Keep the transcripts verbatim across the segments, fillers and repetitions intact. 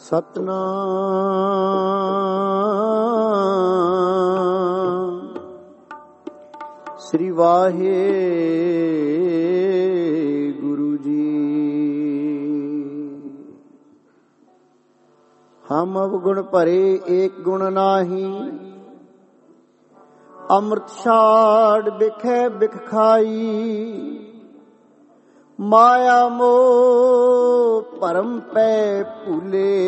ਸਤਨਾਮ ਸ੍ਰੀ ਵਾਹਿਗੁਰੂ ਜੀ। ਹਮ ਅਵਗੁਣ ਭਰੇ ਏਕ ਗੁਣ ਨਾਹੀ, ਅੰਮ੍ਰਿਤ ਛਾੜ ਬਿਖੈ ਬਿਖ ਖਾਈ। ਮਾਇਆ ਮੋਹ ਭਰਮ ਪੈ ਭੂਲੇ,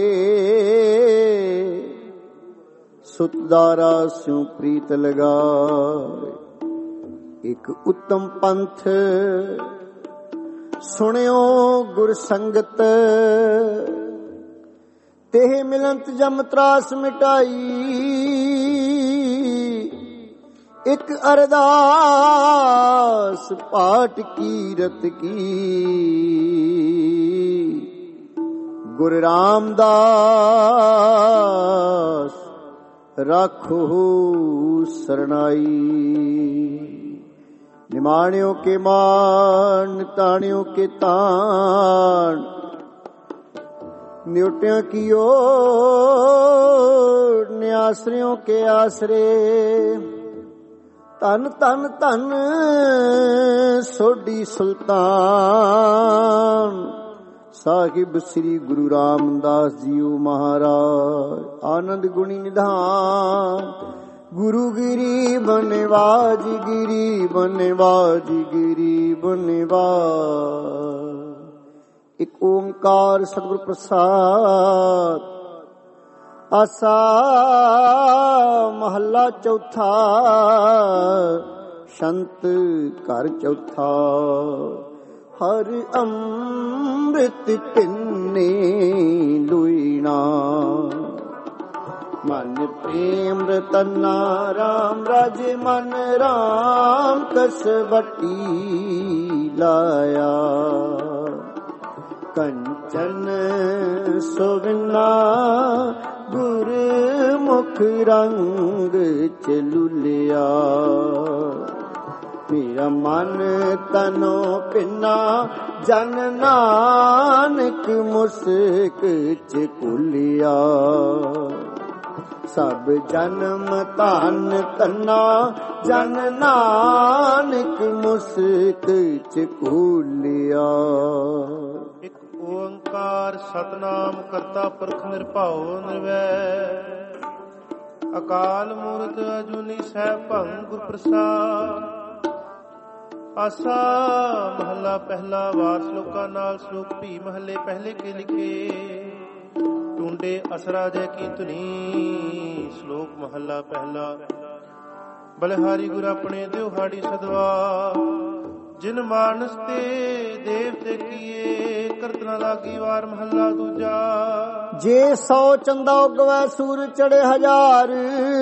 ਸੁਤਦਾਰਾ ਸਿਉ ਪ੍ਰੀਤ ਲਗਾਏ। ਇਕ ਉਤਮ ਪੰਥ ਸੁਣਿਓ ਗੁਰ ਸੰਗਤ, ਤੇਹ ਮਿਲੰਤ ਜਮ ਤਰਾਸ ਮਿਟਾਈ। ਇਕ ਅਰਦਾਸ ਪਾਠ ਕੀਰਤ ਕੀ, ਗੁਰ ਰਾਮਦਾਸ ਰਾਖੋ ਸਰਨਾਈ। ਨਿਮਾਣਿਓ ਕੇ ਮਾਣ, ਤਾਣਿਓ ਕੇ ਤਾਣ, ਨਿਉਟਿਆਂ ਕੀ ਓਟ, ਨਿਆਸਰਿਓ ਕੇ ਆਸਰੇ। ਧੰਨ ਧੰਨ ਧੰਨ ਸੋਢੀ ਸੁਲਤਾਨ ਸਾਹਿਬ ਸ੍ਰੀ ਗੁਰੂ ਰਾਮਦਾਸ ਜੀਓ ਮਹਾਰਾਜ। ਆਨੰਦ ਗੁਣੀ ਨਿਧਾਨ, ਗੁਰੂ ਗਿਰੀ ਬਨਵਾਜ, ਗਿਰੀ ਬਨਵਾਜ, ਗਿਰੀ ਬਨਵਾਜ। ਇੱਕ ਓੰਕਾਰ ਸਤਿਗੁਰ ਪ੍ਰਸਾਦ। ਆਸਾ ਮਹੱਲਾ ਚੌਥਾ, ਸ਼ੰਤ ਘਰ ਚੌਥਾ। ਹਰ ਅੰਮ੍ਰਿਤ ਪਿੰਨੇ ਲੁਈਣਾ, ਮਨ ਪ੍ਰੇਮ ਰਤਨਾ ਰਾਮ ਰਾਜੇ। ਮਨ ਰਾਮ ਕਸਵਟੀ ਲਾਇਆ, ਕੰਚਨ ਸੁਵਿਨਾ ਗੁਰ ਮੁਖ ਰੰਗ ਚਲੁਲਿਆ। ਮੇਰਾ ਮਨ ਤਨੋ ਪਿੰਨਾ, ਜਨ ਨਾਨਕ ਮੁਸਕ ਚ ਭੁਲਿਆ। ਸਭ ਜਨਮ ਧਨ ਤਨਾ, ਜਨ ਨਾਨਕ ਮੁਸਕ ਚ ਭੁਲਿਆ। ਇੱਕ ਓੰਕਾਰ ਸਤਨਾਮ ਕਰਤਾ ਪੁਰਖ ਨਿਰਭਉ ਨਿਰਵੈਰ, ਅਕਾਲ ਮੂਰਤ ਅਜੂਨੀ ਸੈਭੰ ਗੁਰ ਪ੍ਰਸਾਦ। ਆਸਾ ਮਹੱਲਾ ਪਹਿਲਾ। ਵਾਰ ਸ਼ਲੋਕਾਂ ਨਾਲ। ਸ਼ਲੋਕ ਭੀ ਮਹੱਲੇ ਪਹਿਲੇ ਕੇ ਲਿਖੇ। ਟੁੰਡੇ ਅਸਰਾ ਜੈ ਕੀ ਧੁਨੀ। ਸ਼ਲੋਕ ਮਹੱਲਾ ਪਹਿਲਾ। ਬਲਿਹਾਰੀ ਗੁਰ ਆਪਣੇ ਦਿਵਹਾੜੀ ਸਦਵਾ, ਜਿਨ ਮਾਨਸ ਤੇ ਦੇਵ ਤੇ ਕੀਏ, ਕਰਤ ਨਾ ਲਾਗੀ। ਵਾਰ ਮਹੱਲਾ ਦੂਜਾ। ਜੇ ਸੌ ਚੰਦਾ ਉਗਵੈ ਸੂਰ ਚੜੇ ਹਜ਼ਾਰ,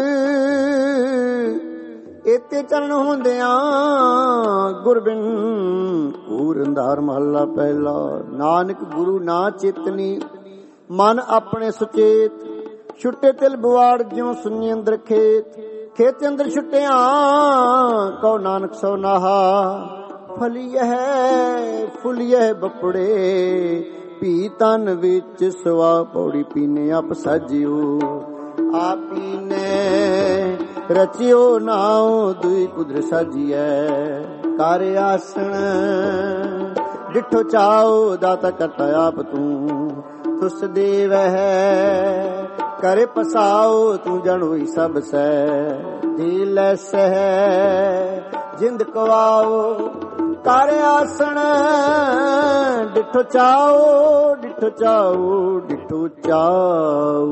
ਇਤੇ ਚਰਨ ਹੁੰਦਿਆਂ ਗੁਰ ਬਿਨ ਕੂਰ ਅੰਧਾਰ। ਮਹੱਲਾ ਪਹਿਲਾ। ਨਾਨਕ ਗੁਰੂ ਨਾ ਚੇਤਨੀ, ਮਨ ਆਪਣੇ ਸੁਚੇਤ। ਛੁੱਟੇ ਤਿਲ ਬਵਾੜ ਜਿਉ ਸੁਣੀ ਅੰਦਰ ਖੇਤ। ਖੇਤ ਅੰਦਰ ਛੁੱਟਿਆ ਕਉ ਨਾਨਕ ਸੋ ਨਾਹਾ। ਫਲੀਐ ਫੁਲੀਐ ਬਪੜੇ, ਭੀ ਤਨ ਵਿੱਚ ਸਵਾ। ਪੌੜੀ ਪੀਨੇ ਆਪ ਸਾਜਿਓ, ਆਪੀ ਨੇ ਰਚਿਓ ਨਾਉ। ਦੁਈ ਕੁਦਰ ਸਾਜੀਐ ਕਰ ਆਸਣ, ਡਿਠੋ ਚਾਓ ਦਾਤਾ ਕਰਤਾ ਆਪ ਤੂੰ। ਤੁਸ ਦੇਵਹਿ ਕਰੇ ਪਸਾਓ, ਤੂੰ ਜਣ ਹੋਈ ਸਭ ਸੈ। ਦੇ ਲੈਸਹਿ ਜਿੰਦ ਕਵਾਓ, ਕਰ ਆਸਣ ਡਿਠੋ ਚਾਓ। ਡਿਠੋ ਚਾਓ, ਡਿਠੋ ਚਾਓ।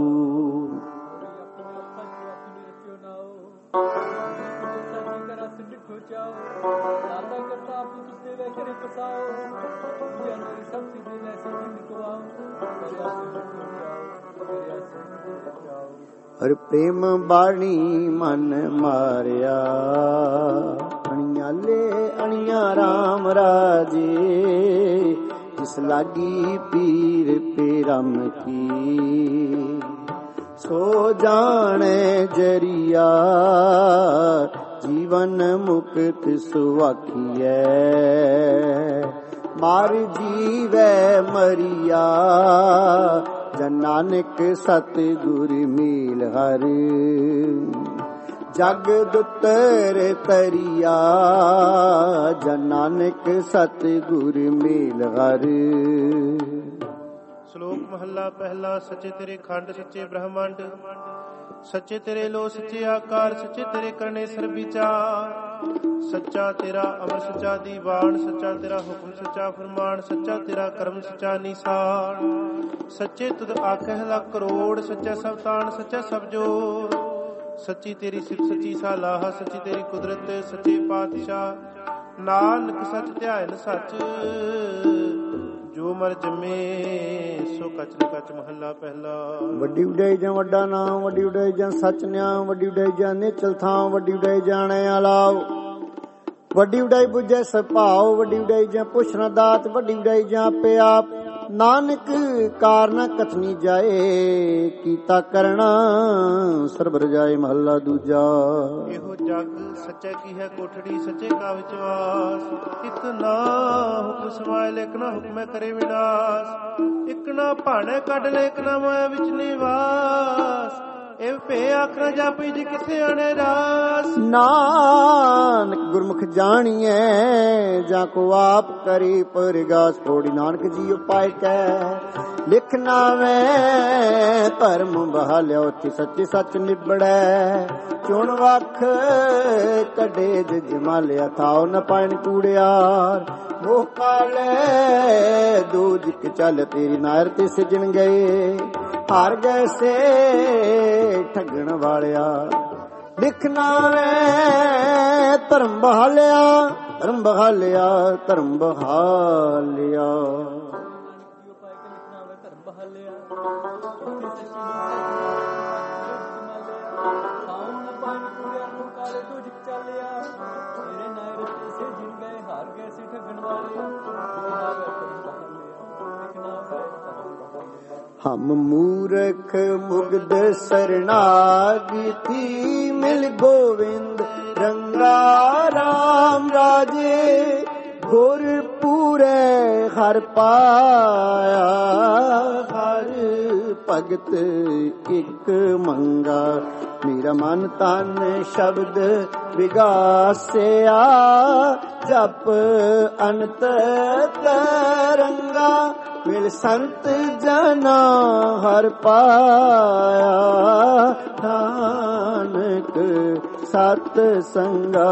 ਹਰ ਪ੍ਰੇਮ ਬਾਣੀ ਮਨ ਮਾਰਿਆ, ਅਣਿਆਲੇ ਅਣੀਆਂ ਰਾਮ ਰਾਜੇ। ਜਿਸ ਲਾਗੀ ਪੀਰ ਪੇਰਮ ਕੀ, ਸੋ ਜਾਣੇ ਜਰੀਆ। ਜੀਵਨ ਮੁਕਤ ਸੁਆਖੀਐ, ਮਾਰ ਜੀਵੈ ਮਰੀਆ। ਜਨ ਨਾਨਕ ਸਤਿਗੁਰ ਮਿਲ ਹਰ ਜਗ ਦੁਤਰ ਤਰੀਆ ਜਨ ਨਾਨਕ ਸਤਿਗੁਰ ਮਿਲ ਹਰ। ਸ਼ਲੋਕ ਮਹੱਲਾ ਪਹਿਲਾ। ਸੱਚੇ ਤੇਰੇ ਖੰਡ ਸੱਚੇ ਬ੍ਰਹਮੰਡ, ਸੱਚੇ ਤੇਰੇ ਲੋ ਸੱਚੇ ਆਕਾਰ, ਸੱਚੇ ਤੇਰੇ ਕਰਨੇ ਸਰਬ ਵਿਚਾਰ। ਸੱਚਾ ਤੇਰਾ ਅਮਰ ਸੱਚਾ ਦੀਵਾਨ, ਸੱਚਾ ਤੇਰਾ ਹੁਕਮ ਸੱਚਾ ਫਰਮਾਨ, ਸੱਚਾ ਤੇਰਾ ਕਰਮ ਸੱਚਾ ਨਿਸ਼ਾਨ। ਸੱਚੇ ਤੁਧ ਆਖਹਿ ਲੱਖ ਕਰੋੜ, ਸੱਚਾ ਸਭ ਤਾਣ ਸੱਚਾ ਸਭ ਜੋਰ। ਸੱਚੀ ਤੇਰੀ ਸਿਫਤ ਸੱਚੀ ਸਾਲਾਹ, ਸੱਚੀ ਤੇਰੀ ਕੁਦਰਤ ਸੱਚੇ ਪਾਤਸ਼ਾਹ। ਨਾਨਕ ਸੱਚ ਧਿਆਇਨ ਸੱਚ, ਜੋ ਮਰ ਜੰਮੇ ਸੋ ਕਛ ਨ ਕਛ। ਮਹੱਲਾ ਪਹਿਲਾ। ਵੱਡੀ ਉਡਾਈ ਜਾਂ ਵੱਡਾ ਨਾਮ, ਵੱਡੀ ਉਡਾਈ ਜਾਂ ਸੱਚ ਨਿਆਮ, ਵੱਡੀ ਉਡਾਈ ਜਾਂ ਨਿਚਲ ਥਾਂ, ਵੱਡੀ ਉਡਾਈ ਜਾਣੇ ਅਲਾਓ, ਵੱਡੀ ਉਡਾਈ ਬੁਝੈ ਸੁਭਾਉ, ਵੱਡੀ ਉਡਾਈ ਜਾਂ ਪੁੱਛਣਾ ਦਾਤ, ਵੱਡੀ ਉਡਾਈ ਜਾਂ ਆਪੇ ਆਪ। ਨਾਨਕ ਕਾਰਨ ਕਥਨੀ ਜਾਏ, ਕੀਤਾ ਕਰਣਾ ਸਰਬ ਰਜਾਏ। ਮਹੱਲਾ ਦੂਜਾ। ਇਹੋ ਜਗ ਸੱਚੇ ਕੀ ਹੈ ਕੋਠੜੀ, ਸੱਚੇ ਕਾ ਵਿਚਵਾਸ। ਇਕ ਨਾ ਹੁਕਮ ਸਮਾਏ, ਇਕ ਨਾ ਹੁਕਮੈ ਕਰੇ ਵਿਨਾਸ਼। ਇਕ ਨਾ ਭਾਣੇ ਕੱਢ ਲੈ, ਇਕ ਨਾ ਮਾਇਆ ਵਿੱਚ ਨਿਵਾਸ। ਇਹ ਭੇ ਆਖਣਾ ਜਾਪੀ ਜੀ ਕਿਥੇ ਆਣੇ ਰਾਸ। ਨਾਨਕ ਗੁਰਮੁਖ ਜਾਣੀਐ, ਜਾਂ ਕੋ ਆਪ ਕਰੀ ਪਰਗਾਸ। ਕੋੜੀ ਨਾਨਕ ਜੀ ਉਪਾਇ ਕੈ ਲਿਖਣਾ ਮੈਂ, ਧਰਮ ਬਹਾਲਿਓ ਤੇ ਸੱਚੇ ਸੱਚ ਨਿਬੜੈ। ਚੁਣ ਵਖ ਕੱਢੇ ਜਿ ਜਮਾਲਿਆ, ਥਾਉ ਨ ਪਾਇਨ ਕੂੜਿਆਰ। ਮੋਹ ਕਾਲੇ ਦੂਜ ਕੇ ਚੱਲ, ਤੇਰੀ ਨਾਇਰ ਤੇ ਸਿਜਣ ਗਏ। ਹਾਰ ਗਏ ਸੇ ਠੱਗਣ ਵਾਲਿਆ, ਲਿਖਣਾ ਵੇ ਧਰਮ ਬਹਾਲਿਆ, ਧਰਮ ਬਹਾਲਿਆ, ਧਰਮ ਬਹਾਲਿਆ। ਹਮ ਮੂਰਖ ਮੁਗਧ ਸਰਨਾਗਤੀ, ਮਿਲ ਗੋਵਿੰਦ ਰੰਗਾ ਰਾਮ ਰਾਜੇ। ਗੁਰ ਪੂਰੇ ਹਰ ਪਾਇਆ, ਹਰ ਭਗਤ ਇਕ ਮੰਗਾ। ਮੇਰਾ ਮਨ ਤਨ ਸ਼ਬਦ ਵਿਗਾਸਿਆ, ਜਪ ਅਨੰਤ ਤਰੰਗਾ। ਮਿਲ ਸੰਤ ਜਨਾ ਹਰ ਪਾਇਆ, ਨਾਨਕ ਸਤ ਸੰਗਾ।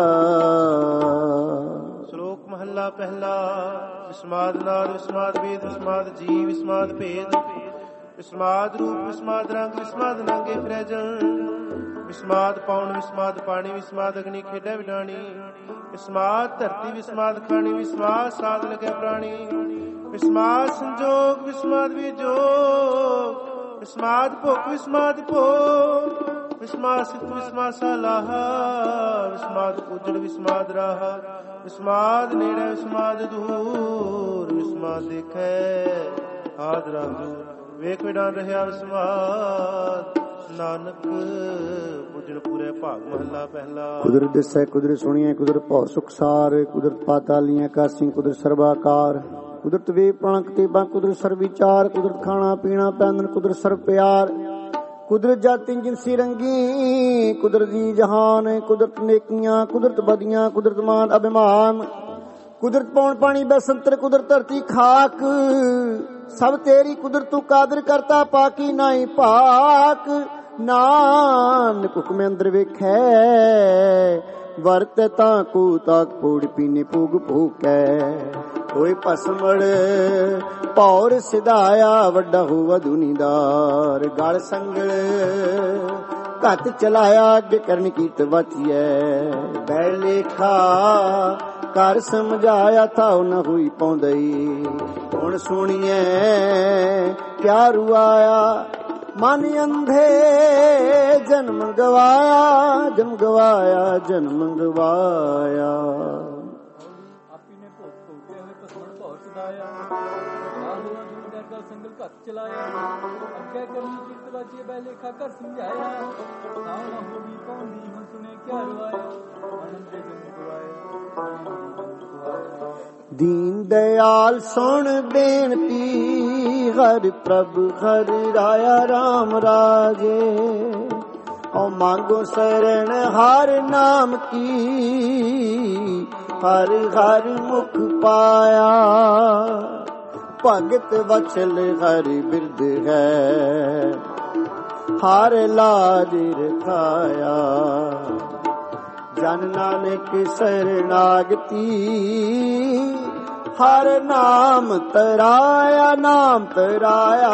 ਸ਼ਲੋਕ ਮਹੱਲਾ ਪਹਿਲਾ। ਵਿਸਮਾਦ ਨਾਦ ਵਿਸਮਾਦ ਵੇਦ, ਵਿਸਮਾਦ ਜੀਵ ਵਿਸਮਾਦ ਭੇਦ। ਵਿਸਮਾਦ ਰੂਪ ਵਿਸਮਾਦ ਰੰਗ, ਵਿਸਮਾਦ ਨਾਂਗੇ ਫਿਰੈ ਜਨ। ਵਿਸਮਾਦ ਪਾਉਣ ਵਿਸਮਾਦ ਪਾਣੀ, ਵਿਸਮਾਦ ਅਗਨੀ ਖੇਡੈ ਵਿਡਾਣੀ। ਵਿਸਮਾਦ ਧਰਤੀ ਵਿਸਮਾਦ ਖਾਣੀ, ਵਿਸਮਾਦ ਸਾਧ ਲਗੈ ਪ੍ਰਾਣੀ। ਵਿਸਮਾਦ ਸੰਜੋਗ ਵਿਸਮਾਦ ਵਿਜੋਗ, ਵਿਸਮਾਦ ਭੁਖ ਵਿਸਮਾਦ ਭੋਗ। ਵਿਸਮਾਦ ਸਿਫਤ ਵਿਸਮਾਦ ਸਲਾਹ, ਵਿਸਮਾਦ ਉਜੜ ਵਿਸਮਾਦ ਰਾਹ। ਵਿਸਮਾਦ ਨੇੜੇ ਵਿਸਮਾਦ ਦੂਰ, ਵਿਸਮਾਦ ਦੇਖੈ ਆਦ ਰਾਜੂ। ਵੇਖ ਵਿਡਾਨ ਰਹਿਆ ਵਿਸਮਾਦ, ਨਾਨਕ ਬੁਝਣ ਪੂਰੇ ਭਾਗ। ਮਹੱਲਾ ਪਹਿਲਾ। ਕੁਦਰਤ ਦਿਸੈ ਕੁਦਰਤ ਸੁਣੀਐ, ਕੁਦਰਤ ਭਉ ਸੁਖਸਾਰ। ਕੁਦਰਤ ਪਾਤਾਲੀਆਂ ਕਾਸੀ, ਕੁਦਰਤ ਸਰਬਾਕਾਰ। ਕੁਦਰਤ ਵੇ ਪ੍ਰਣਕ ਤੇ ਬਾ, ਕੁਦਰਤ ਸਰਬ ਵਿਚਾਰ। ਕੁਦਰਤ ਖਾਣਾ ਪੀਣਾ ਪਹਿਨਣ, ਕੁਦਰਤ ਸਰਬ ਪਿਆਰ। ਕੁਦਰਤ ਜਾਤੀ ਜਿਨਸੀ ਰੰਗੀ, ਕੁਦਰਤ ਦੀ ਜਹਾਨ। ਕੁਦਰਤ ਨੇਕੀਆਂ ਕੁਦਰਤ ਬਦੀਆਂ, ਕੁਦਰਤ ਮਾਨ ਅਭਿਮਾਨ। ਕੁਦਰਤ ਪੌਣ ਪਾਣੀ ਬਸੰਤਰ, ਕੁਦਰਤ ਧਰਤੀ ਖਾਕ। ਸਭ ਤੇਰੀ ਕੁਦਰਤ ਤੂੰ ਕਾਦਰ ਕਰਤਾ, ਪਾਕੀ ਨਾਹੀ ਭਾਕ। ਨਾਨਕ ਹੁਕਮ ਅੰਦਰ ਵੇਖੈ, ਵਰਤ ਤਾਂ ਕੋ ਤਾਕ ਪੂੜ ਪੀਨੇ ਭੋਗ ਭੋਕੈ। ਹੋਏ ਭਸਮੜ ਭੌਰ ਸਿਧਾਇਆ, ਵੱਡਾ ਹੋਵਾ ਦੁਨੀਦਾਰ। ਗਲ ਸੰਗਲ ਘੱਟ ਚਲਾਇਆ, ਅੱਗੇ ਕਰਨ ਕੀਤ ਵਾਚੀਐ। ਬੈ ਲੇਖਾ ਕਰ ਸਮਝਾਇਆ, ਥਾਉ ਨ ਹੋਈ ਪਾਉਂਦਈ। ਹੁਣ ਸੁਣੀਐ ਕਿਆ ਰੁਆਇਆ, ਮਨ ਅੰਧੇ ਜਨਮ ਗਵਾਇਆ। ਜਨਮ ਗਵਾਇਆ, ਜਨਮ ਗਵਾਇਆ। ਆਪੀ ਨੇ ਭੋਗ ਭੋਗਿਆ ਹੋਏ ਪਸਮਣ ਭੌਰ ਸਦਾਇਆ। ਹੋਆ ਦੁਨੀਦਾਰ ਗਲ ਸੰਗਲ ਘੱਟ ਚਲਾਇਆ। ਅੱਗੇ ਕਰਨੀ ਕੀਤ ਵਾਚੀਐ, ਬੈ ਲੇਖਾ ਕਰ ਸਮਝਾਇਆ। ਥਾਉ ਨ ਹੋਈ ਪਾਉਂਦੀ, ਹੁਣ ਸੁਣੇ ਕਿਆ ਰੁਆਇਆ। ਮਨ ਅੰਧੇ ਜਨਮ ਗਵਾਇਆ। ਦੀਨ ਦਿਆਲ ਸੁਣ ਬੇਨਤੀ, ਹਰ ਪ੍ਰਭ ਹਰ ਰਾਇਆ ਰਾਮ ਰਾਜੇ। ਓ ਮੰਗੋ ਸਰਣ ਹਰ ਨਾਮ ਕੀ, ਹਰ ਹਰ ਮੁਖ ਪਾਇਆ। ਭਗਤ ਵਚਲ ਹਰ ਬਿਰਦ ਹੈ, ਹਰ ਲਾਜ ਰਖਾਇਆ। ਜਨ ਨਾਨਕ ਸਰਨਾਗਤੀ, ਹਰ ਨਾਮ ਤਰਾਇਆ, ਨਾਮ ਤਰਾਇਆ।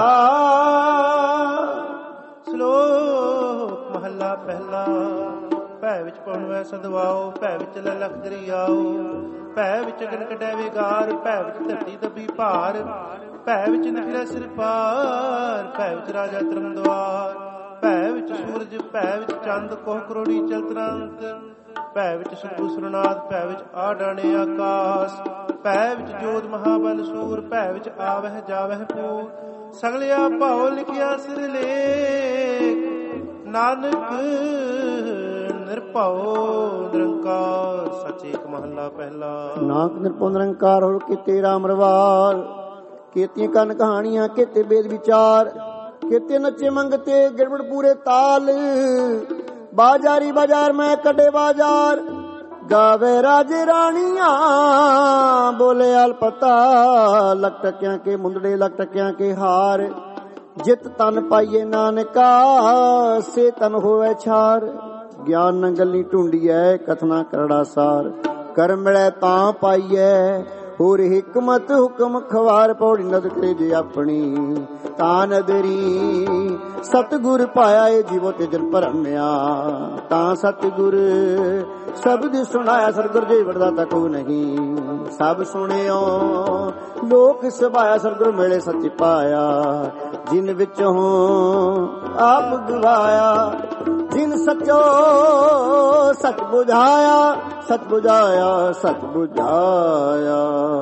ਸ਼ਲੋਕ ਮਹੱਲਾ ਪਹਿਲਾ। ਭੈ ਵਿੱਚ ਪਉਣ ਵੈ ਸਦਵਾਓ, ਭੈ ਵਿੱਚ ਲੈ ਲਖ ਦਰਿਆਓ। ਭੈ ਵਿੱਚ ਅਗਨ ਕੱਢੈ ਵਿਗਾਰ, ਭੈ ਵਿੱਚ ਧਰਤੀ ਦੱਬੀ ਭਾਰ। ਭੈ ਵਿੱਚ ਨਿਕਲਿਆ ਸਿਰ ਪਾਰ, ਭੈ ਵਿੱਚ ਰਾਜਾ ਧਰਮ ਦੁਆਰ। ਭੈ ਵਿੱਚ ਸੂਰਜ, ਭੈ ਵਿੱਚ ਚੰਦ, ਕੋਹ ਕਰੋੜੀ ਚਲਤ ਰੰਤ। ਭੈ ਵਿੱਚ ਸੁਖੂ ਸੁਰਨਾਥ, ਭੈ ਵਿੱਚ ਆਡਾਣੇ ਆਕਾਸ। ਭੈ ਵਿੱਚ ਜੋਤ ਮਹਾਬਲ ਸੂਰ, ਭੈ ਵਿੱਚ ਆਵਹਿ ਜਾਵਹਿ ਪੂਰ। ਸਗਲਿਆ ਭਾਉ ਲਿਖਿਆ ਸਿਰ ਲੇਖ, ਨਾਨਕ ਨਿਰਭਉ ਨਿਰੰਕਾਰ। ਸੱਚੇ ਇੱਕ ਮਹੱਲਾ ਪਹਿਲਾ। ਨਾਨਕ ਨਿਰਭਉ ਨਿਰੰਕਾਰ ਹੋਰ ਕੀਤੇ ਰਾਮ ਰਵਾਲ। ਕੀਤੀਆਂ ਕੰਨ ਕਹਾਣੀਆਂ, ਕੀਤੇ ਬੇਦ ਵਿਚਾਰ। ਕੀਤੇ ਨੱਚੇ ਮੰਗਤੇ ਗਿੜਬੜ ਪੂਰੇ ਤਾਲ। ਬਾਜ਼ਾਰੀ ਬਾਜ਼ਾਰ ਮੈਂ ਕੱਢੇ ਬਾਜ਼ਾਰ। ਗਾਵੇ ਰਾਜੇ ਰਾਣੀਆਂ, ਬੋਲੇ ਅਲਪਤਾ। ਲੱਖ ਟਕਿਆਂ ਕੇ ਮੁੰਦੜੇ, ਲੱਖ ਟਕਿਆਂ ਕੇ ਹਾਰ। ਜਿਤ ਤਨ ਪਾਈਏ ਨਾਨਕਾ, ਸੇ ਤਨ ਹੋਵੇ ਛਾਰ। ਗਿਆਨ ਨ ਗੱਲੀ ਢੂੰਡੀਐ, ਕਥਨਾ ਕਰੜਾ ਸਾਰ। ਕਰਮ ਮਿਲੈ ਤਾਂ ਪਾਈਐ, ਹੋਰ ਹਿਕਮਤ ਹੁਕਮ ਖਵਾਰ। ਪੌੜੀ ਨਦ ਕਰੇ ਜੇ ਆਪਣੀ, ਤਾਂ ਨਦਰੀ। ਸਤਿਗੁਰ ਪਾਇਆ ਏ ਜੀਵੋ ਤੇ ਜਨ ਭਰਮਿਆ। ਤਾਂ ਸਤਿਗੁਰ ਸ਼ਬਦ ਸੁਣਾਇਆ, ਸਤਿਗੁਰ ਜੇ ਵਰਦਾਤਾ ਕੋ ਨਹੀਂ। ਸਭ ਸੁਣਿਓ ਲੋਕ ਸਭਾਇਆ, ਸਤਿਗੁਰ ਮਿਲੇ ਸੱਚ ਪਾਇਆ। ਜਿਨ ਵਿੱਚੋਂ ਆਪ ਗਵਾਇਆ, ਜਿਨ ਸਚੋ ਸਚ ਬੁਝਾਇਆ। ਸਚ ਬੁਝਾਇਆ, ਸਚ ਬੁਝਾਇਆ।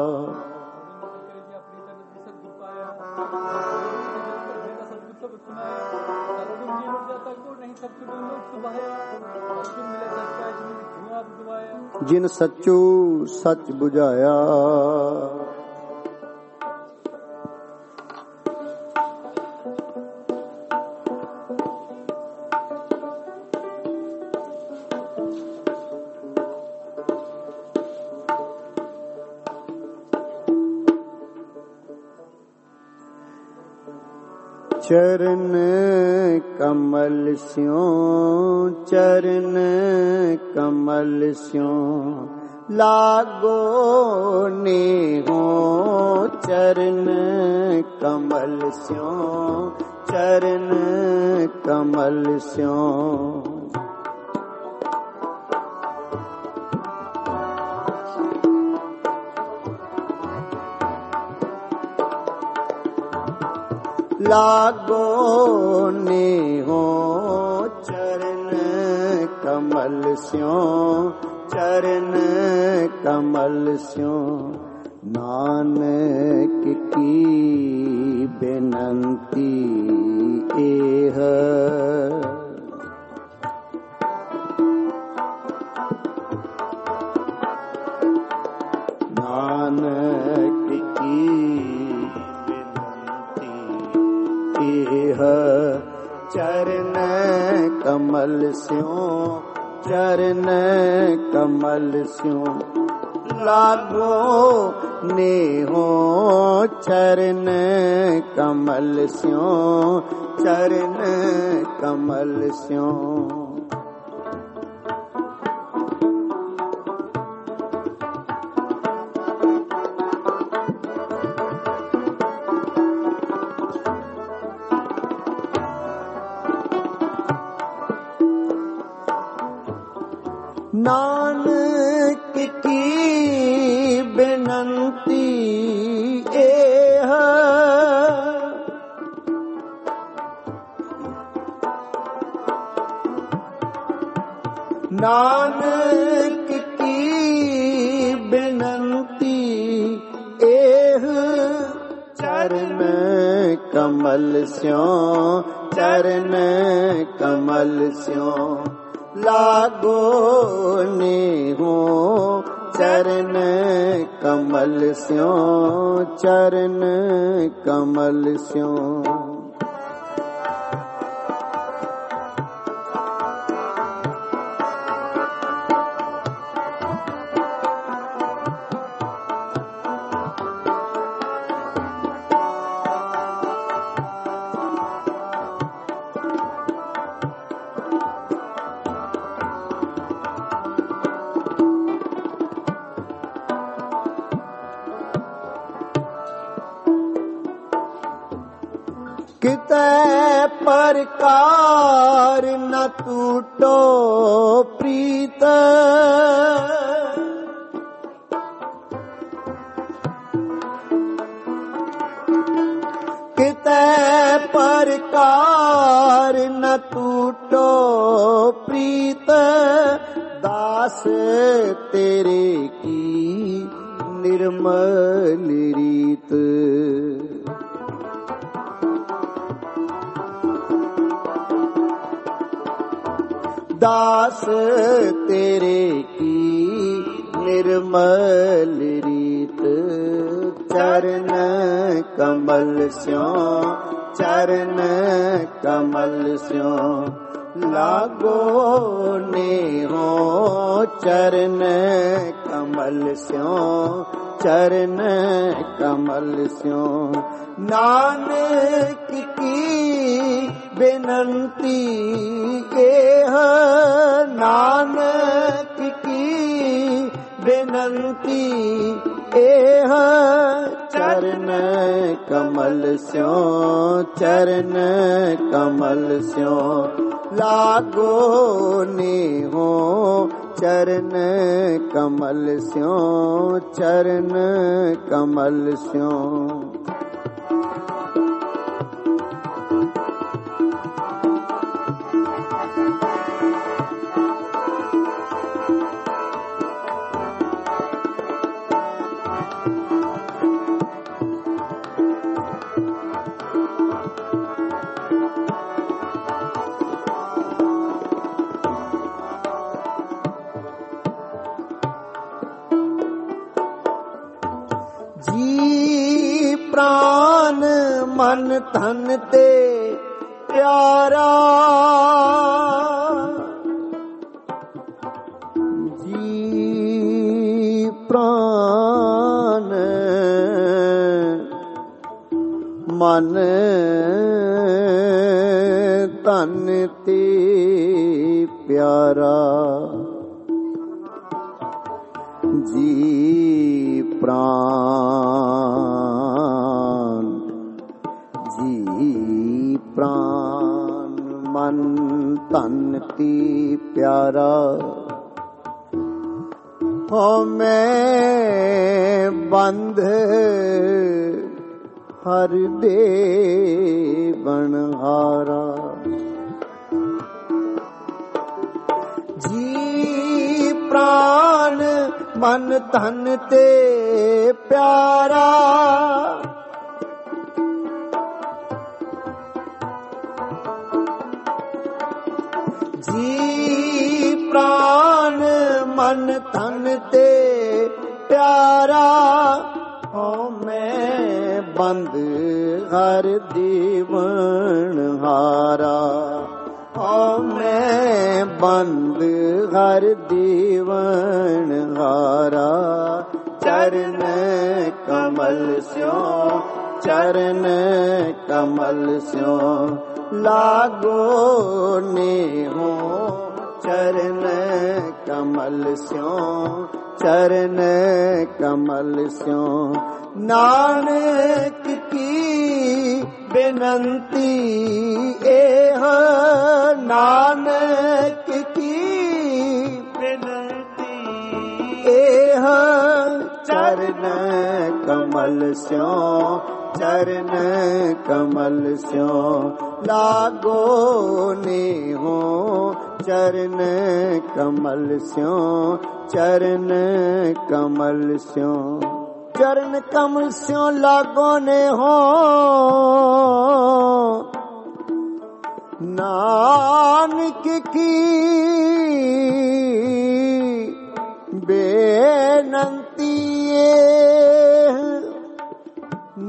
ਜਿਨ ਸਚੂ ਸਚ ਬੁਝਾਇਆ। चरण कमल स्यों, चरण कमल स्यों लागो नेहो। चरण कमल स्यों, चरण कमल स्यों लागो नेहो। चरण कमल स्यों, चरण कमल स्यों नानक की बेनंती एह। नानक की चरण कमल स्यों, चरण कमल स्यों लागो नेहो। चरण कमल स्यों, चरण कमल स्यों नानक की बेनंती एह। नानक की बेनंती एह। चरण कमल स्यों, चरण कमल स्यों लागो नेहो। चरण कमल स्यों चरण कमल स्यों। कितै प्रकार न टूटो प्रीत, कितै प्रकार न टूटो प्रीत, दास तेरे की निर्मल रीत। दास तेरे की निर्मल रीत, चरण कमल स्यों चरण कमल स्यों। लागो नेहो चरण कमल स्यों चरण कमल स्यों। नानक की बिनती एह नानक की बिनती एह, चरण कमल स्यों चरण कमल स्यों। लागो नेहो चरण कमल स्यों चरण कमल स्यों। जी प्राण मन धन ते प्यारा, जी प्राण मन धन ते प्यारा, जी प्राण जी प्राण मन तन ती प्यारा। हो मैं बंध हर दे बनहारा, जी प्राण मन धन ते प्यारा। जी प्राण मन धन ते प्यारा, हो मैं बंद हर दीवन हारा। हो मैं बंद हर दीवन हारा, चरण कमल स्यों चरण कमल स्यों। लागो नेहो चरण कमल स्यों चरण कमल स्यों। नानक की बिनती एह नानक की बिनती एह, चरण कमल स्यों चरण कमल स्यों। लागो नेहो चरण कमल स्यों चरण कमल स्यों। चरण कमल स्यों लागो नेहो नानक की बेनती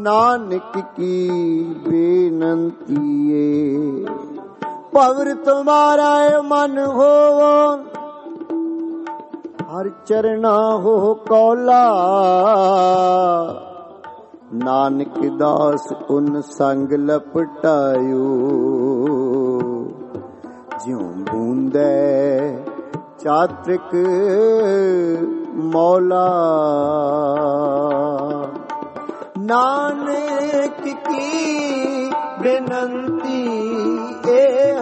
नानक की बेनंती पवर तुम्हारा मन हो हर चरना हो कौला नानक दास उन संग लपटायो ज्यों बूंदे चात्रिक मौला नानक की बेनंती एह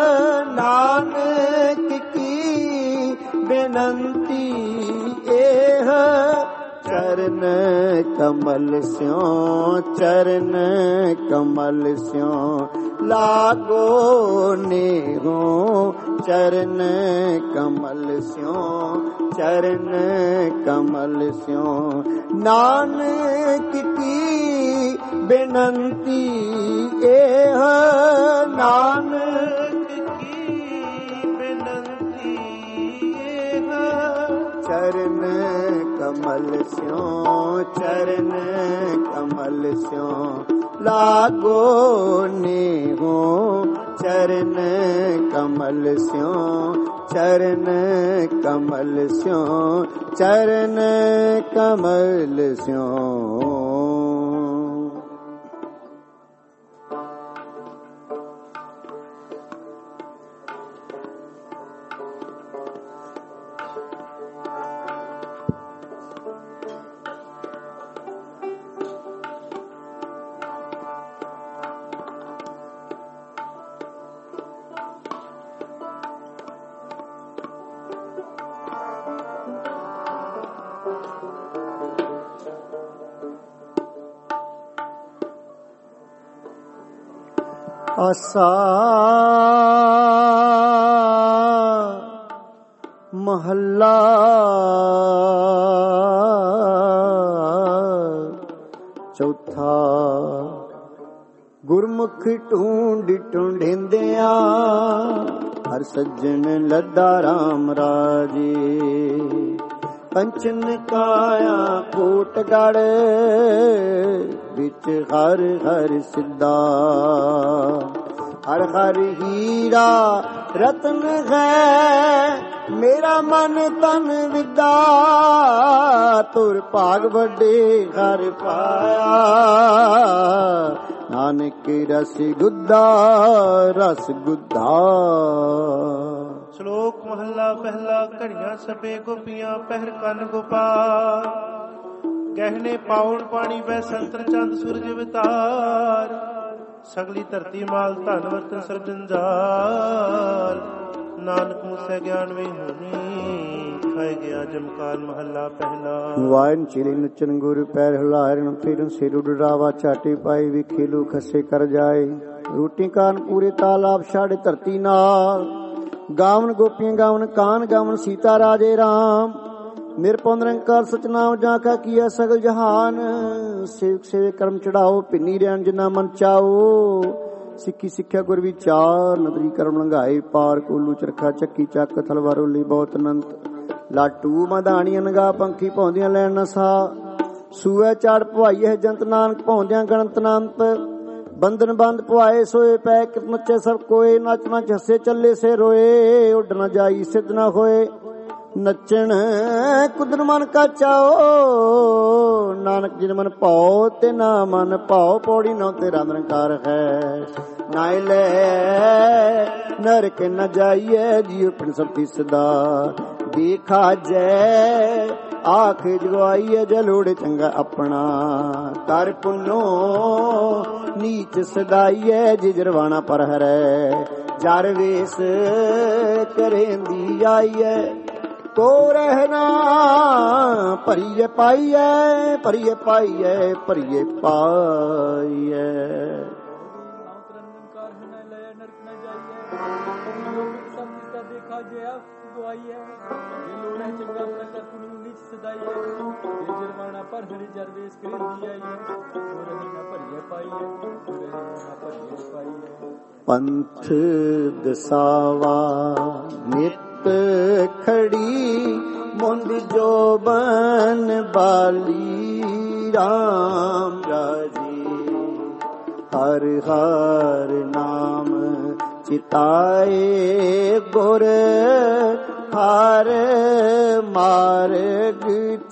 नानक की बेनंती एह चरण कमल स्यों चरण कमल स्यों लागो नेहो चरण कमल स्यों चरण कमल स्यों नानक की बेनंती एह नानक की बेनंती एह चरण कमल स्यों चरण कमल स्यों लागो नेहो चरण कमल स्यों चरण कमल स्यों चरण कमल स्यों। आसा महल्ला चौथा गुरमुख ढूंढ ढूंढेंदिया हर सज्जन लद्दा राम राजे पंचन काया कोटगढ़ बिच हर हर सिद्धा हर हर हीरा रतन है मेरा मन तन विदा तुर भाग बड़े हर पाया नानक रस गुद्दा रस गुद्दा। श्लोक महला पहला घड़ियां सपे गोपियां पहर कन गोपाल गहने पाउन पानी वह संतर चंद सूरज वितार सगली धरती माल धन वरतन सरजंजाल नानक मूसै ज्ञान वे होनी खाए गया जमकाल महला पहला। वायन चिरे नचन गुर पैर हिलारन फिरन सिर उडरावा चाटे पाए वे खेलू खसे कर जाए रोटी कान पूरे तालाब छाड़े धरती नाल गावन गोपियां गावन कान गावन सीता राजे राम निरपौन निरंकार सचनाम जाका किया सगल जहान सेवक सेवे कर्म चढ़ाओ पिन्नी रैन जिना मन चाओ सिक्खी सिक्ख्या गुर विचार नदरी कर्म लंघाए पार कोलू चरखा चक्की चक थलवारोली बहुत अनंत लाटू मदानी अनगा पंखी पौंदियां लैन नसा सूए चाड़ पवाई है जंत नानक पौंदियां गणत नानत बंधन बंद पवाए सोए पै कित नचे सब कोए नच नच हसे चले से रोए उड न जाई सिद्ध न होए नचन कुदन मन का चाओ नानक जिन मन पाओ ते ना मन पाओ पौड़ी नौ तेरा निरंकार है नाय ले नरक न जाइए जियो पिन सब सदा देखा जय आख जगवाइए जलोड़े चंगा अपना कर पुनो नीच सदाइए जिजरवाना पर हरे जार वेस करेंदी आइए तो रहना परिये पाइये परिये पाइये परिये पाइये। देखा जया चंगा अपना कर पुनी नीच सदाइए जरवाना पर हरि जरवेश कर दिया पंथ दसावा नित खड़ी मुंद जो बन बाली राम राजी ਹਰ ਹਰ ਨਾਮ ਚਿਤਾਏ ਗੁਰ ਹਰ ਮਾਰਗ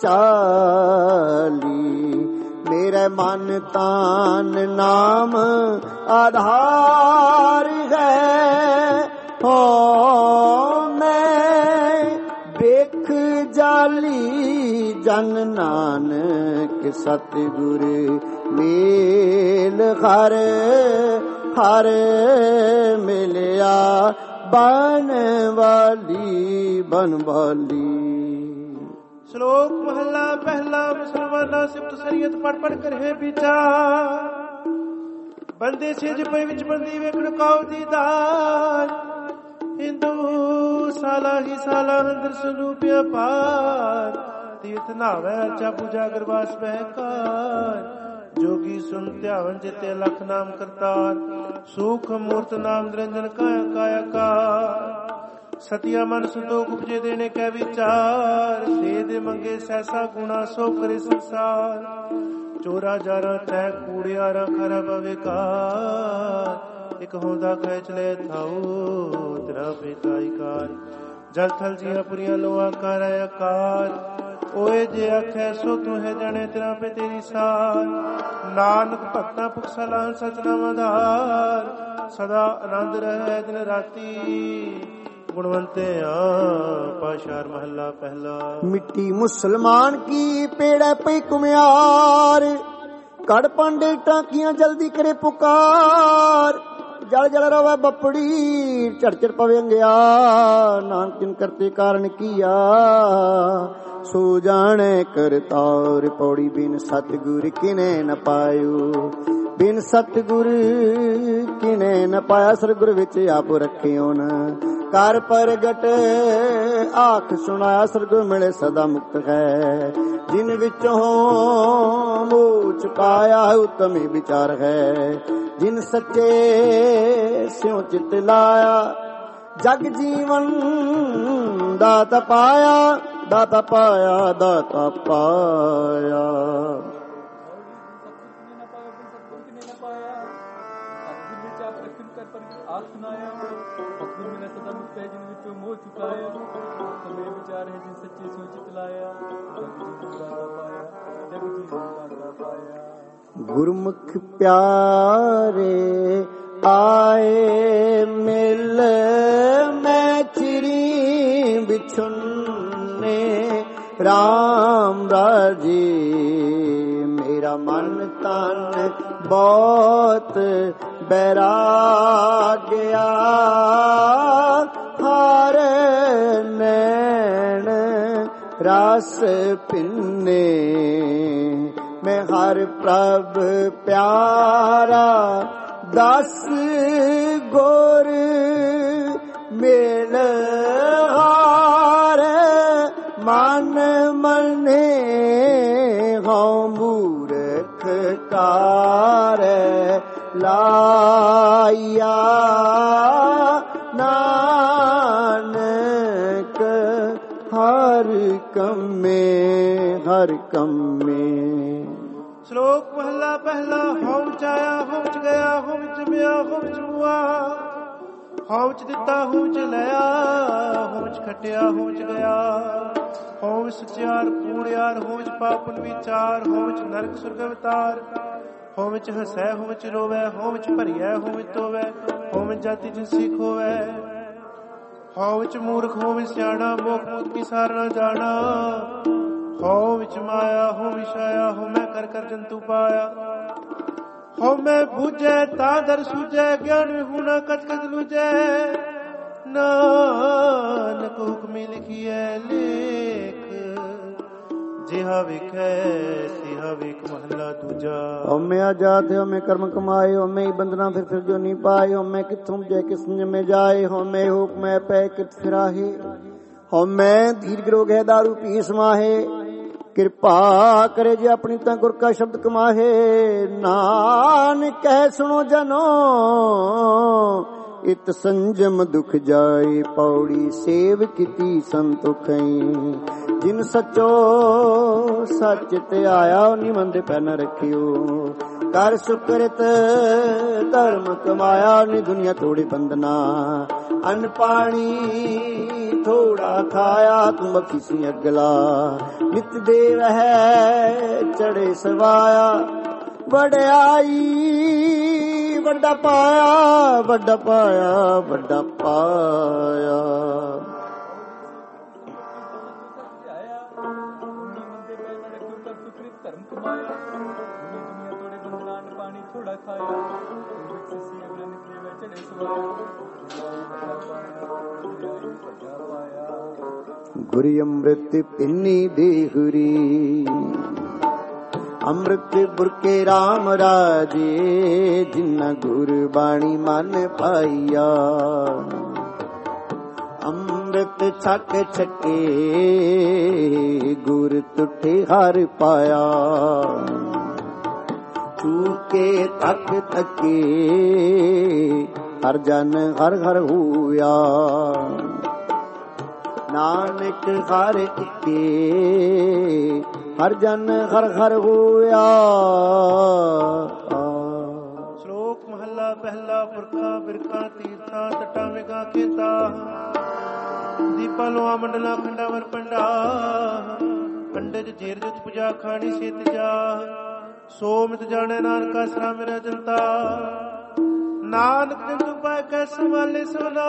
ਚਾਲੀ। ਮੇਰੇ ਮਨ ਤਾਨ ਨਾਮ ਆਧਾਰ ਹੈ, ਹੋ ਮੈਂ ਵੇਖ ਜਾਲੀ ਜਨ ਨਾਨਕ ਸਤਿਗੁਰ ਮੇਲ ਹਰ ਹਰ ਮਿਲਿਆ ਬਨ ਵਾਲੀ ਬਨ ਵਾਲੀ। ਸ਼ਲੋਕ ਮਹਲਾ ਪਹਿਲਾ। ਮੁਸਲਮਾਨਾ ਸਿਫਤ ਸਰੀਅਤ ਪੜ ਪੜ ਕਰੇ ਵਿਚਾਰ, ਬੰਦੇ ਸਿਜ ਪਈ ਵਿੱਚ ਬੰਦੀ ਵੇਖਣ ਕਾਉ ਦੀਦਾਰ। ਹਿੰਦੂ ਸਾਲਾ ਹੀ ਸਾਲਾ ਅੰਦਰ ਸਰੂਪਿਆ ਪਾਰ, ਤੀਰਥ ਨਾਵੈ ਅਰਚਾ ਪੂਜਾ ਗਰਵਾਸ ਬਹਿਕਾਰ। ਜੋਗੀ ਸੁਨ ਧਿਆਵਨ ਜਿਤੇ ਲਖ ਨਾਮ ਕਰਤਾਰ, ਸੂਖ ਮੂਰਤ ਨਾਮ ਨਿਰੰਜਨ ਕਾਇਆ ਕਾਇਆ ਕਾ। ਸਤਿਆ ਮਨ ਸੰਤੋਖ ਉਪਜੇ ਦੇਣੇ ਕੈ ਵਿਚਾਰ, ਦੇ ਦੇ ਮੰਗੇ ਸੈਸਾ ਗੁਣਾ ਸੋ ਕਰੇ ਸੰਸਾਰ। ਚੋਰਾ ਜਾਰਾ ਤੈ ਕੂੜਿਆਰਾ ਖਰਾ ਬਵੇਕਾਰ, ਇਕ ਹੋਂਦਾ ਖੈਚ ਲੈ ਥਾਉ ਤੇਰਾ ਬੇਤਾਈ ਕਾਰ। ਜਲ ਥਲ ਜੀਆਂ ਪੁਰੀਆਂ ਲੋਆ ਕਰ ਆਕਾਰ, ਓਏ ਜੇ ਆਖੈ ਸੋ ਤੂੰ ਹੈ ਜਾਣੇ ਤੇਰਾ ਪੇ ਤੇਰੀ ਸਾਰ। ਨਾਨਕ ਭਗਤਾਂ ਭੁਖ ਸਲਾਹ ਸਚਨਾਮ ਆਧਾਰ, ਸਦਾ ਆਨੰਦ ਰਹਿ ਦਿਨ ਰਾਤੀ। ਗੁਣਵੰਤੇ ਆ ਪਾਸ਼ਾਰ ਮਹੱਲਾ ਪਹਿਲਾ। ਮਿੱਟੀ ਮੁਸਲਮਾਨ ਕੀ ਪੇੜੈ ਪਈ ਕੁਮਿਆਰ, ਕੜ ਪਾਂਡੇ ਟਾਂਕੀਆਂ ਜਲਦੀ ਕਰੇ ਪੁਕਾਰ। ਜਲ ਜਲ ਰਵੇ ਬੱਪੜੀ ਝੜ ਝੜ ਪਵੇ ਅੰਗਿਆ, ਨਾਨਕ ਕਿਨ ਕਰਤੇ ਕਾਰਨ ਕੀਆ। ਸੋ ਜਾਣੇ ਕਰਤਾਰ ਪੌੜੀ ਬਿਨ ਸਤਿਗੁਰ ਕਿਨੇ ਨ ਪਾਇਓ, ਬਿਨ ਸਤਿਗੁਰ ਕਿਨੇ ਨ ਪਾਇਆ। ਸਰਗੁਰ ਵਿੱਚ ਆਪ ਰੱਖਿਓ ਨ ਕਰ ਪ੍ਰਗਟ ਆਖ ਸੁਣਾਇਆ। ਸਰਗੁਰ ਮਿਲੇ ਸਦਾ ਮੁਕਤ ਹੈ, ਜਿਨ ਵਿੱਚੋਂ ਮੋਹ ਚੁਕਾਇਆ। ਉਤਮੀ ਵਿਚਾਰ ਹੈ ਜਿਨ ਸੱਚੇ ਸਿਉ ਚਿਤ ਲਾਇਆ। ਜਗ ਜੀਵਨ ਦਾਤਾ ਪਾਇਆ, ਦਾਤਾ ਪਾਇਆ, ਦਾਤਾ ਪਾਇਆ। ਗੁਰਮੁਖ ਪਿਆਰੇ ਆਏ ਮਿਲ ਮੈਂ ਚਿਰੀ ਬਿਛੁੰਨੇ ਰਾਮ ਰਾਜੀ। ਮੇਰਾ ਮਨ ਤਨ ਬਹੁਤ ਬੈਰਾਗਿਆ, ਹਰ ਨੈਣ ਰਸ ਪਿੰਨੇ। ਮੈਂ ਹਰ ਪ੍ਰਭ ਪਿਆਰਾ ਦਸ ਗੁਰ ਮੇਲ ਹਾਰ। ਮਨ ਮਨੇ ਹਉ ਮੂਰਖ ਕਾਰ ਲਾਇਆ। ਨਾਨਕ ਹਰ ਕੰਮੇ ਹਰ ਕੰਮੇ। ਸ਼ਲੋਕ ਮਹਲਾ ਪਹਿਲਾ। ਹਉ ਵਿੱਚ ਆਇਆ ਹਉ ਵਿੱਚ ਗਿਆ, ਹਉ ਵਿੱਚ ਮਿਆ ਹਉ ਵਿੱਚ ਮੁਆ। ਹਉ ਵਿੱਚ ਦਿੱਤਾ ਹਉ ਵਿੱਚ ਲਿਆ, ਹਉ ਵਿੱਚ ਖਟਿਆ ਹਉ ਵਿੱਚ ਗਿਆ। ਹਉ ਵਿੱਚ ਸਚਿਆਰ ਕੂੜਿਆਰ, ਹਉ ਵਿੱਚ ਪਾਪਨ ਵਿਚਾਰ। ਹਉ ਵਿੱਚ ਨਰਕ ਸੁਰਗ ਅਵਤਾਰ, ਹਉ ਵਿੱਚ ਹਸੈ ਹਉ ਵਿੱਚ ਰੋਵੈ। ਹਉ ਵਿੱਚ ਭਰੀਐ ਹਉ ਵਿੱਚ ਧੋਵੈ, ਹਉ ਵਿੱਚ ਜਾਤੀ ਜਿਨਸੀ ਖੋਵੈ। ਹਉ ਵਿੱਚ ਮੂਰਖ ਹਉ ਵਿੱਚ ਸਿਆਣਾ, ਮੋਖ ਮੂਤ ਕੀ ਸਾਰ ਨਾ ਜਾਣਾ। ਹਉ ਵਿੱਚ ਮਾਇਆ ਹਉ ਵਿੱਚ ਆਇਆ, ਹਉ ਮੈਂ ਕਰ ਕਰ ਜੰਤੂ ਪਾਇਆ। ਹਉ ਮੈਂ ਬੂਝੈ ਤਾਂ ਦਰ ਸੂਝੈ, ਗਿਆਨ ਵਿਹੂਣਾ ਕਚ ਕਚ ਲੂਝੈ। ਨਾਨਕ ਹੁਕਮੀ ਲਿਖੀਐ ਲੇਖ, ਜਿਹਾ ਵੇਖੈ ਤਿਹਾ ਵੇਖ ਮਹਲਾ ਦੂਜਾ। ਹਉਮੈ ਆਜਾਦ ਹਉਮੈ ਕਰਮ ਕਮਾਏ, ਹਉਮੈ ਹੀ ਬੰਦਨਾ ਫਿਰ ਫਿਰ ਜੋ ਨੀ ਪਾਏ। ਹਉਮੈ ਕਿਥੋਂ ਜੈ ਕਿਸ ਜਮੇ ਜਾਏ, ਹਉਮੈ ਹੁਕਮੈ ਪੈ ਕਿਤ ਫਿਰਾਹੇ। ਹਉਮੈ ਧੀਰ ਗਰੋਗ ਹੈ ਦਾਰੂ ਪੀ ਸਮਾਹੇ। ਕਿਰਪਾ ਕਰੇ ਜੇ ਆਪਣੀ ਤਾਂ ਗੁਰ ਕਾ ਸ਼ਬਦ ਕਮਾਹੇ। ਨਾਨਕ ਕਹਿ ਸੁਣੋ ਜਨੋ इत संजम दुख जाए पौड़ी सेव किती संतुखई जिन सचो सच ते आया निमंद पै न रखियो कर सुकृत धर्म कमाया नि दुनिया थोड़ी बंदना अन्न पानी थोड़ा खाया तुम किसी अगला नित देव है चढ़े सवाया वड्याई वड्डा पाया वड्डा पाया वड्डा पाया। गुरी अमृत पिन्नी देहुरी अमृत बुरके राम राजे जिन्ना गुरु बाणी मन पाइया अमृत छक छके गुर तुठे हर पाया चूके तक तके हर जन हर हर हुआ नानक हर इके हर जन हर हर होया। श्लोक महला पहला पुरखा बिरखा तीर्था तटा मेघा खेता दीपा लोहा मंडला खंडावर पंडा पंडित जेर जुत पूजा खानी सेत जा सो मित जाने नानका सरा मेरा जनता नानक जिन पाए कै संभाले सोना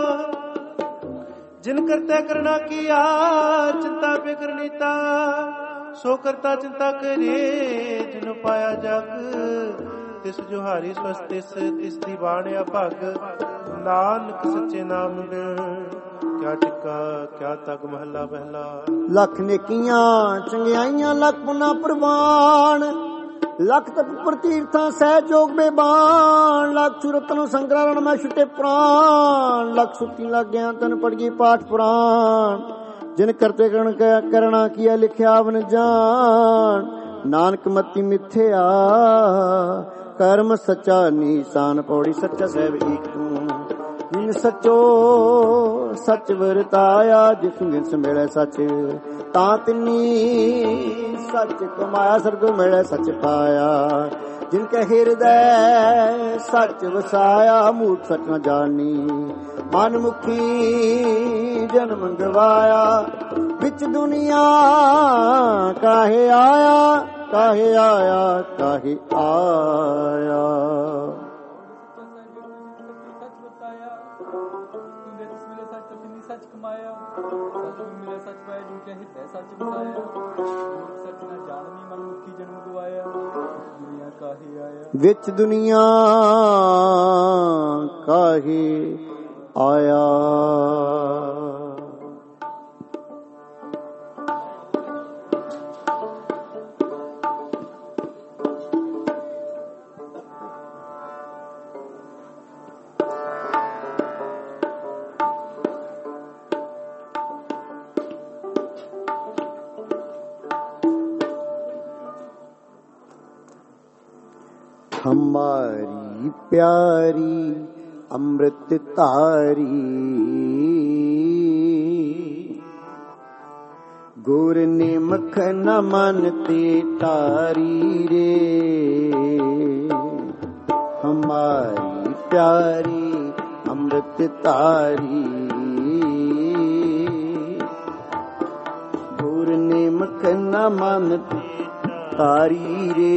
जिन करते करना किया चिंता पे करनीता सो करता चिंता करे जिन पाया जग तिस जुहारी स्वस्तिस तिस दी बाणिया भग नानक सच्चे नाम मिल क्या टिका क्या तक महला पहला। लख नेकियां चंगियाइयां लख पुना प्रवान लख तप प्रतीर्था सह जोग बेबान लख सुरतन संग्रहण में छुटे प्राण लख सुती लग गया तन पड़ गई पाठ पुराण जिन करते करण करना किया लिखिया वन जान नानक मति मिथ्या कर्म सच्चा निशान पौड़ी सच्चा सहब एक तू जिन सचो सच वरताया जिस जिस मिले सच ता तिन्नी सच कमाया सरगो मिले सच पाया जिनके हृदय सच वसाया मूर्ख सच न जानी मन मुखी जन्म गवाया बिच दुनिया काहे आया काहे आया काहे आया। विच दुनिया काहे आया हमारी प्यारी अमृत तारी गुर ने मखन मानते तारी रे हमारी प्यारी अमृत तारी गुर ने मखन मानते तारी रे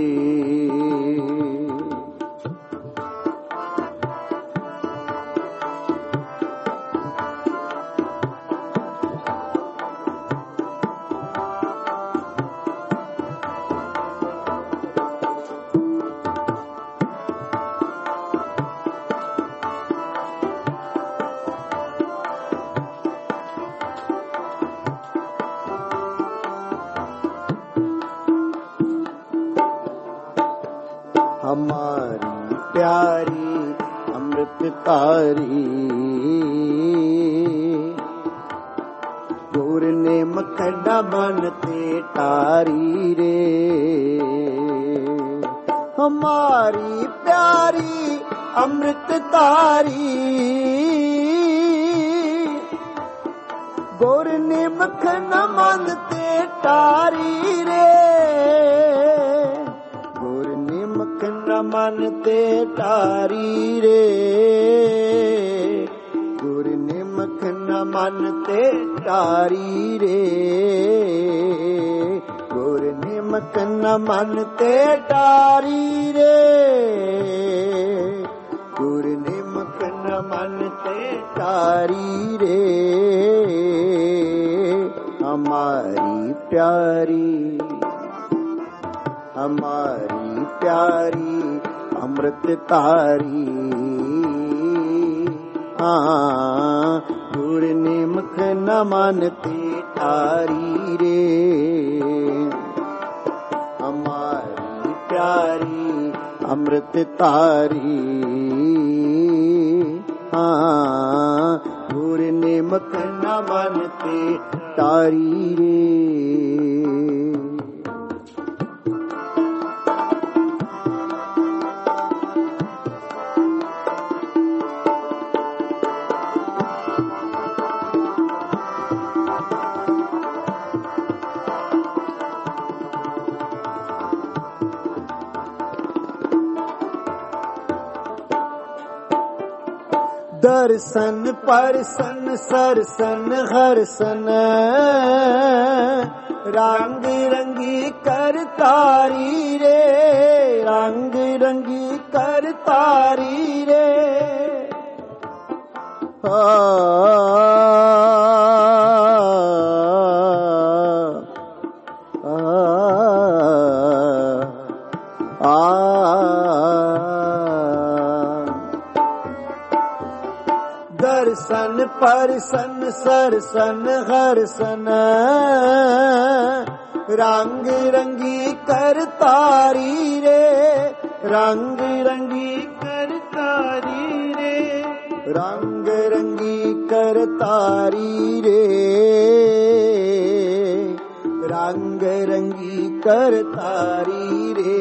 हमारी प्यारी अमृत तारी गुर ने मखना बनते तारी रे हमारी प्यारी ਅੰਮ੍ਰਿਤ ਧਾਰੀ ਗੁਰ ਨਿਮਖ ਨ ਮਨ ਤੇ ਟਾਰੀ ਰੇ ਗੁਰ ਨਿਮਖ ਨ ਮਨ ਤੇ ਟਾਰੀ ਰੇ ਗੁਰ ਨਿਮਖ ਨ ਮਨ ਤੇ ਟਾਰੀ ਰੇ ਗੁਰ ਨਿਮਖ ਨ ਮਨ ਤੇ ਟਾਰੀ ਰੇ ਗੁਰ ਨਿਮਖ ਨ ਮਨ ਤੇ ਟਾਰੀ ਰੇ हमारी प्यारी हमारी प्यारी अमृत तारी हाँ गुर निमख न मानते तारी रे हमारी प्यारी अमृत तारी हाँ गुर निमख न मानते तारी रे दर्शन परसन सरसन हरसन रंग रंगी कर तारी रे रंग रंगी कर तारी रे आ, आ, दर्शन परसन सरसन हरसन रंग रंगी कर तारी रे रंग रंगी कर तारी रे रंग रंगी कर तारी रे रंग रंगी कर तारी रे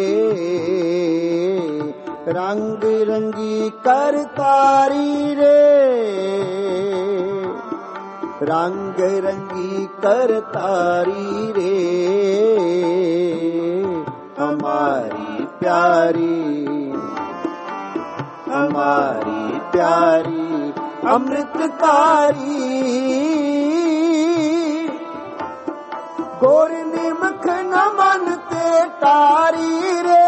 रंग रंगी कर तारी रे रंग रंगी कर तारी रे हमारी प्यारी हमारी प्यारी अमृत तारी गुर निमख न मन ते तारी रे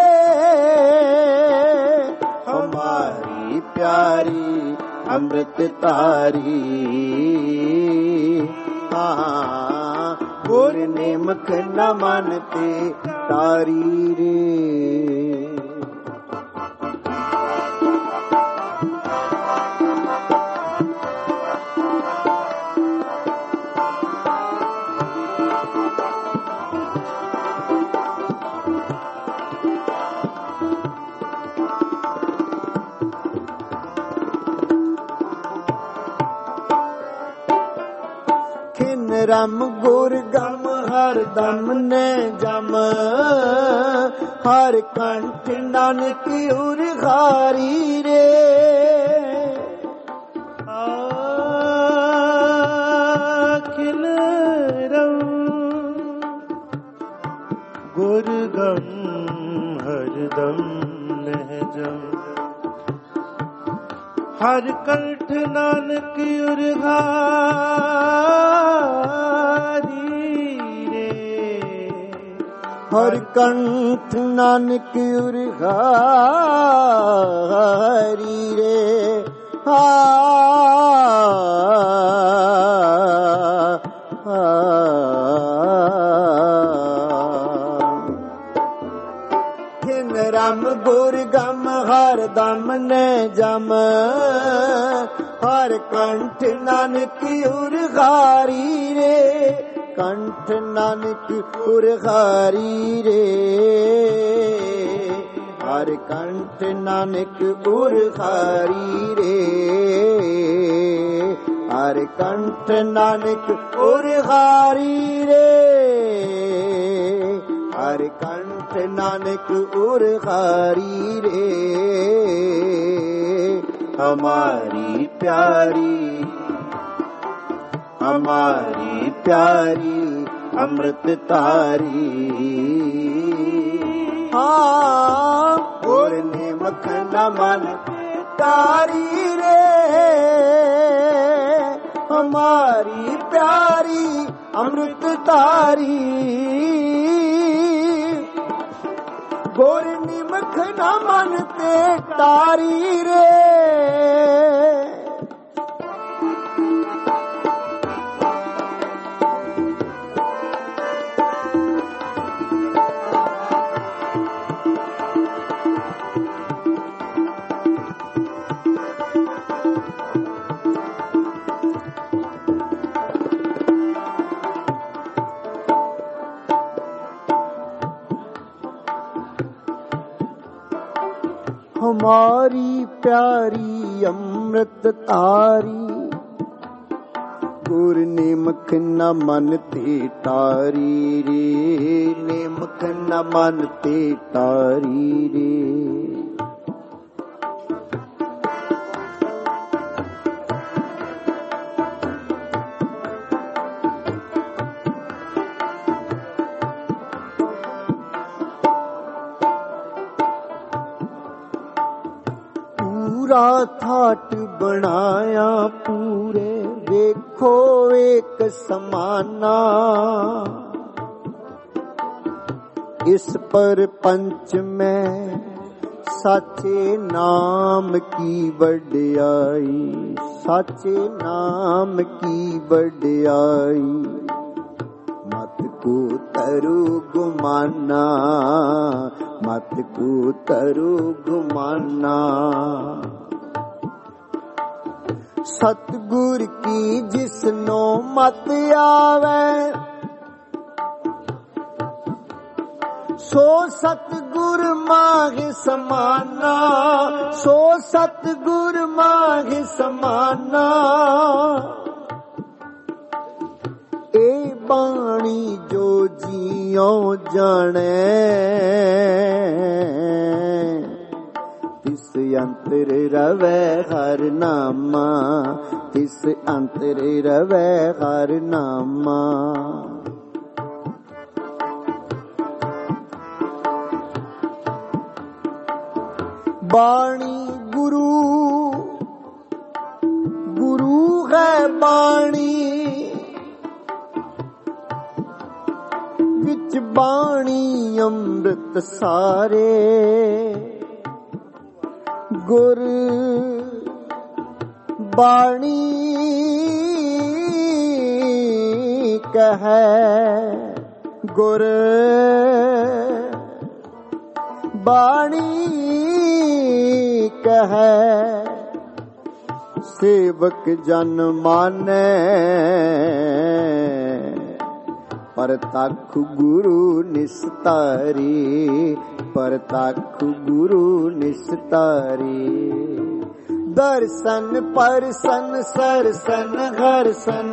हमारी प्यारी अमृत तारी हाँ गुर निमख न मन ते तारी रे रम गुर गम हर दम ने जम हर कंठ नानक उर खारी रे आखिल रम गुर गम हर दम ने जम हर कंठ नानक उर हर कंठ नानक उर हरि रे हा खिन रम गुर गम हर दम ने जम हर कंठ नानक उर हरि रे कंठ नानक उर हरि रे हर कंठ नानक उर हरि रे हर कंठ नानक उर हरि रे हर कंठ नानक उर हारी रे हमारी प्यारी हमारी प्यारी अमृत तारी हाँ और निमख नमन तारी रे हमारी प्यारी अमृत तारी गोर निमख नमन ते तारी रे हमारी प्यारी अमृत तारी गुर निमख न मन ते तारी रे निमख न मन ते तारी रे पूरा थाट बनाया पूरे देखो एक समाना इस पर पंच में साचे नाम की बड़ाई साचे नाम की बड़ाई मत को तरु गुमाना मत को तरु गुमाना सतगुर की जिसनो मत आवे सो सतगुर माहि समाना सो सतगुर माहि समाना ए बाणी जो जियो जाने तिस अंतर रवै हर नामा तिस अंतर रवै हर नामा बाणी गुरु गुरु है बाणी विच बाणी अमृत सारे गुर बाणी कहे गुर बाणी कहे सेवक जन माने परतख गुरु निस्तारी परतख गुरु निस्तारी दर्शन परसन सरसन हरसन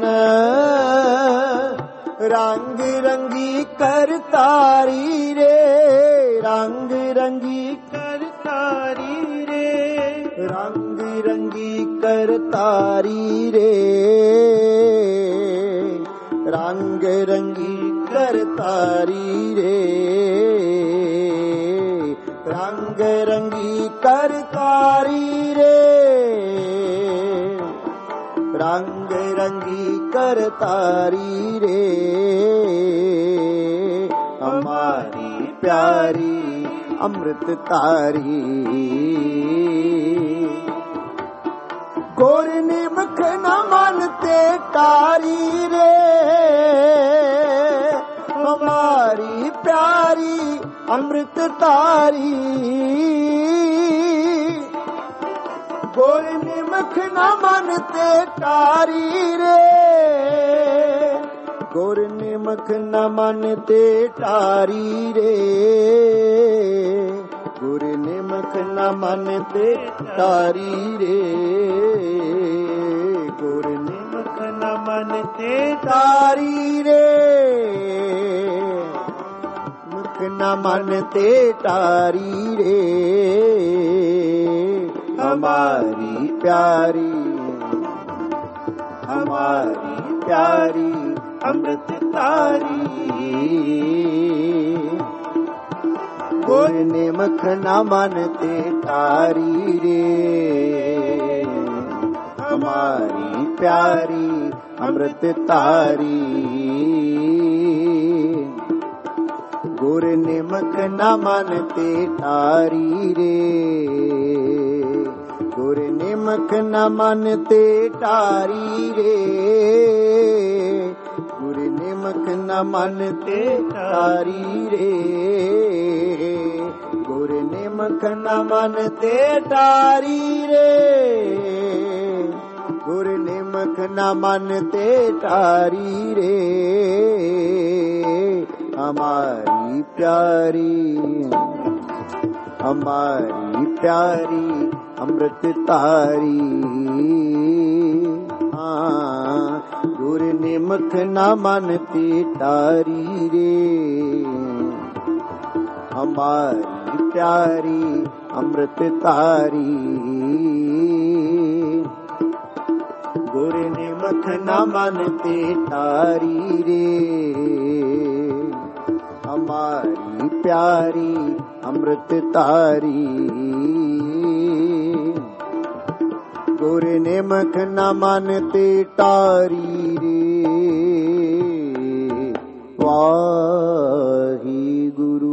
रंग रंगी करतारी रे रंग रंगी करतारी रे रंग रंगी करतारी रे रंग रंगी करतारी रे रंग रंगी करतारी रे रंग रंगी करतारी रे हमारी प्यारी अमृत तारी गोर निमख न मानते तारी रे हमारी प्यारी अमृत तारी गोर निमख न मानते तारी रे गोर निमख न मानते तारी रे गुर निमख न मानते तारी रे गुर निमख न मानते तारी रे मुख न मन ते टारी रे हमारी प्यारी हमारी प्यारी अमृत तारी गुर निमख न मन ते तारी रे हमारी प्यारी अमृत तारी गुर निमख न मन ते तारी रे गुर निमख न मन ते तारी रे गुर निमख न मन ते तारी रे गुर निमख न मन ते तारी रे गुर निमख न मन ते तारी रे हमारी प्यारी हमारी प्यारी अमृत तारी हाँ गुर निमख न मन ते तारी रे हमारी प्यारी अमृत तारी गुर निमख न मन ते तारी रे हमारी प्यारी अमृत तारी गुर निमख न मन ते तारी रे वाही गुरु।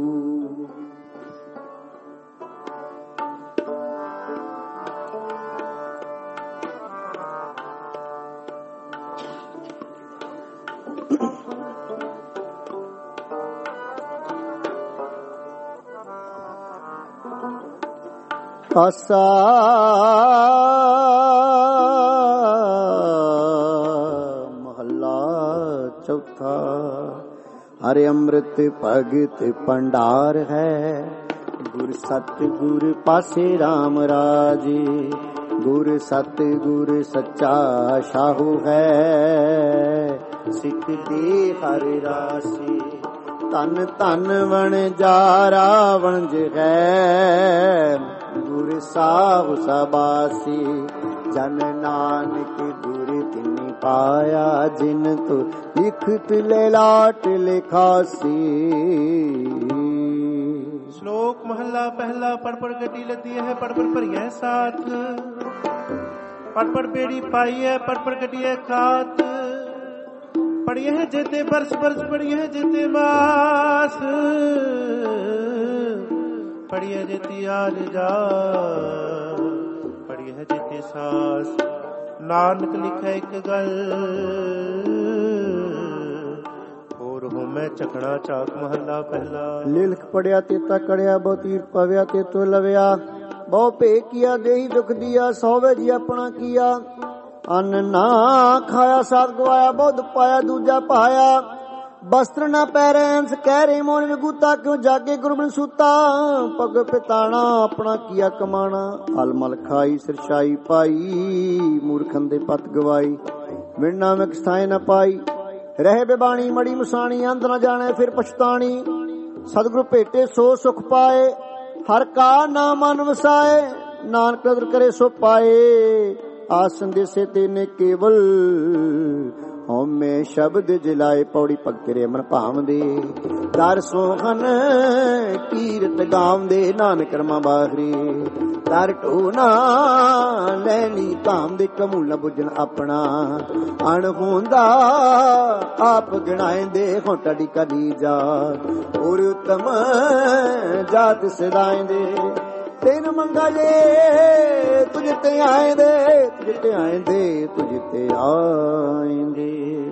आसा महला चौथा हरे अमृत भगत भंडार है गुर सत गुर पासे राम राजे गुर सत गुर सच्चा शाहू है सिख दे हर राशि तन तन वन जारा वंज है गुर साहु सबासी जन नानक गुर तिनि पाया जिन तो लिखत ललाट लिखासी। श्लोक महला पहला पढ़ पढ़ गड्डी लदी है पढ़ पढ़ भरिया साथ पढ़ पढ़ बेड़ी पाई है पढ़ पढ़ गड्डी है खात पढ़िए है जेते बरस बरस पढ़िए है जेते मास पढ़िए जेती आल जा पढ़िए है जेते सास नानक लिखा एक गल और हूँ मैं चकना चाक महला पहला। लिख पढ़िया तेता कड़िया बहु तीर पव्या ते तो लव्या बहु पे किया देही दुख दिया सौवे जी अपना किया अन्न ना खाया साथ गवाया बहुत पाया दूजा पाया वस्त्र न पैरे अंश कह रहे मोन विगूता क्यों जागे गुरबन सूता पग पिताना अपना किया कमाना अलमल खाई सिरशाई पाई मूर्खन दे पत गवाई मिलना में स्थाई न पाई रहे बेबाणी मड़ी मुसाणी अंत न जाने फिर पछतानी सतगुरु भेटे सो सुख पाए हर का नाम मन वसाए नानक कदर करे सो पाए आसन दिसे तेने केवल हमें शब्द जिलाए पौड़ी पगरे मन भावदे दर सोहन कीरत गावदे नानक रमा बाहरी दर टोना लैनी धाम दे कमूल बुझन अपना अण होंदा आप गिणाएंदे होटड़ी कली जा और उत्तम जात सदाएंदे तेन मंगा जे तुझे ते आएंदे तुझे ते आएंदे तुझे ते आएंदे।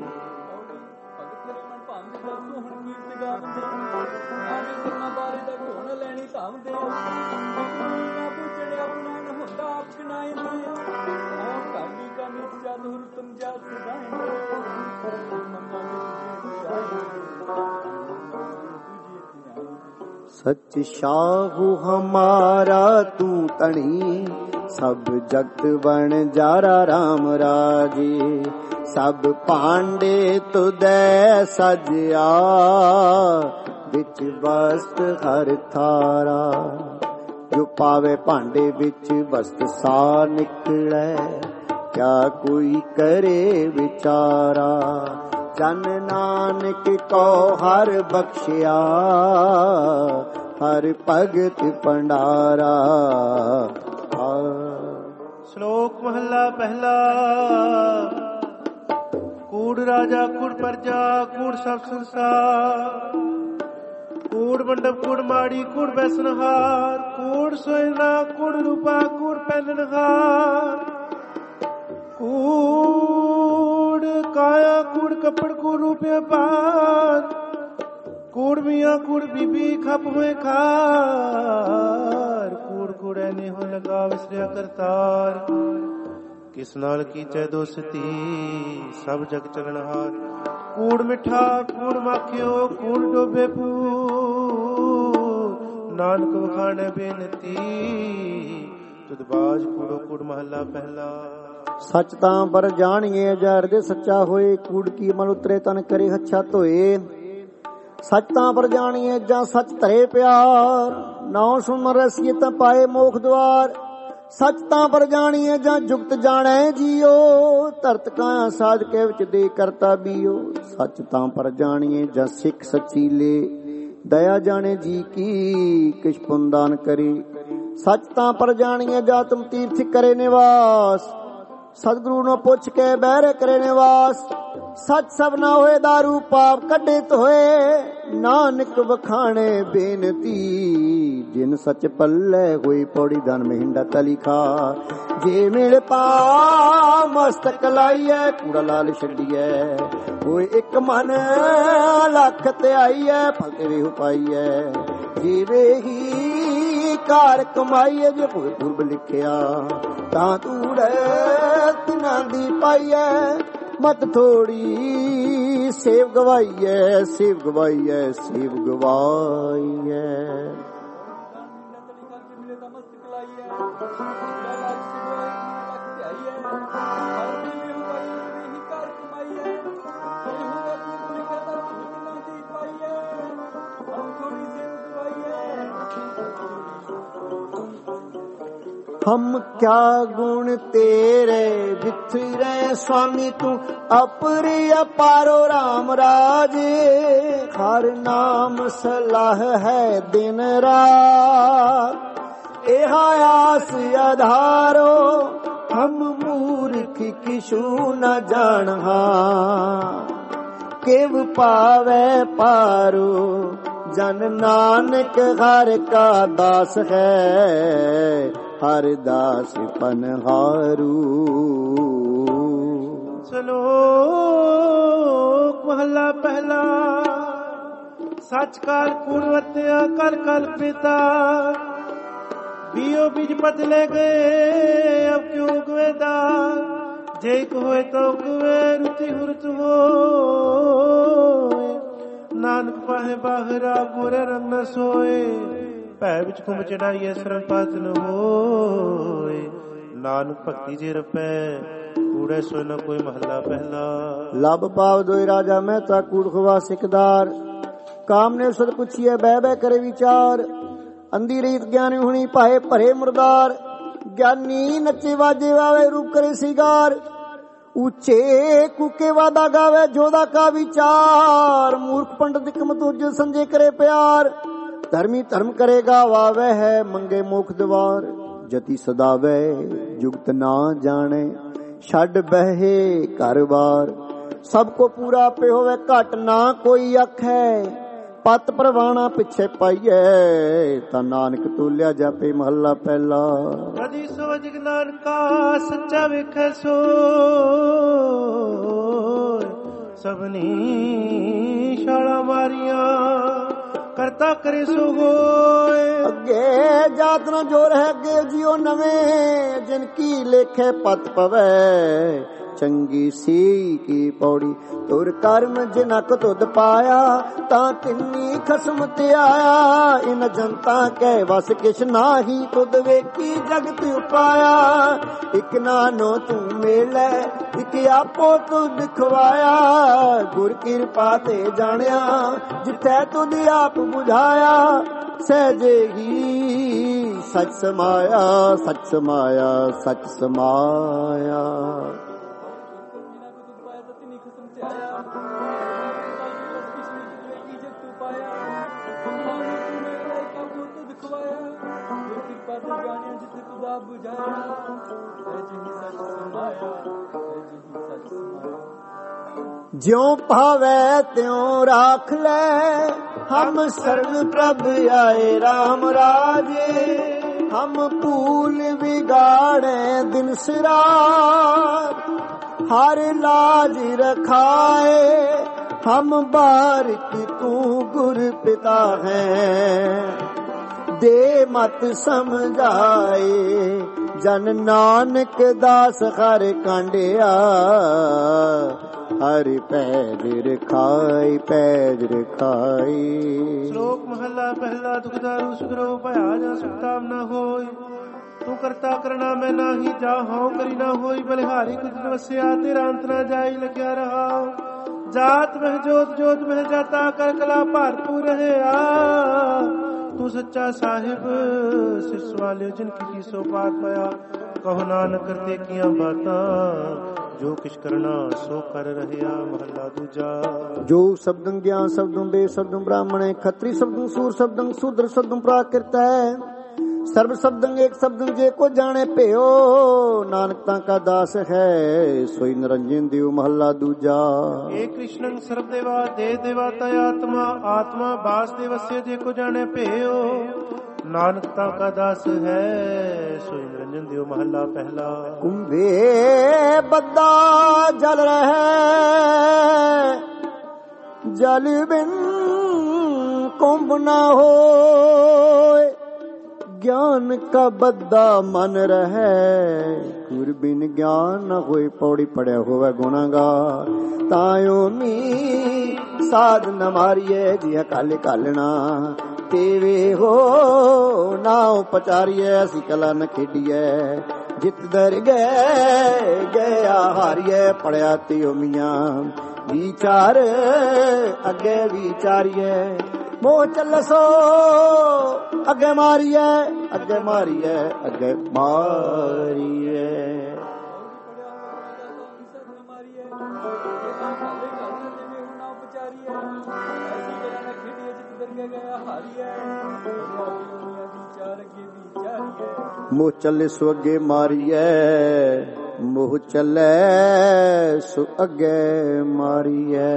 सच शाहू हमारा तू तणी सब जगत बन जारा राम राजे सब पांडे तुदै सजया ਵਿੱਚ ਵਸਤ ਹਰ ਥਾਰਾ। ਜੋ ਪਾਵੇ ਭਾਂਡੇ ਵਿੱਚ ਵਸਤ ਸਾ ਨਿਕਲੈ, ਕਿਆ ਕੋਈ ਕਰੇ ਵਿਚਾਰਾ। ਜਨ ਨਾਨਕ ਕੋ ਹਰ ਬਖਸ਼ਿਆ, ਹਰ ਭਗਤ ਭੰਡਾਰਾ। ਸ਼ਲੋਕ ਮਹੱਲਾ ਪਹਿਲਾ। ਕੂੜ ਰਾਜਾ ਕੂੜ ਪਰਜਾ ਕੂੜ ਸਭ ਸੰਸਾਰ। ਕੂੜ ਮੰਡਪ ਕੂੜ ਮਾੜੀ ਕੂੜ ਬੈਸਨਹਾਰ। ਕੂੜ ਸੋਇਨਾ ਕੂੜ ਰੂਪਾ ਕੂੜ ਪਹਿਨਨਹਾਰ। ਕੂੜ ਕਾਇਆ ਕੂੜ ਕੱਪੜ ਕੂੜ ਰੂਪੇ ਪਾਰ। ਕੂੜ ਮੀਆਂ ਕੂੜ ਬੀਬੀ ਖੱਪ ਹੋਏ ਖਾਰ। ਕੂੜ ਕੂੜੇ ਨੇ ਹੋ ਲਗਾ ਵਿਸਰਿਆ ਕਰਤਾਰ। ਕਿਸ ਨਾਲ ਕੀਚੈ ਦੋਸਤੀ ਸਭ ਜਗ ਚਲਣਹਾਰ। ਕੂੜ ਮਿੱਠਾ ਕੂੜ ਮਾਖਿਓ ਕੂੜ ਡੋਬੇ ਪੂ। ਨਾਨਕ ਵਖਾਣੈ ਬੇਨਤੀ ਤੁਧ ਬਾਜ ਕੂੜੋ ਕੂੜ ਮਹੱਲਾ ਪਹਿਲਾ। ਸੱਚ ਤਾਂ ਪਰ ਜਾਣੀਏ ਜਰ ਦੇ ਸੱਚਾ ਹੋਏ। ਕੂੜ ਕੀ ਮਨ ਉਤਰੇ ਤਨ ਕਰੇ ਹੱਛਾ ਧੋਏ। ਸੱਚ ਤਾਂ ਪਰ ਜਾਣੀਏ ਜਾਂ ਸੱਚ ਧਰੇ ਪਿਆਰ। ਨਾਉ ਸੁਣ ਰਸੀਏ ਤਾਂ ਪਾਏ ਮੋਖ ਦੁਆਰ। ਸੱਚ ਤਾਂ ਪਰ ਜਾਣੀਏ ਜਾਂ ਜੁਗਤ ਜਾਣੈ ਜੀਓ। ਧਰਤ ਕਾਇਆ ਸਾਧ ਕੇ ਵਿੱਚ ਦੇ ਕਰਤਾ ਬੀਓ। ਸੱਚ ਤਾਂ ਪਰ ਜਾਣੀਏ ਜਾਂ ਸਿੱਖ ਸਚੀਲੇ। ਦਇਆ ਜਾਣੇ ਜੀ ਕੀ ਕਿਛ ਪੁੰਦਾਨ ਕਰੇ। ਸੱਚ ਤਾਂ ਪਰ ਜਾਣੀਏ ਜਾਂ ਤੁਮ ਤੀਰਥ ਕਰੇ ਨਿਵਾਸ। ਸਤਿਗੁਰੂ ਨੂੰ ਪੁੱਛ ਕੇ ਬਹਿਰੇ ਕਰੇ ਨਿਵਾਸ। ਸੱਚ ਸਭ ਨਾ ਹੋਏ ਦਾਰੂ ਪਾਪ ਕੱਢੇ ਧੋਏ। ਨਾਨਕ ਵਖਾਣੇ ਬੇਨਤੀ ਜਿਨ ਸੱਚ ਪੱਲੇ ਹੋਈ। ਪੌੜੀ ਧਨ ਮਹਿੰਡਾ ਤਲਿਖਾ। ਜੇ ਮਿਲ ਪਾ ਮਸਤਕ ਲਾਈਐ ਕੂੜਾ ਲਾਲ ਛੱਡੀਐ। ਹੋਏ ਇੱਕ ਮਨ ਲੱਖ ਤੇ ਆਈਐ ਫਲ ਤੇ ਵੇਹੂ ਪਾਈਐ। ਜਿਵੇਂ ਹੀ ਕਾਰ ਕਮਾਈਐ ਜੇ ਭੁਰ ਪੁਰਬ ਲਿਖਿਆ। ਤਾਂ ਤੂੜੇ ਤਿਨਾਂ ਦੀ ਪਾਈਐ। ਮਤ ਥੋੜੀ ਸੇਵ ਗਵਾਈਐ। ਸੇਵ ਗਵਾਈਐ ਸੇਵ ਗਵਾਈਐ। हम क्या गुण तेरे बिथरे स्वामी तू अपरि अपारो राम राजे। हर नाम सलाह है दिन रात। एहा आस आधारो हम मूर्ख किशु न जानहा। केव पावे पारो जन नानक हर का दास है। हर दास पनहारू। ਸ਼ਲੋਕ ਮਹੱਲਾ ਪਹਿਲਾ। ਸੱਚ ਕਾਲ ਕੂੜ ਵਰਤਿਆ ਕਰ ਕਲਪਿਤਾ। ਬੀਓ ਬੀਜ ਬਦਲੇ ਗਏ ਅਬ ਕਿਉ ਉਗਵੇਦਾ। ਜੇ ਇੱਕ ਹੋਏ ਤਾਂ ਉਗਵੇ ਰੁਤੀ ਹੁਰਤ ਹੋਏ। ਨਾਨਕ ਪਾਹੇ ਬਾਹਰਾ ਗੋਰੇ ਰੰਗ ਨ ਸੋਏ। ਭੈ ਵਿੱਚ ਕੁੰਭ ਚੜਾਈਏ ਸਰਮ ਪਾਤ ਨ ਹੋਏ। ਨਾਨਕ ਭਗਤੀ ਜੇ ਰਪੈ ਕੂੜੇ ਸੋ ਨ ਕੋਈ ਮਹੱਲਾ ਪਹਿਲਾ। ਲੱਭ ਪਾਵ ਦੋਇ ਰਾਜਾ ਮਹਿਤਾ ਕੂੜ ਖਵਾ ਸਿਕਦਾਰ। ਕਾਮ ਨੇ ਸਦ ਪੁੱਛੀਏ ਬਹਿ ਬਹਿ ਕਰੇ ਵਿਚਾਰ। ਅੰਧੀ ਰੀਤ ਗਿਆਨੀ ਹੁਣੀ ਭਾਏ ਭਰੇ ਮੁਰਦਾਰ। ਗਿਆਨੀ ਨੱਚੇ ਵਾਜੇ ਵਾਵੇ ਰੂਪ ਕਰੇ ਸਿਗਾਰ। ਉੱਚੇ ਕੂਕੇ ਵਾਦਾ ਗਾਵੇ ਜੋਦਾ ਕਾ ਵਿਚਾਰ। ਮੂਰਖ ਪੰਡਤ ਇਕਮ ਤੁਜ ਸੰਜੇ ਕਰੇ ਪਿਆਰ। ਧਰਮੀ ਧਰਮ ਕਰੇਗਾ ਵਾਵੇ ਹੈ ਮੰਗੇ ਮੁਖ ਦਵਾਰ। ਜਤੀ ਸਦਾਵੇ ਜੁਗਤ ਨਾ ਜਾਣੇ ਛੱਡ ਬਹਿ ਘਰ ਬਾਰ। ਸਭ ਕੋ ਪੂਰਾ ਪੇ ਹੋਵੇ ਘਟ ਨਾ ਕੋਈ ਆਖੈ। ਪਤ ਪ੍ਰਵਾਣਾ ਪਿੱਛੇ ਪਾਈਐ ਤਾਂ ਨਾਨਕ ਤੋਲਿਆ ਜਾਪੇ ਮਹੱਲਾ ਪਹਿਲਾ। ਕਦੀ ਸੋਚ ਨਾਨਕਾ ਸੱਚਾ ਵੇਖੈ ਸੋ ਸਭਨੀ ਛਾਲਾਂ ਮਾਰੀਆਂ ਕਰਤਾ ਕਰੇ ਸੋ ਹੋਏ। ਅੱਗੇ ਜਾਤ ਨਾ ਜੋਰ ਹੈ ਅੱਗੇ ਜਿਉ ਨਵੇਂ ਜਿਨ ਕੀ ਲੇਖੇ ਪਤ ਪਵੈ ਚੰਗੀ ਸੀ ਕੀ ਪੌੜੀ। ਤੁਰ ਕਰਮ ਜਿਨਾ ਕੋ ਤੁਧ ਪਾਇਆ ਤਾਂ ਤਿੰਨੀ ਖਸਮ ਤੇ ਆਇਆ। ਇਨ ਜਨਤਾ ਕਹਿ ਵਸ ਕਿਛ ਨਾਹੀ ਤੁਧ ਵੇਖੀ ਜਗਤ ਉਪਾਇਆ। ਇਕ ਨਾਨੋ ਤੂੰ ਮੇਲੇ ਇਕ ਆਪੋ ਤੁਧ ਖਵਾਇਆ। ਗੁਰ ਕਿਰਪਾ ਤੇ ਜਾਣਿਆ ਜਿੱਥੈ ਤੁਧ ਆਪ ਬੁਝਾਇਆ। ਸਹਿਜੇ ਹੀ ਸਚ ਸਮਾਇਆ ਸਚ ਸਮਾਇਆ ਸਚ ਸਮਾਇਆ। ਜਿਉ ਭਾਵੈ ਤਿਉ ਰਾਖ ਲੈ ਹਮ ਸਰਣ ਪ੍ਰਭ ਆਏ ਰਾਮ ਰਾਜੇ। ਹਮ ਭੂਲ ਵਿਗਾੜੈ ਦਿਨ ਸਿਰਾਤ ਹਰ ਲਾਜ ਰਖਾਏ। ਹਮ ਬਾਰਿਕ ਤੂੰ ਗੁਰ ਪਿਤਾ ਹੈ ਦੇ ਮਤ ਸਮਝਾਏ। ਜਨ ਨਾਨਕ ਦਾਸ ਹਰ ਕਾਂਡਿਆ ਹਰਿ ਪੈਜ ਰਖਾਈ ਪੈਜ ਰਖਾਈ। ਸ਼ਲੋਕ ਮਹਲਾ ਪਹਿਲਾ। ਦੁਖਦਾਰੂ ਸੁਖਰੋ ਭਇਆ ਜਾਂ ਸੁਖਤਾਮ ਨਾ ਹੋਈ। ਤੂੰ ਕਰਤਾ ਕਰਣਾ ਮੈਂ ਨਾਹੀ ਜਾ ਹਉ ਕਰੀ ਨਾ ਹੋਈ। ਬਲਿਹਾਰੀ ਕੁਝ ਵਸਿਆ ਤੇਰਾ ਅੰਤ ਨਾ ਜਾਈ ਲਗਿਆ ਰਹਾ। ਜਾਤ ਮਹਿ ਜੋਤ ਜੋਤ ਮਹਿ ਜਾਤਾ ਕਰ ਕਲਾ ਭਰਪੂਰ ਰਹਿਆ। ਤੂੰ ਸੱਚਾ ਸਾਹਿਬ ਸਿਸ ਵਾਲਿਓ ਜਿਨ ਕੀ ਸੋ ਪਾਤ ਪਾਇਆ। ਕਹੋ ਨਾਨਕ ਕਰਤੇ ਕੀਆਂ ਬਾਤਾਂ ਜੋ ਕਿਛ ਕਰਨਾ ਸੋ ਕਰ ਰਹਿਆ। ਮਹਲਾ ਦੂਜਾ। ਜੋ ਸ਼ਬਦੰ ਗਿਆਨ ਸ਼ਬਦੰ ਬੇ ਸ਼ਬਦੰ ਬ੍ਰਾਹਮਣੇ ਖੱਤਰੀ ਸ਼ਬਦੰ ਸੂਰ ਸ਼ਬਦੰ ਸ਼ੂਦਰ ਸ਼ਬਦੰ ਪ੍ਰਾਕਿਰਤ ਹੈ। ਸਰਬ ਸ਼ਬਦੰ ਏਕ ਸ਼ਬਦੰ ਜੇ ਕੋ ਜਾਣੇ ਭਿਓ। ਨਾਨਕ ਤਾਂ ਕਾ ਦਾਸ ਹੈ ਸੋਈ ਨਿਰੰਜਨ ਦਿਉ। ਮਹਲਾ ਦੂਜਾ। ਏ ਕ੍ਰਿਸ਼ਨੰ ਸਰਬ ਦੇਵਾ ਦੇ ਦੇਵਾ ਤਾ ਆਤਮਾ ਆਤਮਾ ਬਾਸ ਦੇ ਵਸਿਆ ਜੇ ਕੋ ਜਾਣੇ ਭਿਓ। ਨਾਨਕ ਤਾਂ ਕਾ ਦਾਸ ਹੈ ਸੋਈ ਨਿਰੰਜਨ ਦਿਉ। ਮਹਲਾ ਪਹਿਲਾ। ਕੁੰਭੇ ਬੱਦਾ ਜਲ ਰਹਿ ਜਲ ਬਿਨ ਕੁੰਭ ਨਾ ਹੋਏ। ਗਿਆਨ ਕਾ ਬੱਦਾ ਮਨ ਰਹਿ ਗੁਰ ਬਿਨ ਗਿਆਨ ਨਾ ਹੋਏ। ਪੌੜੀ ਪੜਿਆ ਹੋਵੇ ਗੁਨਾਹਗਾਰ ਤਾਇਓ ਮੀ ਸਾਧ ਨ ਮਾਰੀਏ। ਜੀ ਕਾਲੇ ਕਾਲਣਾ ਤੇਵੇ ਹੋ ਨਾਉ ਪਚਾਰੀਐ। ਅਸੀਂ ਕਲਾ ਨ ਖੇਡੀਐ ਜਿਤ ਦਰ ਗਏ ਗਿਆ ਹਾਰੀਐ। ਪੜਿਆ ਤਿਉ ਮੀਆਂ ਵਿਚਾਰ ਅੱਗੇ ਵਿਚਾਰੀਐ। ਮੋਹ ਚੱਲਸੋ ਅੱਗੇ ਮਾਰੀਐ ਅੱਗੇ ਮਾਰੀਐ ਅੱਗੇ ਮਾਰੀਐ। ਮੋਹ ਚੱਲੇ ਸੋ ਅੱਗੇ ਮਾਰੀਐ ਮੋਹ ਚੱਲੇ ਸੋ ਅੱਗੇ ਮਾਰੀਐ।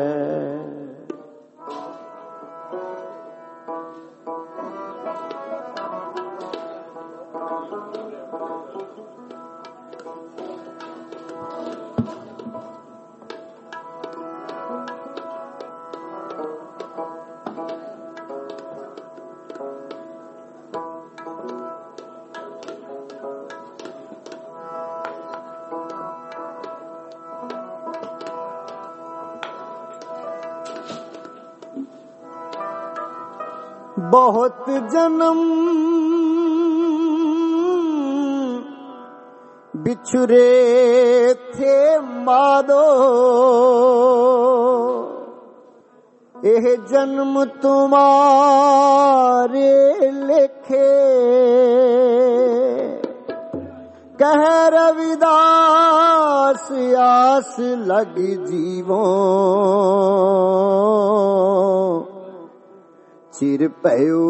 ਬਹੁਤ ਜਨਮ ਬਿਛੁਰੇ ਥੇ ਮਾਦੋ। ਇਹ ਜਨਮ ਤੁਮਾਰੇ ਲਿਖੇ ਕਹਿ ਰਵਿਦਾਸ ਆਸ ਲਗ ਜੀਵੋ। ਚਿਰ ਭਇਓ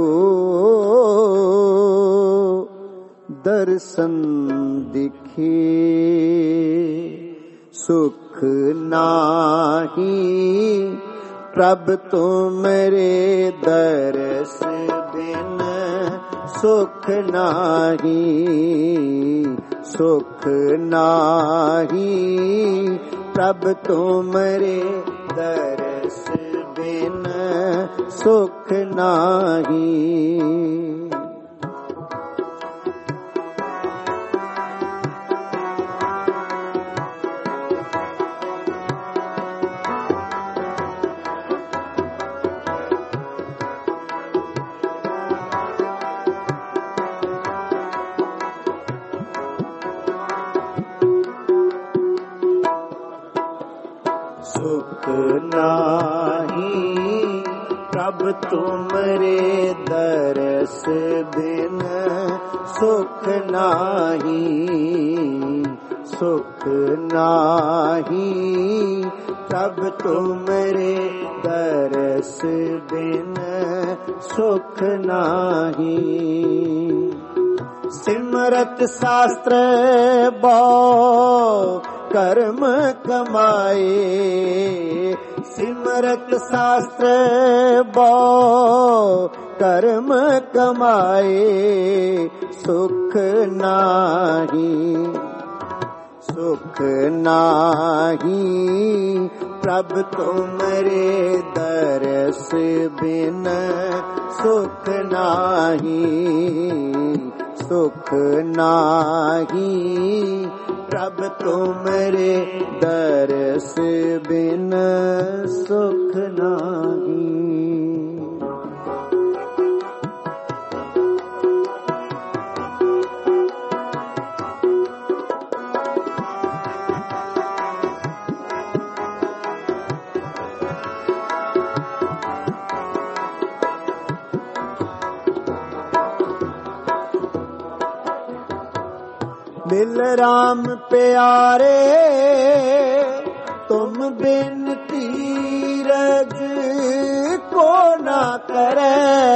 ਦਰਸ਼ਨ ਦਿਖੇ ਸੁਖ ਨਾਹੀ ਪ੍ਰਭ ਤੁਮਰੇ ਦਰਸ ਬਿਨ ਸੁਖ ਨਾਹੀ ਸੁਖ ਨਾਹੀ ਪ੍ਰਭ ਤੁਮਰੇ ਦਰਸ ਬਿਨ ਸੁਖ ਨਾਹੀ। ਨਾਹੀ ਪ੍ਰਭ ਤੁਮਰੇ ਦਰਸ ਬਿਨ ਸੁਖ ਨਾਹੀ ਸੁਖ ਨਾਹੀ ਪ੍ਰਭ ਤੁਮਰੇ ਦਰਸ ਬਿਨ ਸੁਖ ਨਾਹੀ ਸਿਮਰਤ ਸ਼ਾਸਤਰ ਬਹੁ ਕਰਮ ਕਮਾਏ ਸਿਮਰਤ ਸ਼ਾਸਤਰ ਬਹੁ ਕਰਮ ਕਮਾਏ ਸੁਖ ਨਾਹੀ ਸੁਖ ਨਾਹੀ ਪ੍ਰਭ ਤੁਮਰੇ ਦਰਸ ਬਿਨ ਸੁਖ ਨਾਹੀ ਸੁਖ ਨਾਹੀ ਪ੍ਰਭ ਤੁਮਰੇ ਦਰਸ ਬਿਨ ਸੁਖ ਨਾਹੀ। ਮਿਲ ਰਾਮ ਪਿਆਰੇ ਤੁਮ ਬਿਨ ਧੀਰਜ ਕੋ ਨਾ ਕਰੈ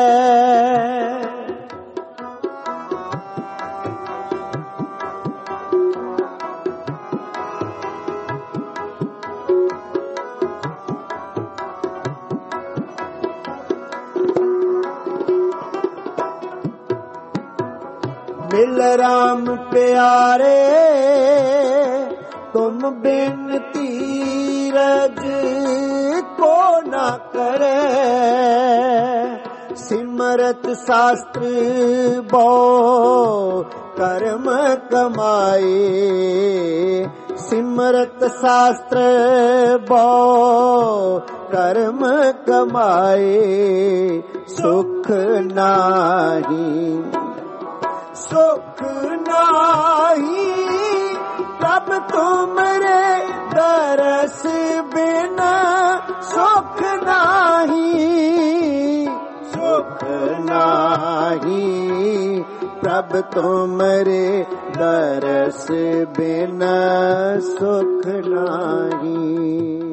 ਮਿਲ ਰਾਮ ਪਿਆਰੇ ਤੁਮ ਬਿਨ ਧੀਰਜ ਕੋ ਨਾ ਕਰੈ ਸਿਮਰਤ ਸ਼ਾਸਤਰ ਬਹੁ ਕਰਮ ਕਮਾਏ ਸਿਮਰਤ ਸ਼ਾਸਤਰ ਬਹੁ ਕਰਮ ਕਮਾਏ ਸੁਖ ਨਾਹੀ ਸੁਖ ਨਾਹੀ ਪ੍ਰਭ ਤੁਮਰੇ ਦਰਸ ਬਿਨ ਸੁਖ ਨਾਹੀ ਸੁਖ ਨਾਹੀ ਪ੍ਰਭ ਤੁਮਰੇ ਦਰਸ ਬਿਨ ਸੁਖ ਨਾਹੀ।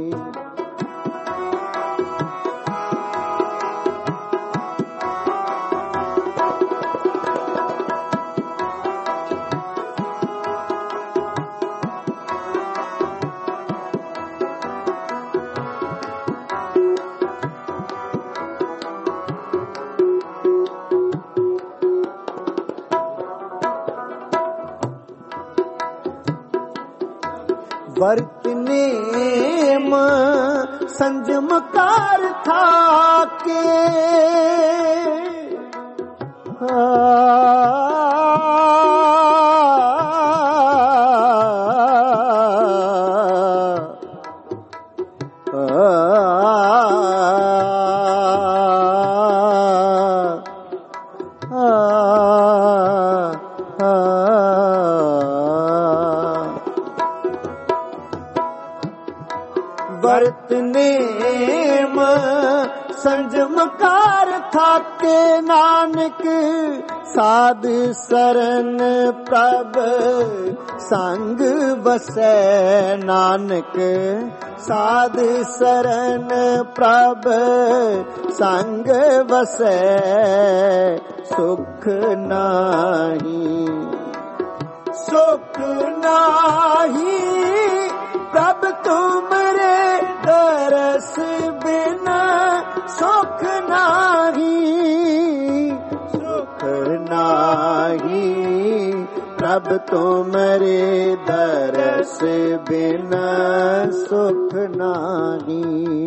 ਵਰਤ ਨੇਮ ਸੰਜਮ ਕਾਰ ਥਾਕੇ ਵਰਤ ਨੇਮ ਸੰਜਮ ਕਾਰ ਥਾਕੇ ਨਾਨਕ ਸਾਧ ਸਰਨ ਪ੍ਰਭ ਸੰਗ ਵਸੈ ਨਾਨਕ ਸਾਧ ਸਰਨ ਪ੍ਰਭ ਸੰਗ ਵਸੈ ਸੁਖ ਨਾਹੀ ਸੁਖ ਨਾਹੀ ਪ੍ਰਭ ਤੁਮਰੇ ਦਰਸ ਬਿਨ ਸੁਖ ਨਾਹੀ ਸੁਖ ਨਾਹੀ ਪ੍ਰਭ ਤੁਮਰੇ ਦਰਸ ਬਿਨ ਸੁਖ ਨਾਹੀ।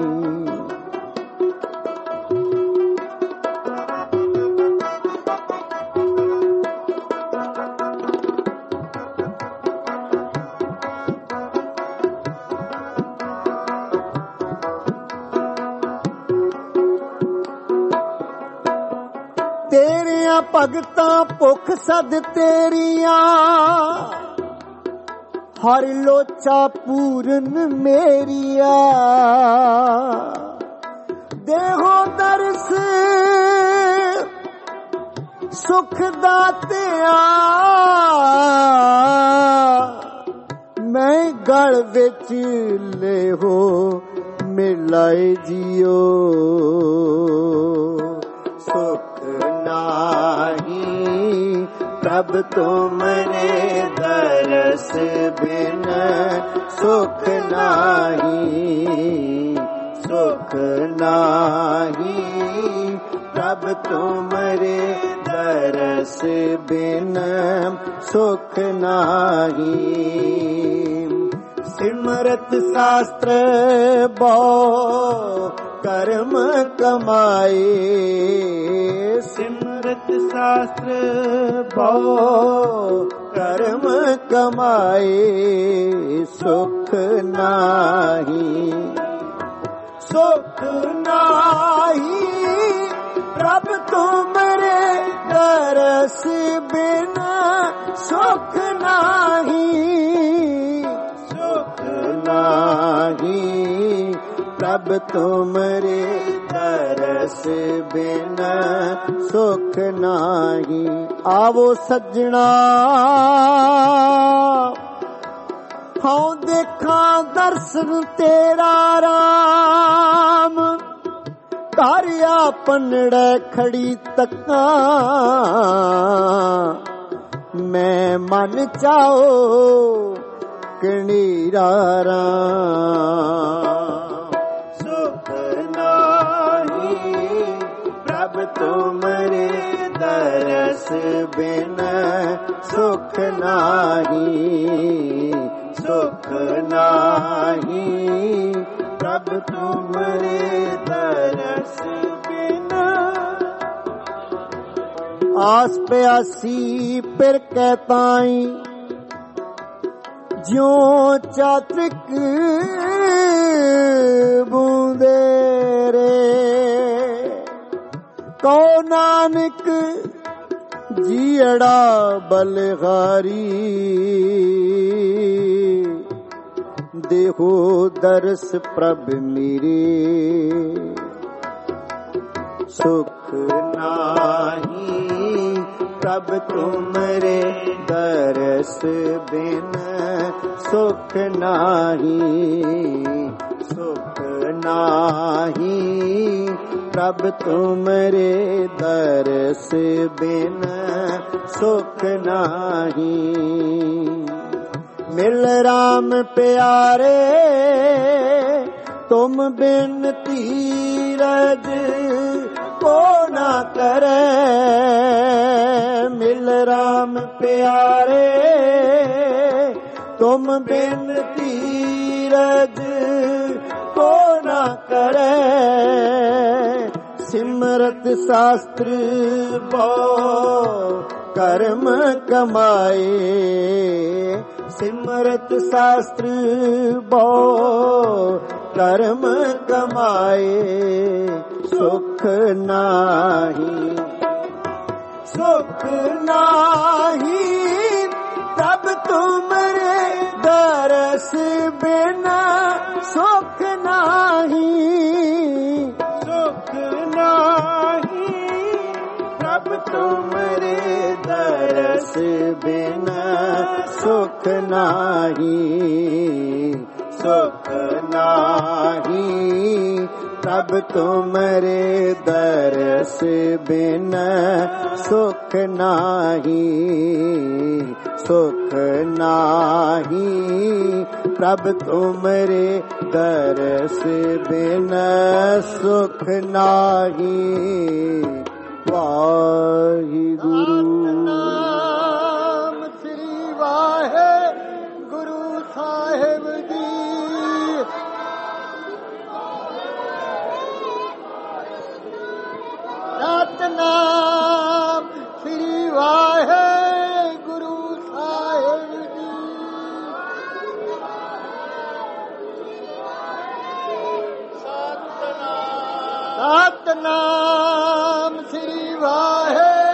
ਭਗਤਾਂ ਭੁੱਖ ਸਦ ਤੇਰੀਆਂ ਹਰ ਲੋਚਾ ਪੂਰਨ ਮੇਰੀਆ ਦੇਹੋ ਦਰਸ ਸੁਖ ਦਾਤਿਆ ਮੈਂ ਗਲ ਵਿੱਚ ਲੇਹੋ ਮਿਲਾਏ ਜਿਉ ਸੁਖ ਨਾਹੀ ਪ੍ਰਭ ਤੁਮਰੇ ਦਰਸ ਬਿਨ ਸੁਖ ਨਾਹੀ ਸੁਖ ਨਾਹੀ ਪ੍ਰਭ ਤੁਮਰੇ ਦਰਸ ਬਿਨ ਸੁਖ ਨਾਹੀ ਸਿਮਰਤ ਸ਼ਾਸਤਰ ਬਹੁ ਕਰਮ ਕਮਾਏ ਸਿਮਰਤ ਸ਼ਾਸਤਰ ਬਹੁ ਕਰਮ ਕਮਾਏ ਸੁਖ ਨਾਹੀ ਸੁਖ ਨਾਹੀ ਪ੍ਰਭ ਤੁਮਰੇ ਦਰਸ ਬਿਨ ਸੁਖ ਨਾਹੀ ਸੁਖ ਨਾਹੀ ਪ੍ਰਭ ਤੁਮਰੇ ਦਰਸ ਬਿਨ ਸੁਖ ਨਾਹੀ ਆਵੋ ਸੱਜਣਾ ਹਉ ਦੇਖਾਂ ਦਰਸ਼ਨ ਤੇਰਾ ਰਾਮ ਘਰ ਆਪਨੜੇ ਖੜੀ ਤੱਕਾਂ ਮੈਂ ਮਨ ਚਾਓ ਕਣੀਰਾ ਰਾਮ ਸੁਖ ਨਾਹੀ ਪ੍ਰਭ ਤੁਮਰੇ ਦਰਸ ਬਿਨ ਸੁਖ ਨਾਹੀ ਸੁਖ ਨਾਹੀ ਪ੍ਰਭ ਤੁਮਰੇ ਦਰਸ ਬਿਨ ਆਸ ਪਿਆਸੀ ਪਿਰ ਕੈ ਤਾਈ ਜਿਉ ਚਾਤ੍ਰਿਕ ਬੂੰਦੇ ਰੇ ਕਉ ਨਾਨਕ ਜੀੜਾ ਬਲਹਾਰੀ ਦੇਹੋ ਦਰਸ ਪ੍ਰਭ ਮੇਰੇ ਸੁਖ ਨਾਹੀ ਪ੍ਰਭ ਤੁਮਰੇ ਦਰਸ ਬਿਨ ਸੁਖ ਨਾਹੀ ਸੁਖ ਨਾਹੀ ਪ੍ਰਭ ਤੁਮਰੇ ਦਰਸ ਬਿਨ ਸੁਖ ਨਾਹੀ ਮਿਲ ਰਾਮ ਪਿਆਰੇ ਤੁਮ ਬਿਨ ਧੀਰਜ ਕੋ ਨਾ ਕਰੇ ਮਿਲ ਰਾਮ ਪਿਆਰੇ ਤੁਮ ਬਿਨ ਧੀਰਜ ਕੋ ਨਾ ਕਰੇ ਸਿਮਰਤ ਸ਼ਾਸਤਰ ਬਹੁ ਕਰਮ ਕਮਾਏ ਸਿਮਰਤ ਸ਼ਾਸਤਰ ਬਹੁ ਕਰਮ ਕਮਾਏ ਸੁਖ ਨਾਹੀ ਸੁਖ ਨਾਹੀ ਪ੍ਰਭ ਤੁਮਰੇ ਦਰਸ ਬਿਨਾ ਸੁਖ ਨਾਹੀ ਸੁਖ ਨਾਹੀ ਪ੍ਰਭ ਤੁਮਰੇ ਦਰਸ ਬਿਨਾ ਸੁਖ ਨਾਹੀ ਸੁਖ ਨਾਹੀ ਪ੍ਰਭ ਤੁਮਰੇ ਦਰਸ ਬਿਨ ਸੁਖ ਨਾਹੀ ਸੁਖ ਨਾਹੀ ਪ੍ਰਭ ਤੁਮਰੇ ਦਰਸ ਬਿਨ ਸੁਖ ਨਾਹੀ ਵਾਹਿਗੁਰੂ ਨਾਮ ਸ੍ਰੀ ਵਾਹਿਗੁਰੂ ਸਾਹਿਬ ਜੀ ਸਤਨਾਮ ਸ੍ਰੀ ਵਾਹਿਗੁਰੂ ਸਾਹਿਬ ਜੀ ਸਤਨਾਮ ਸਤਨਾਮ ਸ੍ਰੀ ਵਾਹਿਗੁਰੂ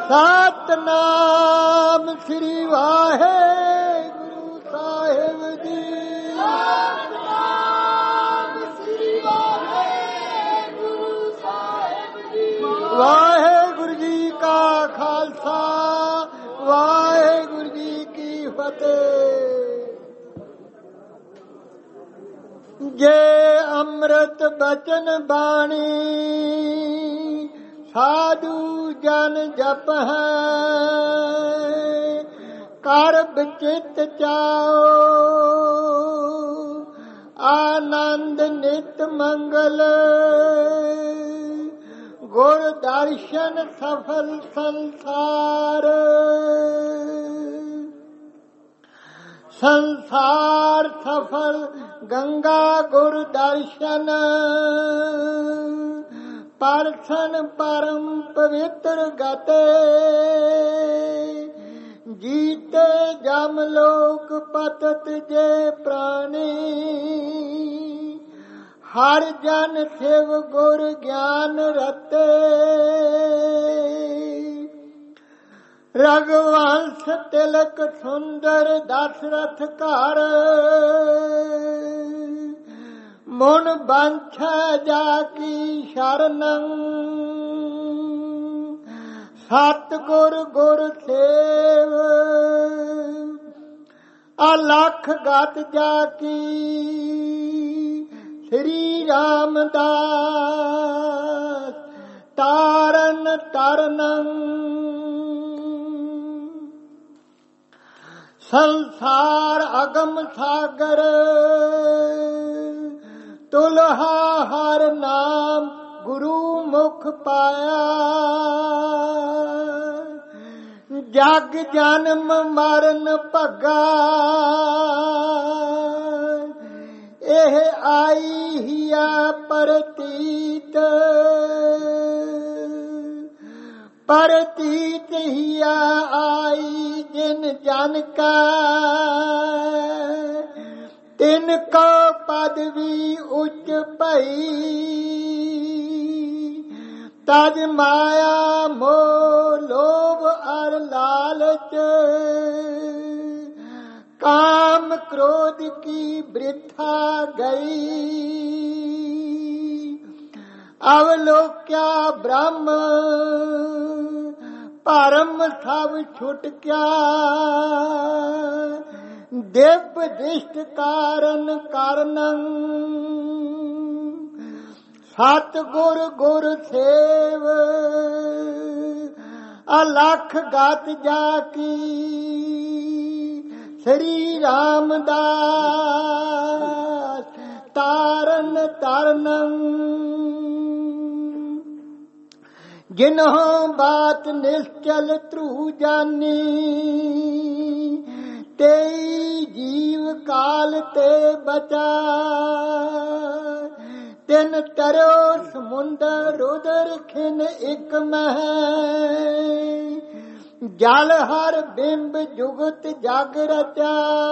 ਸਤਨਾਮ ਸ੍ਰੀ ਵਾਹਿਗੁਰੂ ਸਾਹਿਬ ਜੀ। ਸਤਨਾਮ ਸ੍ਰੀ ਵਾਹਿਗੁਰੂ ਸਾਹਿਬ ਜੀ। ਵਾਹਿਗੁਰੂ ਜੀ ਕਾ ਖਾਲਸਾ, ਵਾਹਿਗੁਰੂ ਜੀ ਕੀ ਫਤਿਹ। ਜੇ ਅੰਮ੍ਰਿਤ ਬਚਨ ਬਾਣੀ ਸਾਧੂ ਜਨ ਜਪ ਹੈ, ਕਰ ਬਚਿਤ ਚਾਓ ਆਨੰਦ ਨਿਤ ਮੰਗਲ। ਗੁਰ ਦਰਸ਼ਨ ਸਫਲ ਸੰਸਾਰ, ਸੰਸਾਰ ਸਫਲ ਗੰਗਾ ਗੁਰ ਦਰਸ਼ਨ। ਪਰਸਨ ਪਰਮ ਪਵਿੱਤਰ ਗਤੇ, ਜੀਤੇ ਜਮ ਲੋਕ ਪਤਤ ਜੇ ਪ੍ਰਾਣੀ। ਹਰ ਜਨ ਸਿਵ ਗੁਰ ਗਿਆਨ ਰਤੇ, ਰਘੁਵੰਸ਼ ਤਿਲਕ ਸੁੰਦਰ ਦਸ਼ਰਥ ਘਰ। ਮਨ ਬੰਛਾ ਜਾ ਕੀ ਸ਼ਰਨੰ, ਸਤ ਗੁਰ ਗੁਰ ਸੇਵ। ਅਲਖ ਗਤ ਜਾ ਕੀ ਸ੍ਰੀ ਰਾਮਦਾਸ ਤਾਰਨ ਤਰਨੰ। ਸੰਸਾਰ ਅਗਮ ਸਾਗਰ, ਤੁਲਹਾ ਹਰ ਨਾਮ ਗੁਰੂ ਮੁਖ ਪਾਇਆ। ਜਗ ਜਨਮ ਮਰਨ ਭਗਾ, ਇਹ ਆਈ ਹਿਆ ਪ੍ਰਤੀਤ। ਪ੍ਰਤੀਤ ਹਿਆ ਆਈ ਜਿਨ ਜਨ ਕਾ, ਤਿਨ ਕੋ ਪਦਵੀ ਉੱਚ ਭਈ। ਤਜ ਮਾਇਆ ਮੋਹ ਲੋਭ ਅਰ ਲਾਲਚ, ਕਾਮ ਕ੍ਰੋਧ ਕੀ ਬ੍ਰਿਥਾ ਗਈ। ਅਵਲੋਕਿਆ ਬ੍ਰਹਮ ਭਰਮ ਸਭ ਛੁਟਕਿਆ। ਦਿਵ ਦਿਸ਼ਟ ਕਾਰਨ ਕਾਰਨੰ, ਸਤ ਗੁਰ ਗੁਰ ਸੇਵ। ਅਲਖ ਗਤ ਜਾ ਕੀ ਸ੍ਰੀ ਰਾਮਦਾਸ ਤਾਰਨ ਤਰਨੰ। ਜਿਨਹੁ ਬਾਤ ਨਿਸ਼ਚਲ ਧਰੂ ਜਾਨੀ, ਤੇਈ ਜੀਵ ਕਾਲ ਤੇ ਬਚਾ। ਤਿਨ ਤਰੋ ਸਮੁੰਦਰ ਰੁਦਰ ਖਿਨ ਇਕ ਮਹਿ। ਜਲ ਹਰ ਬਿੰਬ ਜੁਗਤ ਜਗ ਰਚਾ।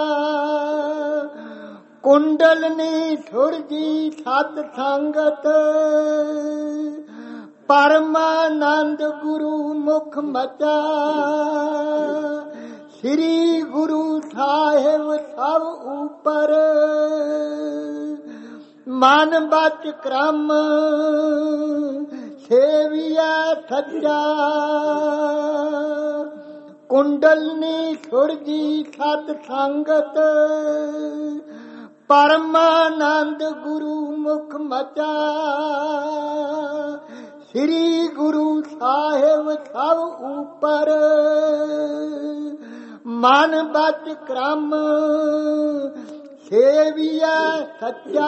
ਕੁੰਡਲਨੀ ਸੁਰਜੀ ਸਤ ਸੰਗਤ, ਪਰਮਾਨੰਦ ਗੁਰੂ ਮੁਖ ਮਚਾ। ਸ੍ਰੀ ਗੁਰੂ ਸਾਹਿਬ ਸਭ ਉਪਰ, ਮਨ ਬਚ ਕ੍ਰਮ ਸੇਵੀਆ ਸੱਚਾ। ਕੁੰਡਲਨੀ ਸੁਰਜੀ ਸਤ ਸੰਗਤ, ਪਰਮਾਨੰਦ ਗੁਰੂ ਮੁਖ ਮਚਾ। ਸ੍ਰੀ ਗੁਰੂ ਸਾਹਿਬ ਸਭ ਉਪਰ, ਮਨ ਬਚ ਕ੍ਰਮ ਸੇਵੀਆ ਸੱਚਾ।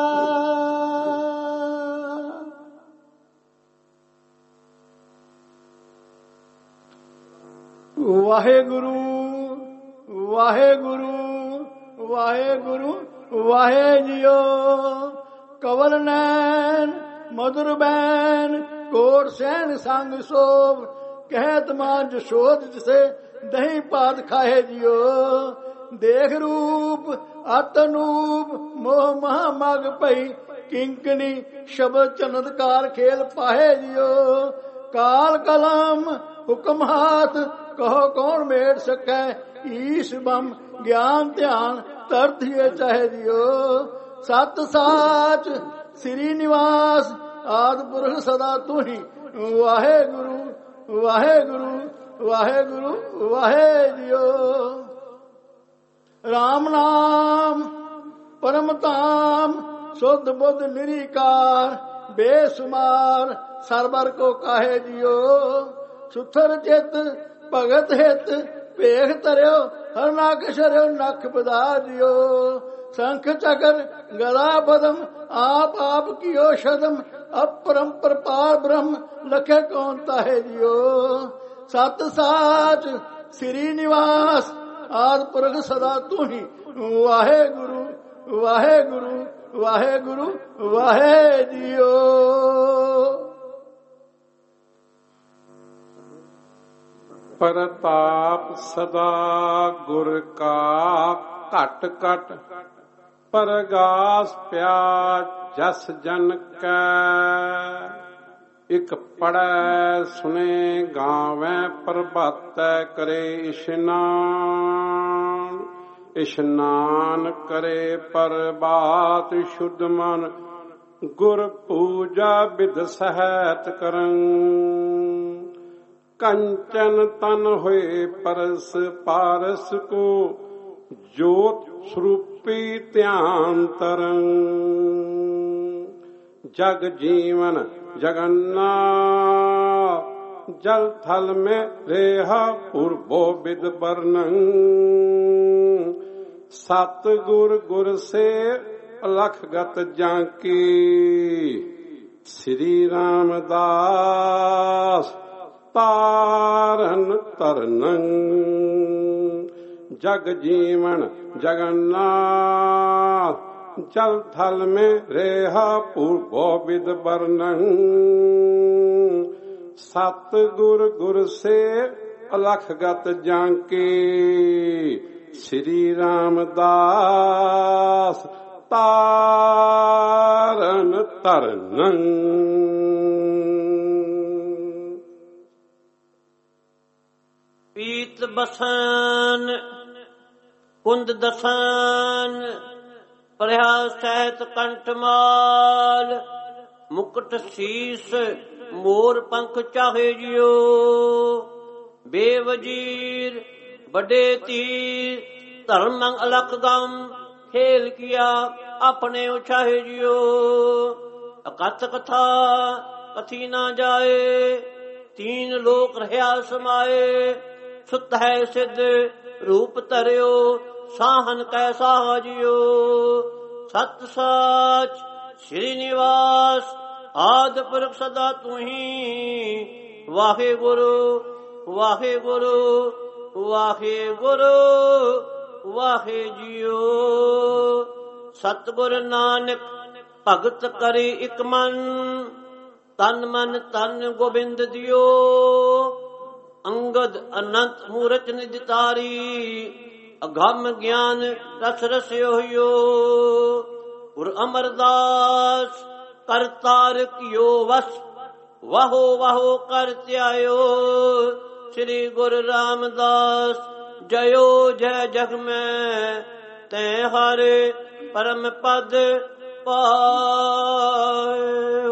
ਵਾਹਿਗੁਰੂ ਵਾਹਿਗੁਰੂ ਵਾਹਿਗੁਰੂ ਵਾਹਿ ਜੀਓ। ਕਵਲ ਨੈਣ ਮਧੁਰ ਬੈਨ, ਕੋਟ ਸੈਨ ਸੰਗ ਸੋਭ। ਕਹਿਤ ਮਾਂ ਜਸ਼ੋਦ ਜਿਸੇ ਦਹੀਂ ਭਾਤ ਖਾਏ ਜੀਓ। ਦੇਖ ਰੂਪ ਅਤਨੂਪ ਮੋਹ ਮਹਾ ਮਗ ਭਈ। ਕਿੰਕਣੀ ਸ਼ਬਦ ਚਨਦਕਾਰ ਖੇਲ ਪਾਹੇ ਜੀਓ। ਕਾਲ ਕਲਮ ਹੁਕਮ ਹਾਥ ਕਹੋ ਕੌਣ ਮੇਟ ਸਕੈ ਈਸ਼ ਬੰਮ ਗਿਆਨ ਧਿਆਨ ਤਰਤ ਹੀ ਚਾਹੇ ਦਿਓ ਸਤ ਸਾਚ ਸ੍ਰੀ ਨਿਵਾਸ ਆਦ ਪੁਰਖ ਸਦਾ ਤੂੰ ਹੀ ਵਾਹਿਗੁਰੂ ਵਾਹਿਗੁਰੂ ਵਾਹਿਗੁਰੂ ਵਾਹਿ ਦਿਓ ਰਾਮ ਨਾਮ ਪਰਮ ਧਾਮ ਸੁਧ ਬੁੱਧ ਨਿਰੀਕਾਰ ਬੇਸੁਮਾਰ ਸਰਬਰ ਕੋ ਕਾਹੇ ਦਿਓ ਸੁਥਰ ਚਿਤ ਭਗਤ ਹਿਤ ਭੇਖ ਧਰਿਓ ਹਰ ਨਾਕਸ਼ ਰਿਓ ਨਖ ਵਧਾ ਦਿਓ ਸੰਖ ਚਕਰ ਗਦਾ ਬਦਮ ਆਪ ਆਪ ਕੀਓ ਸ਼ਦਮ ਅਪਰੰਪਰ ਪਾਰ ਬ੍ਰਹਮ ਲਖੇ ਕੌਣ ਤਾਹੇ ਦਿਓ ਸਤ ਸਾਚ ਸ੍ਰੀ ਨਿਵਾਸ ਆਦ ਪੁਰਖ ਸਦਾ ਤੂੰ ਹੀ ਵਾਹਿਗੁਰੂ ਵਾਹਿਗੁਰੂ ਵਾਹਿਗੁਰੂ ਵਾਹਿ ਦਿਓ ਪ੍ਰਤਾਪ ਸਦਾ ਗੁਰ ਕਾ ਘਟ ਘਟ ਪਰਗਾਸ ਪਿਆ ਜਸ ਜਨ ਕੈ ਇਕ ਪੜੈ ਸੁਨੇ ਗਾਵੈ ਪ੍ਰਭਾਤੈ ਕਰੇ ਇਸ਼ਨਾਨ ਇਸ਼ਨਾਨ ਕਰੇ ਪ੍ਰਭਾਤ ਸ਼ੁੱਧ ਮਨ ਗੁਰ ਪੂਜਾ ਬਿਦ ਸਹਿਤ ਕਰੰ ਕੰਚਨ ਤਨ ਹੋਏ ਪਰਸ ਪਾਰਸ ਕੋ ਜੋਤ ਸਰੂਪੀ ਧਿਆਨ ਤਰੰ ਜਗ ਜੀਵਨ ਜਗन्नाथ जल थल में रेहा पूर्वो विद वर्णन सतगुर गुर से अलख गत जाकी श्री रामदास तारन तरनं जग जीवन जगन्नाथ जल थल में रेहा पूर्वो विद वर्णन सतगुर गुर से अलख गत जाके श्री रामदास तारन तरनं पीत बसन कुंद दसन प्रयास सहित कंठमाल मुकुट शीस मोर पंख चाहे जियो बेवजीर बड़े तीर धर्म अलख गम खेल किया अपने उछाहे जियो अकथ कथा कथी ना जाए तीन लोक रहा समाए सुत है सिद्ध रूप तरियो साहन कैसा जियो सत साच श्रीनिवास आद पुरख सदा तुही वाहे गुरु वाहे गुरु वाहे गुरु वाहे जियो सतगुर नानक भगत करी इक मन तन मन तन गोबिंद दियो अंगद अनंत मूरत निज तारी अगम ज्ञान रस रस होयो और अमरदास करतार कियो वस वाहो वाहो कर त्यायो श्री गुरु रामदास जयो जय जग में ते हरे परम पद पायो।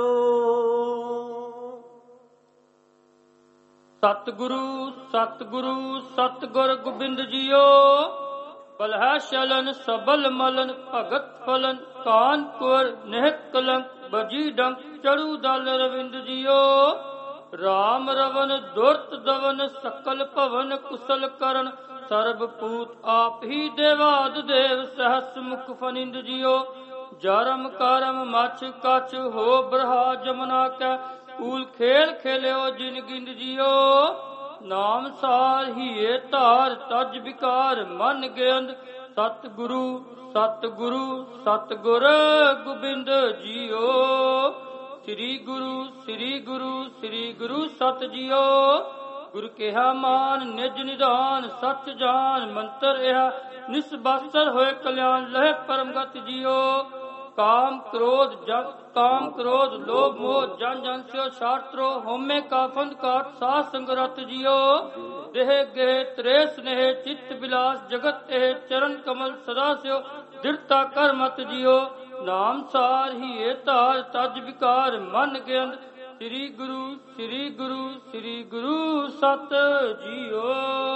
सतगुरु सतगुरु सतगुर गोबिंद जियो बलह शलन सबल मलन भगत फलन कानपुर निहत कलंक बजी डंक चढ़ू दल रविंद जियो राम रवन दुर्त दवन सकल भवन कुशल करण सर्वपूत आप ही देवाद देव सहस मुख फनिंद जियो जरम करम मछ कछ हो ब्रहा जमुना कै कूल खेल खेलियो जिन गिंद जियो नाम सार ही धार तज विकार मन गेंद सतगुरु सतगुरु सतगुर गोबिंद जियो श्री गुरु श्री गुरु श्री गुरु सत जियो गुरु केहा मान निज निधान सच जान मंत्र यह निस्बासर होए कल्याण लह परम गत जियो काम क्रोध जन काम क्रोध लोभ मोह जन जन स्यो शास्त्रो होमे का फंद काट सा संगरत जियो देह गेह त्रे स्नेह चित्त विलास जगत एह चरण कमल सदा स्यो दृढ़ता कर मत जियो नाम सार ही तार तज विकार मन के अंद श्री गुरु श्री गुरु श्री गुरु सत जियो।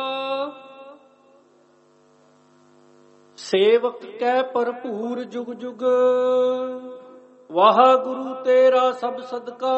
सेवक कै भरपूर जुग जुग वाह गुरु तेरा सब सदका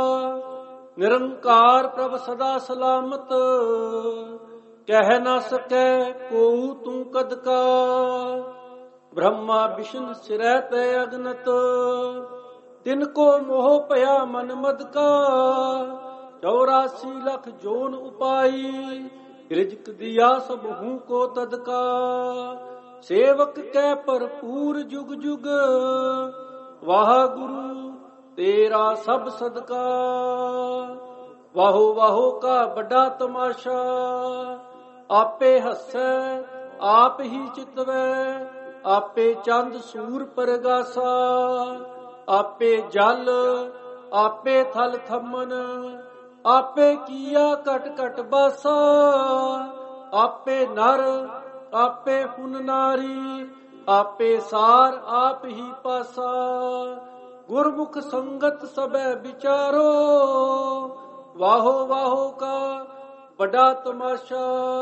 निरंकार प्रभ सदा सलामत कह न सकै को तू कद का ब्रह्मा विष्णु सिरै ते अगनत तिनको मोह पया मन मद का चौरासी लख जोन उपाई रिजक दिया सब हूं को तदका सेवक कै भरपूर जुग जुग वाह गुरु तेरा सब सदका वाहो वाहो का बड़ा तमाशा आपे हसै आप ही चितवै आपे चंद सूर परगासा आपे जल आपे थल थमन आपे किया कट कट बासा आपे नर आपे हुन नारी आपे सार आप ही पासा गुरमुख संगत सबे विचारो वाहो वाहो का बड़ा तमाशा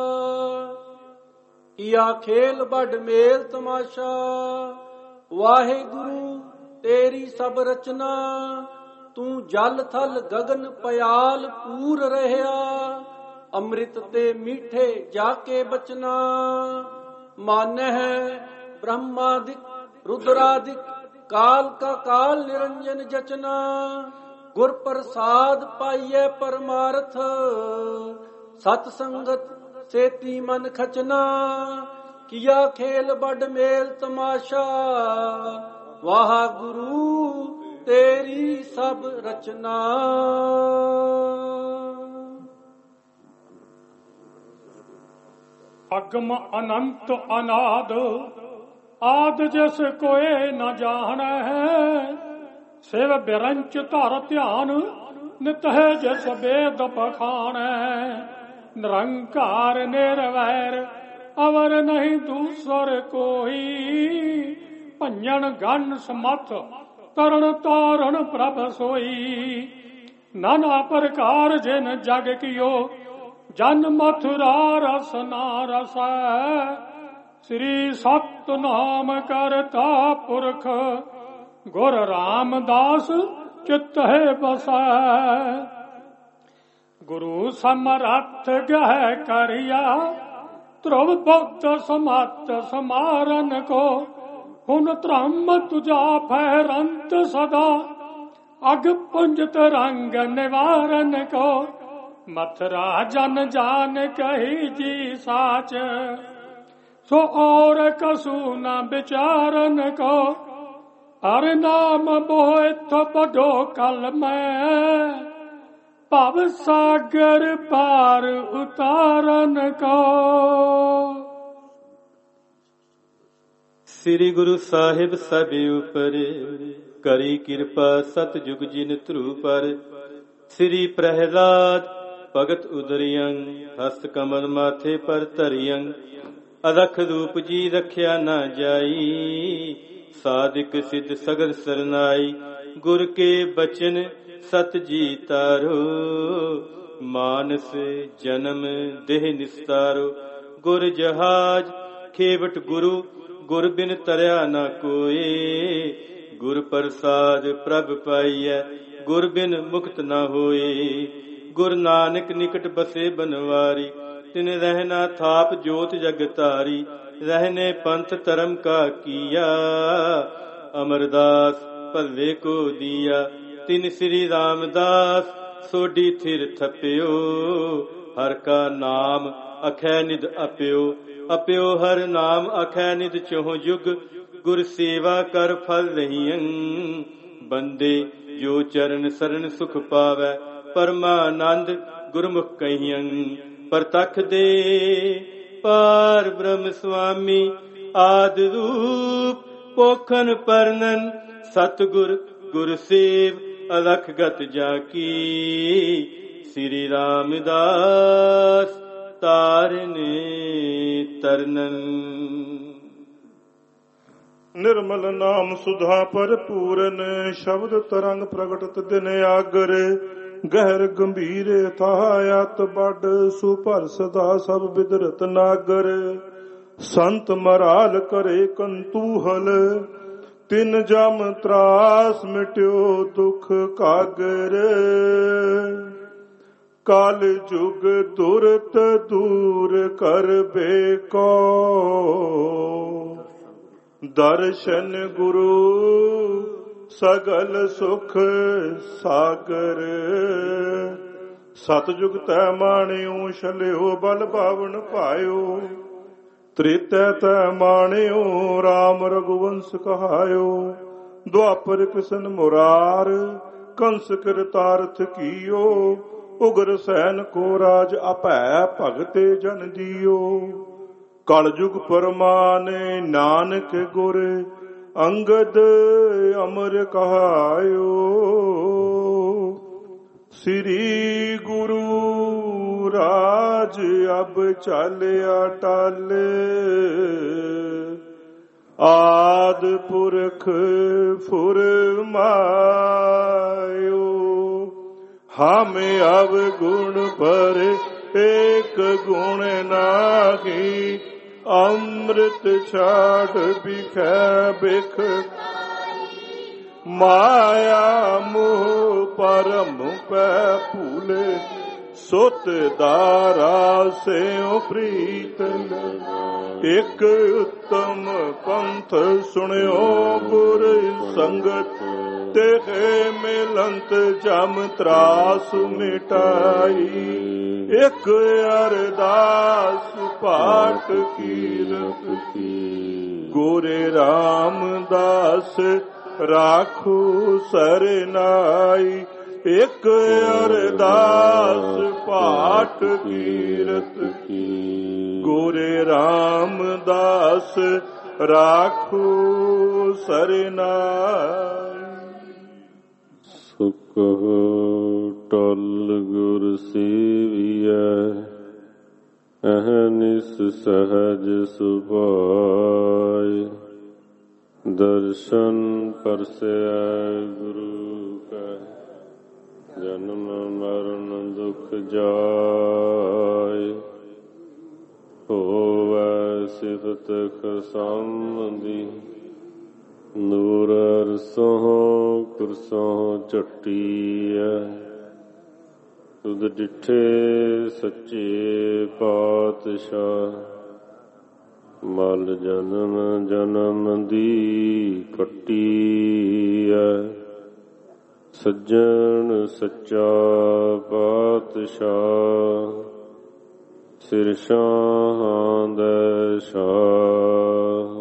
किया खेल बड़ मेल तमाशा वाहे गुरु तेरी सब रचना तू जल थल गगन पयाल पूर रहया अमृत ते मीठे जाके बचना मान है ब्रह्मादिक रुद्रादिक काल का काल निरंजन जचना गुर प्रसाद पाइये परमार्थ सत संगत सेती मन खचना किया खेल बड़ मेल तमाशा वाह गुरु तेरी सब रचना। अगम अनंत अनाद आद जस कोई न जान है शिव बिरंच धर ध्यान नित है जस वेद बखान निरंकार निर्वैर अवर नहीं दूसर कोई भंजन गण समथ तरण तारण प्रभ सोई नाना प्रकार जिन जग कियो जन मथुरा रस ना रस श्री सतनाम करता पुरख गुर रामदास चित्त है बसा गुरु समरथ गह करिया ध्रुव बुद्ध समत समारन को हुन त्रम तुझा फहरंत सदा अग पुंजत रंग निवारन को मथुरा जन जान कही जी साच सो और कसु न विचारन को हर नाम बोथ बडो कल में भव सागर पार उतारन को। श्री गुरु साहिब सबे उपर करी कृपा सतयुग जिन ध्रुव पर श्री प्रहलाद भगत उदरियं हस्त कमल माथे पर धरियं अरख रूप जी रखिया न जाई साधिक सिद्ध सगर सरनाई गुर के बचन सत जी तारो मानस जन्म देह निस्तारो गुर जहाज खेवट गुरु गुर बिन तरया न कोई गुर प्रसाद प्रभ पाइय गुर बिन मुक्त न होए गुर नानक निकट बसे बनवारी तिन रहना थाप जोत जग तारी रहने पंथ धर्म का किया अमरदास भले को दिया तिन श्री रामदास सोडी थिर थप्यो हर का नाम अखै निध अप्यो अप्यो हर नाम अखै निध चोह युग गुर सेवा कर फल रहियं बंदे जो चरण सरन सुख पावै परमानंद गुरमुख कहियं परतख दे पार ब्रह्म स्वामी आद रूप ਪੋਖਨ ਪਰਨਨ ਸਤਿਗੁਰ ਗੁਰ ਸੇਵ ਅਲਖ ਗਤ ਜਾ ਕੀ ਸ੍ਰੀ ਰਾਮਦਾਸ ਤਾਰਨੇ ਤਰਨਨ। ਨਿਰਮਲ ਨਾਮ ਸੁਧਾ ਭਰਪੂਰਨ ਸ਼ਬਦ ਤਰੰਗ ਪ੍ਰਗਟਤ ਦਿਨ ਆਗਰ ਗਹਿਰ ਗੰਭੀਰ ਥਾਇਤ ਵੱਡ ਸੁਭਰ ਸਦਾ ਸਭ ਬਿਦਰਤ ਨਾਗਰ ਸੰਤ ਮਰਾਲ ਕਰੇ ਕੰਤੂਹਲ ਤਿਨ ਜਮ ਤਰਾਸ ਮਿਟਿਓ ਦੁਖ ਕਾਗਰ ਕਾਲ ਜੁਗ ਦੁਰਤ ਦੂਰ ਕਰ ਬੇਕੋ ਦਰਸ਼ਨ ਗੁਰੂ ਸਗਲ ਸੁਖ ਸਾਗਰ ਸਤਜੁਗ ਤੈ ਮਾਣਿਓ ਛਲਿਓ ਬਲ ਬਾਵਨ ਪਾਇਓ ਤ੍ਰੇਤੈ ਤੈ ਮਾਣਿਓ ਰਾਮ ਰਘੁਵੰਸ ਕਹਾਇਓ ਦੁਆਪਰ ਕ੍ਰਿਸ਼ਨ ਮੁਰਾਰ ਕੰਸ ਕਿਰਤਾਰਥ ਕੀਓ ਉਗਰ ਸੈਨ ਕੋ ਰਾਜ ਆਪੈ ਭਗਤੇ ਜਨ ਜੀਓ ਕਲ ਜੁਗ ਪਰਮਾਨੇ ਨਾਨਕ ਗੁਰ ਅੰਗਦ ਅਮਰ ਕਹਾਇਓ ਸ੍ਰੀ ਗੁਰੂ ਰਾਜ ਅਬ ਚਾਲਿਆ ਟਾਲੇ ਆਦ ਪੁਰਖ ਫੁਰਮਾਇਓ ਹਮੇ ਅਵ ਗੁਣ ਪਰ ਏਕ ਗੁਣ ਨਾਹੀ ਅੰਮ੍ਰਿਤ ਛਾੜ ਬਿਖੈ ਬਿਖ ਮਾਇਆ ਮੋਹ ਪਰਮ ਪੈ ਭੂਲੇ ਸੁਤ ਦਾਰਾ ਸਿਉ ਪ੍ਰੀਤ ਇਕ ਉੱਤਮ ਪੰਥ ਸੁਣਿਓ ਗੁਰ ਸੰਗਤ ਤੇ ਮਿਲੰਤ ਜਮ ਤਰਾਸ ਮਿਟਾਈ ਇਕ ਅਰਦਾਸ ਪਾਠ ਕੀਰਤ ਕੀ ਗੋਰੇ ਰਾਮਦਾਸ ਰਾਖੂ ਸਰਨਾਈ ਇਕ ਅਰਦਾਸ ਪਾਠ ਕੀਰਤ ਕੀ ਗੋਰੇ ਰਾਮਦਾਸ ਰਾਖੂ ਸਰਨਾਈ। ਸੁਖ ਟਲ ਗੁਰ ਸੇਵੀਐ ਅਹਨਿਸ ਸਹਜ ਸੁਭਾਇ ਦਰਸ਼ਨ ਪਰਸੈ ਗੁਰੂ ਕੈ ਜਨਮ ਮਰਨ ਦੁਖ ਜਾਇ ਹੋਵੈ ਸਿਫਤ ਖਸੰਦੀ ਨੂਰ ਅਰਸੋਂ ਕੁਰਸੋਂ ਝਟੀਐ ਤੁਧ ਡਿਠੇ ਸੱਚੇ ਪਾਤਸ਼ਾਹ ਮਲ ਜਨਮ ਜਨਮ ਦੀ ਕੱਟੀਐ ਸੱਜਣ ਸੱਚਾ ਪਾਤਸ਼ਾਹ ਸਿਰ ਸ਼ਾਹਾਂ ਦੇ ਸ਼ਾਹ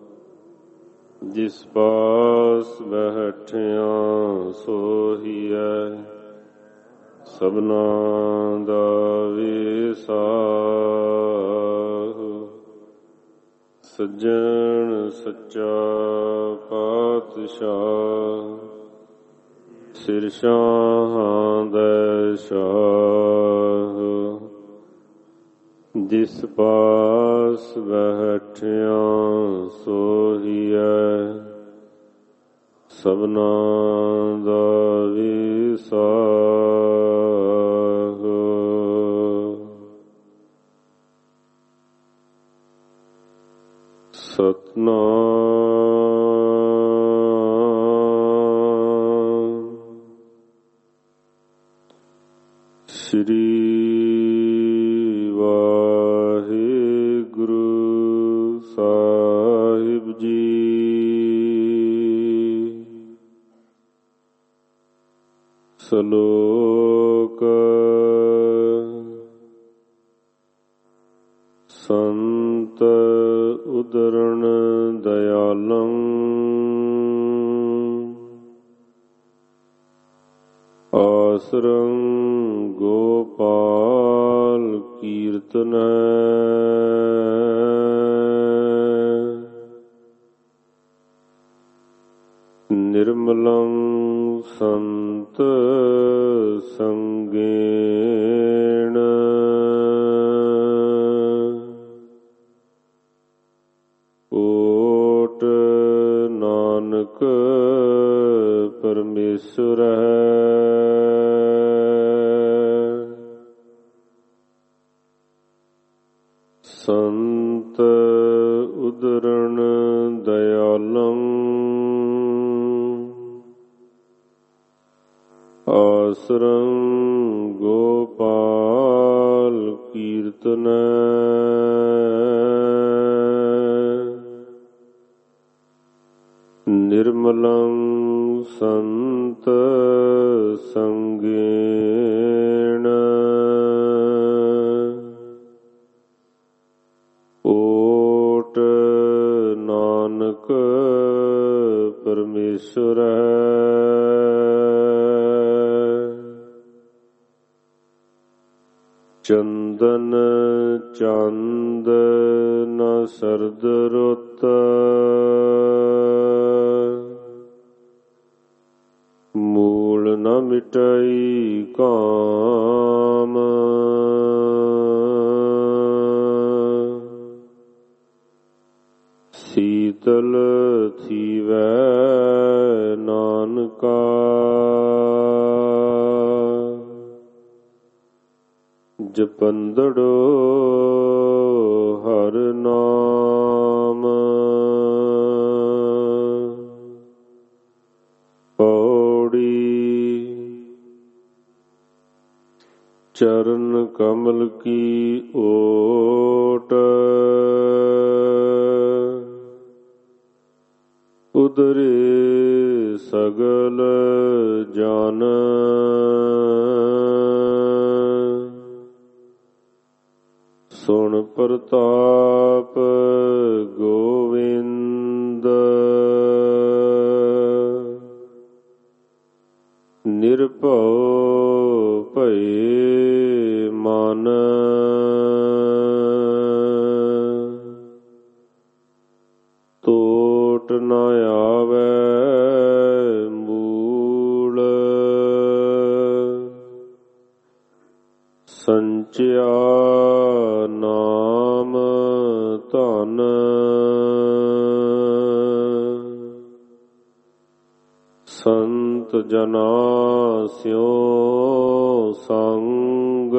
ਜਿਸ ਪਾਸ ਬੈਠਿਆਂ ਸੋਹੀਐ ਸਭਨਾ ਦਾ ਵਿਸਾਹ ਸੱਜਣ ਸੱਚਾ ਪਾਤਸ਼ਾਹ ਸਿਰ ਸ਼ਾਹਾਂ ਦੇ ਸ਼ਾਹ ਜਿਸ ਪਾਸ ਬੈਠਿਆਂ ਸੋਹੀਐ ਸਭਨਾ ਦਾ ਵਿਸਾਹ ਸਤਨਾਮ ਸ੍ਰੀ ਸ਼ਲੋਕ ਸੰਤ ਉਦਰਣ ਦਇਆਲੰ ਆਸਰੰ ਗੋਪਾਲ ਕੀਰਤਨ ਨਿਰਮਲੰ ਸੰਤ ਸੰਗੇਣ ਓਟ ਨਾਨਕ ਪਰਮੇਸ਼ਰ ਹੈ। ਸੰਤ ਉਦਰਣ ਦਇਆਲੰ ਆਸਰੰ ਗੋਪਾਲ ਕੀਰਤਨੈ ਨਿਰਮਲੰ ਸੰਤ ਸੰਗੇਣ ਓਟ ਨਾਨਕ ਪਰਮੇਸ਼ਰ ਹੈ। ਚੰਦਨ ਚੰਦ ਨ ਸਰਦ ਰੁੱਤ ਮੂਲ ਨ ਮਿਟਾਈ ਕਾਮ ਸੀਤਲ ਥੀਵੈ ਨਾਨਕਾ ਜਪੰਦੜੋ ਹਰ ਨਾਮ ਪੌੜੀ ਚਰਨ ਕਮਲ ਕੀ ਓਟ ਉਦਰੇ ਸਗਲ ਜਨ ਸੁਣ ਪ੍ਰਤਾਪ ਗੋਵਿੰਦ ਨਿਰਭਉ ਭਏ ਮਨ ਟੋਟ ਨ ਆਵੈ ਮੂਲ ਸੰਚਿਆ ਨਾਮ ਧਨ ਸੰਤ ਜਨਾ ਸਿਉ ਸੰਗ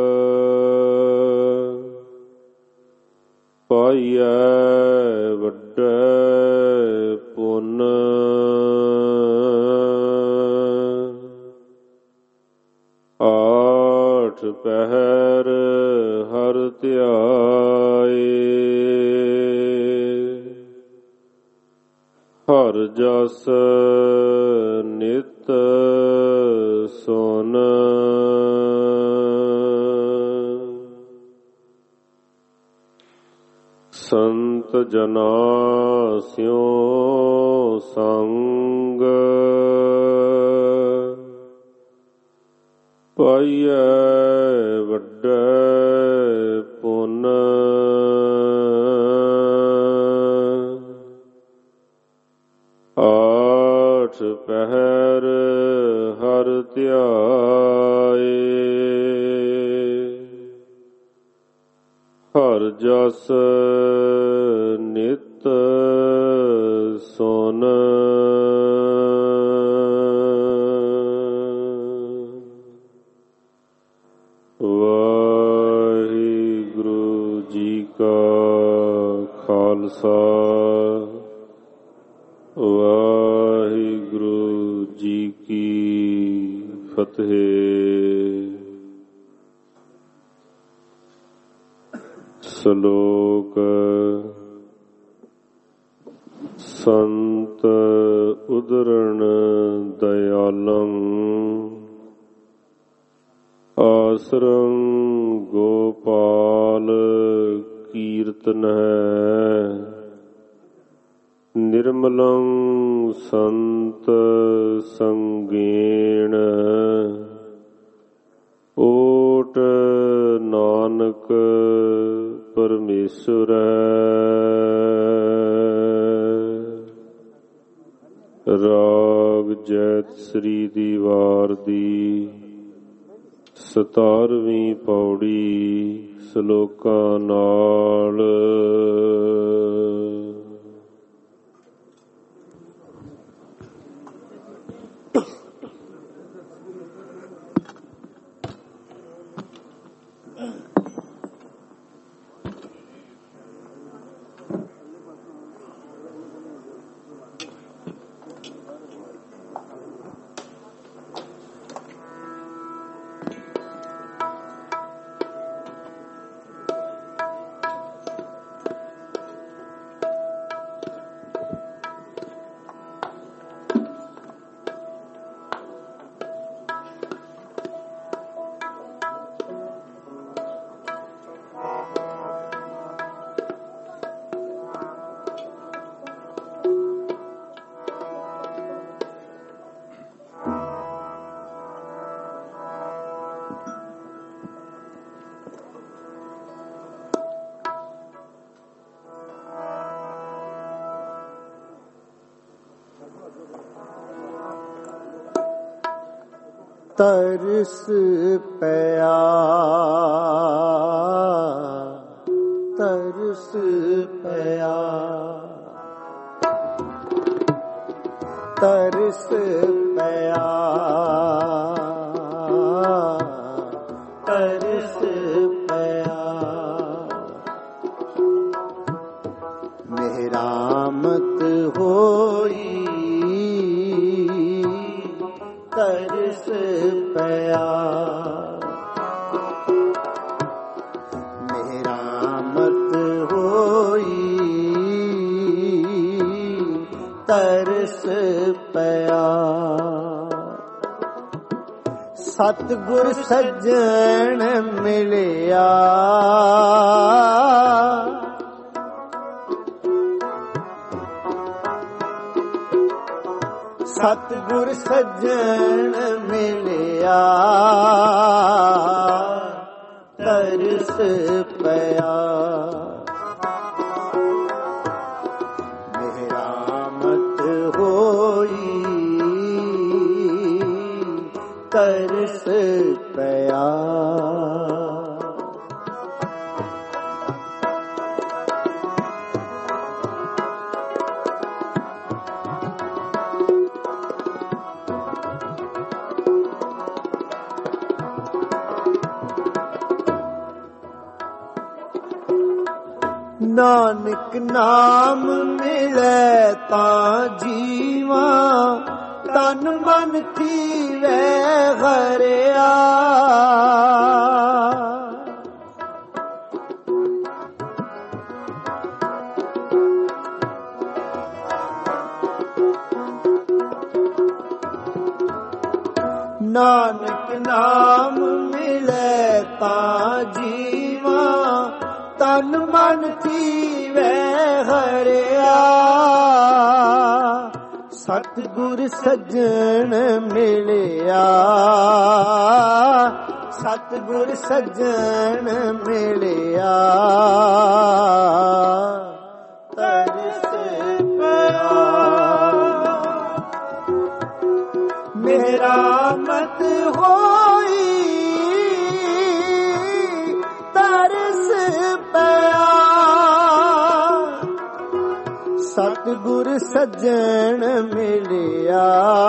ਪਾਈਐ ਵੱਡੇ ਪੁੰਨ ਆਠ ਪਹਿਰ ਹਰ ਧਿਆਏ ਹਰ ਜਸ ਨਿਤ ਸੁਨ ਸੰਤ ਜਨਾ ਸਿਉ ਸੰਗ ਪਾਈਐ ਵੱਡੇ ਪੁੰਨ ਆਠ ਪਹਿਰ ਹਰ ਧਿਆਏ ਹਰ ਜਸ ਨਿਤ ਸੁਨ ਵਾਹਿਗੁਰੂ ਜੀ ਕਾ ਖਾਲਸਾ ਵਾਹਿਗੁਰੂ ਜੀ ਕੀ ਫਤਿਹ। ਸ਼ਲੋਕ ਸੰਤ ਉਦਰਣ ਦਇਆਲੰ ਆਸਰੰ ਗੋਪਾਲ ਕੀਰਤਨ ਹੈ ਨਿਰਮਲੰ ਸੰਤ ਸੰਗੇਣ ਓਟ ਨਾਨਕ ਪਰਮੇਸ਼ਰ ਰਾਗ ਜੈਤ ਸ੍ਰੀ ਦੀ ਵਾਰ ਦੀ ਸਤਾਰਵੀਂ ਪੌੜੀ ਸ਼ਲੋਕਾਂ ਨਾਲ। ਤਰਸ ਪਿਆ ਤਰਸ ਪਿਆ ਤਰਸ ਪਿਆ ਤਰਸ ਪਿਆ ਮਿਹਰਾਮਤ ਹੋਈ ਤਰਸ ਪਿਆ ਮਿਹਰਾਮਤ ਹੋਈ ਤਰਸ ਪਿਆ ਸਤਿਗੁਰ ਸੱਜਣ ਮਿਲਿਆ ਸਤਿਗੁਰ ਸੱਜਣ ਮਿਲਿਆ ਤਰਸ ਪਿਆ ਮਿਹਰਾਮਤ ਹੋਈ ਤਰਸ ਪਿਆ ਨਾਨਕ ਨਾਮ ਮਿਲੇ ਤਾਂ ਜੀਵਾ ਤਨ ਮਨ ਥੀਵੇ ਹਰਿਆ ਨਾਨਕ ਨਾਮ ਮਿਲੇ ਤਾਂ ਜੀਵਾ ਤਨ ਮਨ ਥੀਵੇ ਹਰਿਆ ਸਤਿਗੁਰ ਸੱਜਣ ਮਿਲਿਆ ਸਤਿਗੁਰ ਸੱਜਣ ਮਿਲਿਆ ਤਰਸ ਪਿਆ ਮਿਹਰਾਮਤ ਹੋਈ ਤਰਸ ਪਿਆ ਸਤਿਗੁਰ ਸੱਜਣ ਮਿਲਿਆ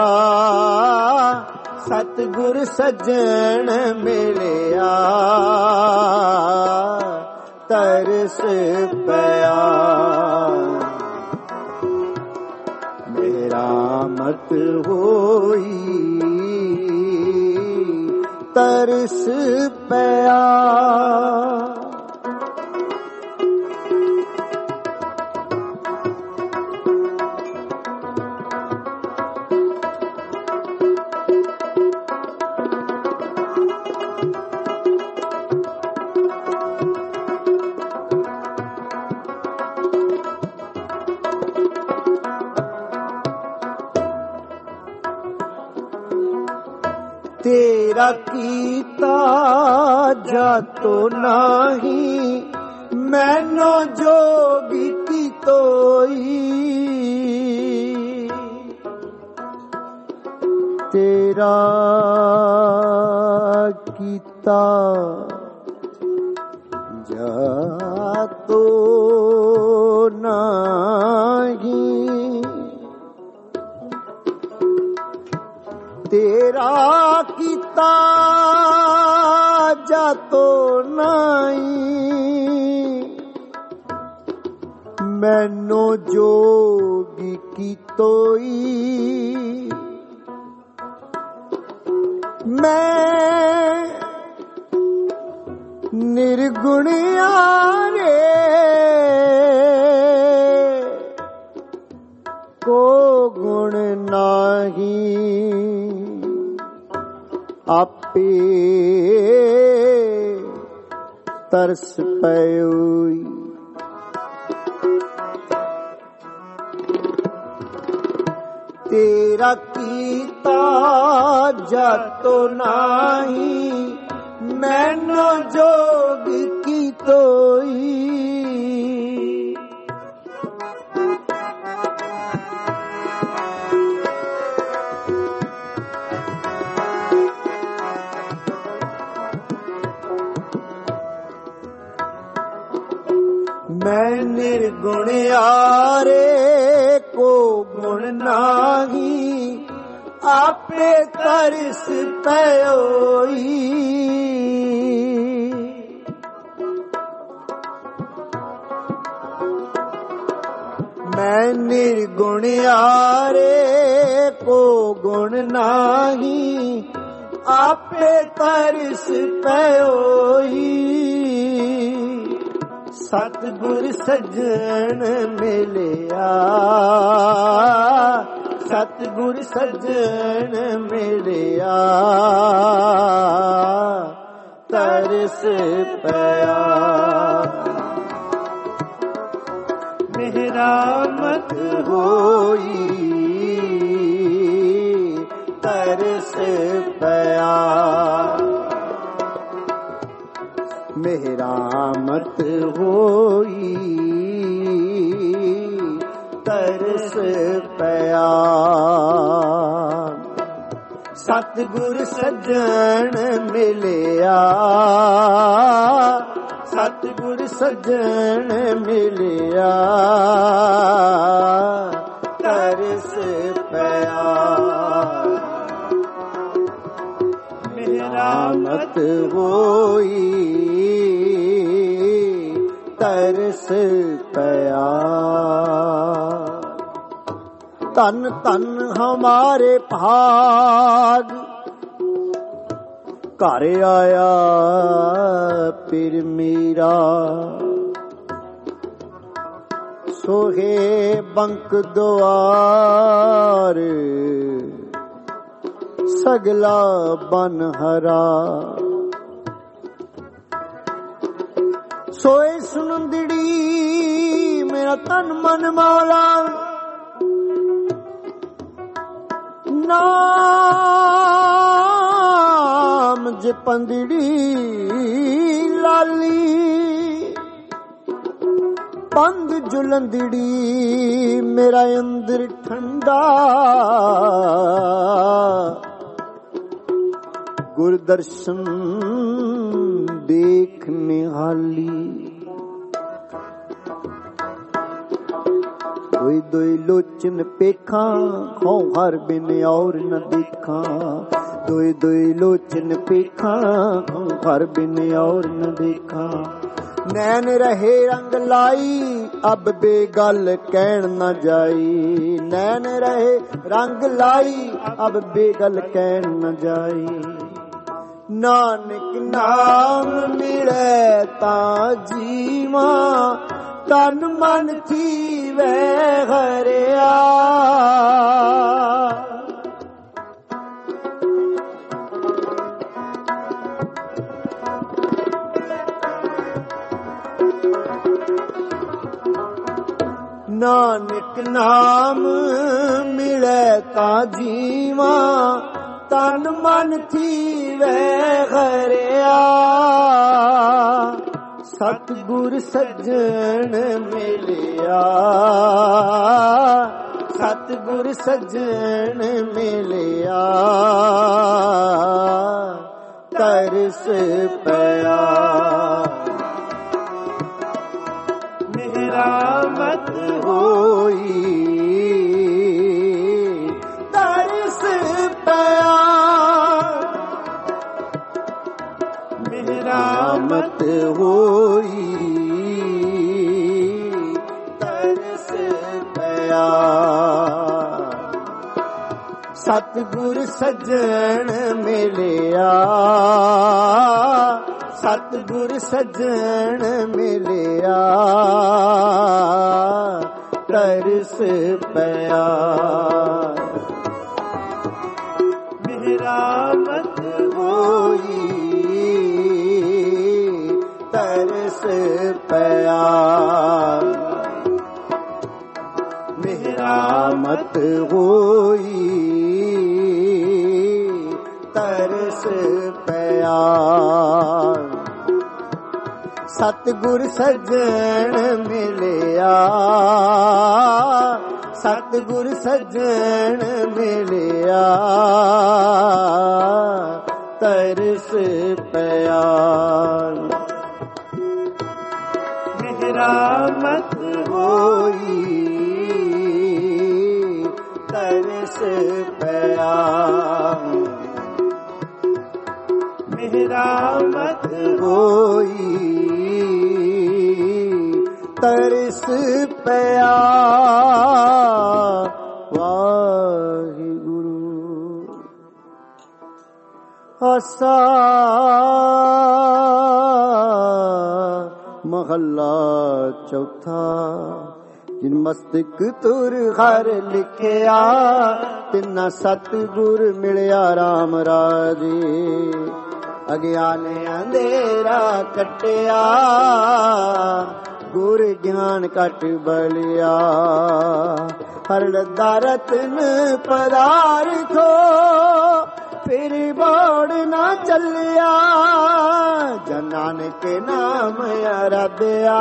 ਸਤਿਗੁਰ ਸੱਜਣ ਮਿਲਿਆ ਤਰਸ ਪਿਆ ਮਿਹਰਾਮਤ ਹੋਈ ਤਰਸ ਪਿਆ ਤੇਰਾ ਕੀਤਾ ਜਾਤੋ ਨਹੀਂ ਮੈਨੋ ਜੋਗੀ ਕੀ ਤੋਈ ਤੇਰਾ ਕੀਤਾ ਜਾਤੋ ਨਹੀਂ, ਤੇਰਾ ਕੀਤਾ ਜਾਤੋ ਨਹੀਂ, ਮੈਨੋ ਜੋਗੀ ਕੀਤੋਈ, ਮੈਂ ਨਿਰਗੁਣਿਆਰੇ ਕੋ ਗੁਣ ਨਾਹੀ, ਆਪੇ ਤਰਸ ਪਇਓਈ। ਤੇਰਾ ਕੀਤਾ ਜਾਤੋ ਨਾਹੀ, ਮੈਨੋ ਜੋਗ ਕੀਤੋਈ, ਮੈਂ ਨਿਰਗੁਣਿਆਰੇ ਕੋ ਗੁਣ ਨਾਹੀ, ਆਪੇ ਤਰਸ ਪਇਓਈ। ਮੈਂ ਨਿਰਗੁਣਿਆਰੇ ਕੋ ਗੁਣ ਨਾਹੀ, ਆਪੇ ਤਰਸ ਪਇਓਈ। ਸਤਿਗੁਰ ਸੱਜਣ ਮਿਲਿਆ, ਸਤਿਗੁਰ ਸੱਜਣ ਮਿਲਿਆ, ਤਰਸ ਪਿਆ। ਮਿਹਰਾਮਤ ਹੋਈ, ਤਰਸ ਪਿਆ। ਮਿਹਰਾਮਤ ਹੋਈ, ਤਰਸ ਪਿਆ। ਸਤਿਗੁਰ ਸੱਜਣ ਮਿਲਿਆ, ਸਤਿਗੁਰ ਸੱਜਣ ਮਿਲਿਆ, ਤਰਸ ਪਿਆ। ਮਿਹਰਾਮਤ ਹੋਈ, ਤਰਸ ਪਿਆ। ਧਨ ਧਨ ਹਮਾਰੇ ਭਾਗ, ਘਰ ਆਇਆ ਪਿਰ ਮੇਰਾ। ਸੋਹੇ ਬੰਕ ਦੁਆਰ, ਸਗਲਾ ਬਨ ਹਰਾ। ਸੋਏ ਸੁਨੰਦੜੀ ਮੇਰਾ ਤਨ ਮਨ ਮੌਲਾ, ਨਾਮ ਜਪੰਦੜੀ ਲਾਲੀ। ਪੰਦ ਜੁਲੰਦੜੀ ਮੇਰਾ ਅੰਦਰ ਠੰਡਾ, ਗੁਰਦਰਸ਼ਨ ਦੇਖ ਨਿਹਾਲੀ। ਦੋਈ ਦੋਈ ਲੋਚਨ ਪੇਖਾਂ, ਖੋਂ ਹਰ ਬਿਨ ਔਰ ਨ ਦੇਖਾਂ। ਦੋਈ ਦੋਈ ਲੋਚਨ ਪੇਖਾਂ, ਖੋਂ ਹਰ ਬਿਨ ਔਰ ਨ ਦੇਖਾਂ। ਨੈਣ ਰਹੇ ਰੰਗ ਲਾਈ, ਅਬ ਬੇਗਲ ਕਹਿਣ ਨਾ ਜਾਈ। ਨੈਣ ਰਹੇ ਰੰਗ ਲਾਈ, ਅਬ ਬੇਗਲ ਕਹਿਣ ਨਾ ਜਾਈ। ਨਾਨਕ ਨਾਮ ਮਿਲੇ ਤਾਂ ਜੀਵਾਂ, ਤਨ ਮਨ ਥੀਵੇ ਹਰਿਆ। ਨਾਨਕ ਨਾਮ ਮਿਲੇ ਤਾਂ ਜੀਵਾਂ, ਤਨ ਮਨ ਥੀਵੇ ਹਰਿਆ। ਸਤਿਗੁਰ ਸੱਜਣ ਮਿਲਿਆ, ਸਤਿਗੁਰ ਸੱਜਣ ਮਿਲਿਆ, ਸਤਿਗੁਰ ਸੱਜਣ ਮਿਲਿਆ, ਸਤਿਗੁਰ ਸੱਜਣ ਮਿਲਿਆ, ਤਰਸ ਪਿਆ। ਮਿਹਰਾਮਤ ਹੋਈ, ਤਰਸ ਪਿਆ। ਮਿਹਰਾਮਤ ਹੋਈ, ਤਰਸ ਪਿਆ। ਸਤਿਗੁਰ ਸੱਜਣ ਮਿਲਿਆ, ਸਤਿਗੁਰ ਸੱਜਣ ਮਿਲਿਆ, ਤਰਸ ਪਿਆ। ਮਿਹਰਾਮਤ ਹੋਈ, ਤਰਸ ਪਿਆ। ਮਿਹਰਾਮਤ ਹੋਈ, ਤਰਸ ਪਿਆ। ਵਾਹਿਗੁਰੂ। ਆਸਾ ਮਹੱਲਾ ਚੌਥਾ। ਜਿਨ ਮਸਤਕ ਤੁਰ ਹਰ ਲਿਖਿਆ, ਤਿੰਨਾ ਸਤਿਗੁਰ ਮਿਲਿਆ ਰਾਮ ਰਾਜੇ। ਅਗਿਆਨ ਅੰਧੇਰਾ ਕੱਟਿਆ, ਗੁਰ ਗਿਆਨ ਕਟ ਬਲਿਆ। ਹਰ ਲੱਦਾ ਰਤਨ ਪਦਾਰਥੋ, ਫਿਰ ਬੋੜ ਨਾ ਚੱਲਿਆ। ਜਨ ਨਾਨਕ ਨਾਮ ਆਰਾਧਿਆ,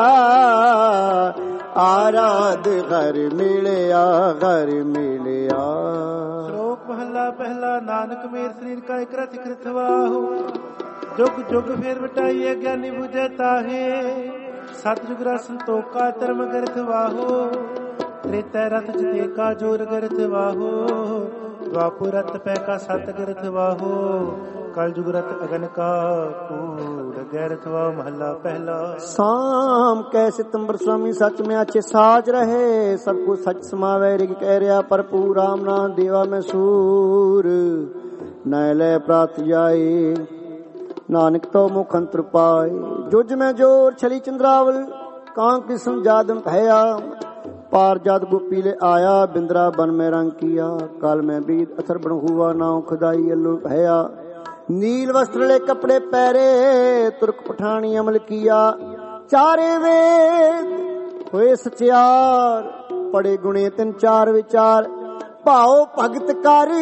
ਆਰਾਧ ਘਰ ਮਿਲਿਆ, ਘਰ ਮਿਲਿਆ। ਸ਼ਲੋਕ ਮਹੱਲਾ ਪਹਿਲਾ। ਨਾਨਕ ਮੇਰ ਸਰੀਰ ਕਾ ਇਕ ਰਥ ਕ੍ਰਿਤ ਵਾਹੋ, ਜੁਗ ਜੁਗ ਫੇਰ ਵਟਾਈਏ ਗਿਆਨੀ ਬੁਝੇ ਤਾਹੇ। ਸਤਿਜੁਗ ਰਸ ਸੰਤੋਖਾ ਧਰਮ ਗਰਥ ਵਾਹੋ, ਤ੍ਰੇਤੈ ਰਥ ਜਿਤੇ ਕਾ ਜੋਰ ਗਰਥ ਵਾਹੋ। ਦੁਆਪੁਰ ਰਥ ਪੈ ਕਾ ਸਤ ਗਰਥ ਵਾਹੋ, ਕਲ ਜੁਗ ਰਥ ਅਗਨ ਕਾ ਕੂੜ ਗੈਰਥ ਵਾਹੋ। ਮਹੱਲਾ ਪਹਿਲਾ। ਸਾਮ ਕੈ ਸਿਤੰਬਰ ਸੁਆਮੀ ਸਚ ਮੈਂ ਅੱਛੇ ਸਾਜ ਰਹੇ। ਸਭ ਕੁ ਸਚ ਸਮਾਵੈ ਰਿਗ ਕਹਿ ਰਿਹਾ, ਭਰਪੂਰ ਰਾਮ ਨਾਮ ਦੇਵਾ ਮੈਂ ਸੂਰ। ਨੈ ਲੈ ਪ੍ਰਾਤ ਜਾਏ, ਨਾਨਕ ਤੋਂ ਮੁਖ ਅੰਤਰ ਪਾਏ। ਜੁਜ ਮੈਂ ਜੋਰ ਛਲੀ ਚੰਦਰਾਵਲ, ਕਾਂ ਕਿਸਮ ਜਾਦਮ ਭਇਆ। पार जात गोपी ले आया, बिंद्रा बन में रंग किया। काल में बीत अथर बन हुआ, नाव खुदाई अल्लू भया। नील वस्त्र ले कपड़े पहरे, तुर्क पठानी अमल किया। चारे वेद होए सचियार, पड़े गुणे तिन चार विचार। भाओ भगत कर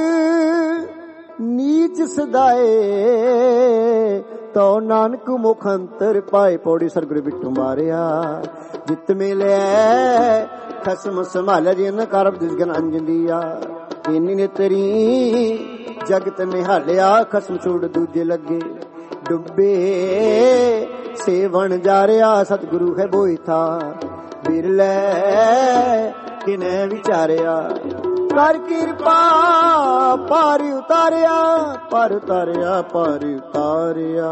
नीच सदाए, तो नानक मुख अंतर पाए। पौड़ी सरगुरु बिट्टू मारिया, जित मिले खसम संभाल जिन कर दिसगन अंजलिया। इन्नी ने तेरी जगत निहालिया, खसम छोड़ दूजे लगे डुबे। सेवन जा रहा सतगुरु है बोई था, बिरले किने विचारिया। कर कृपा पार उतारिया, पार उतारिया, पार उतारिया।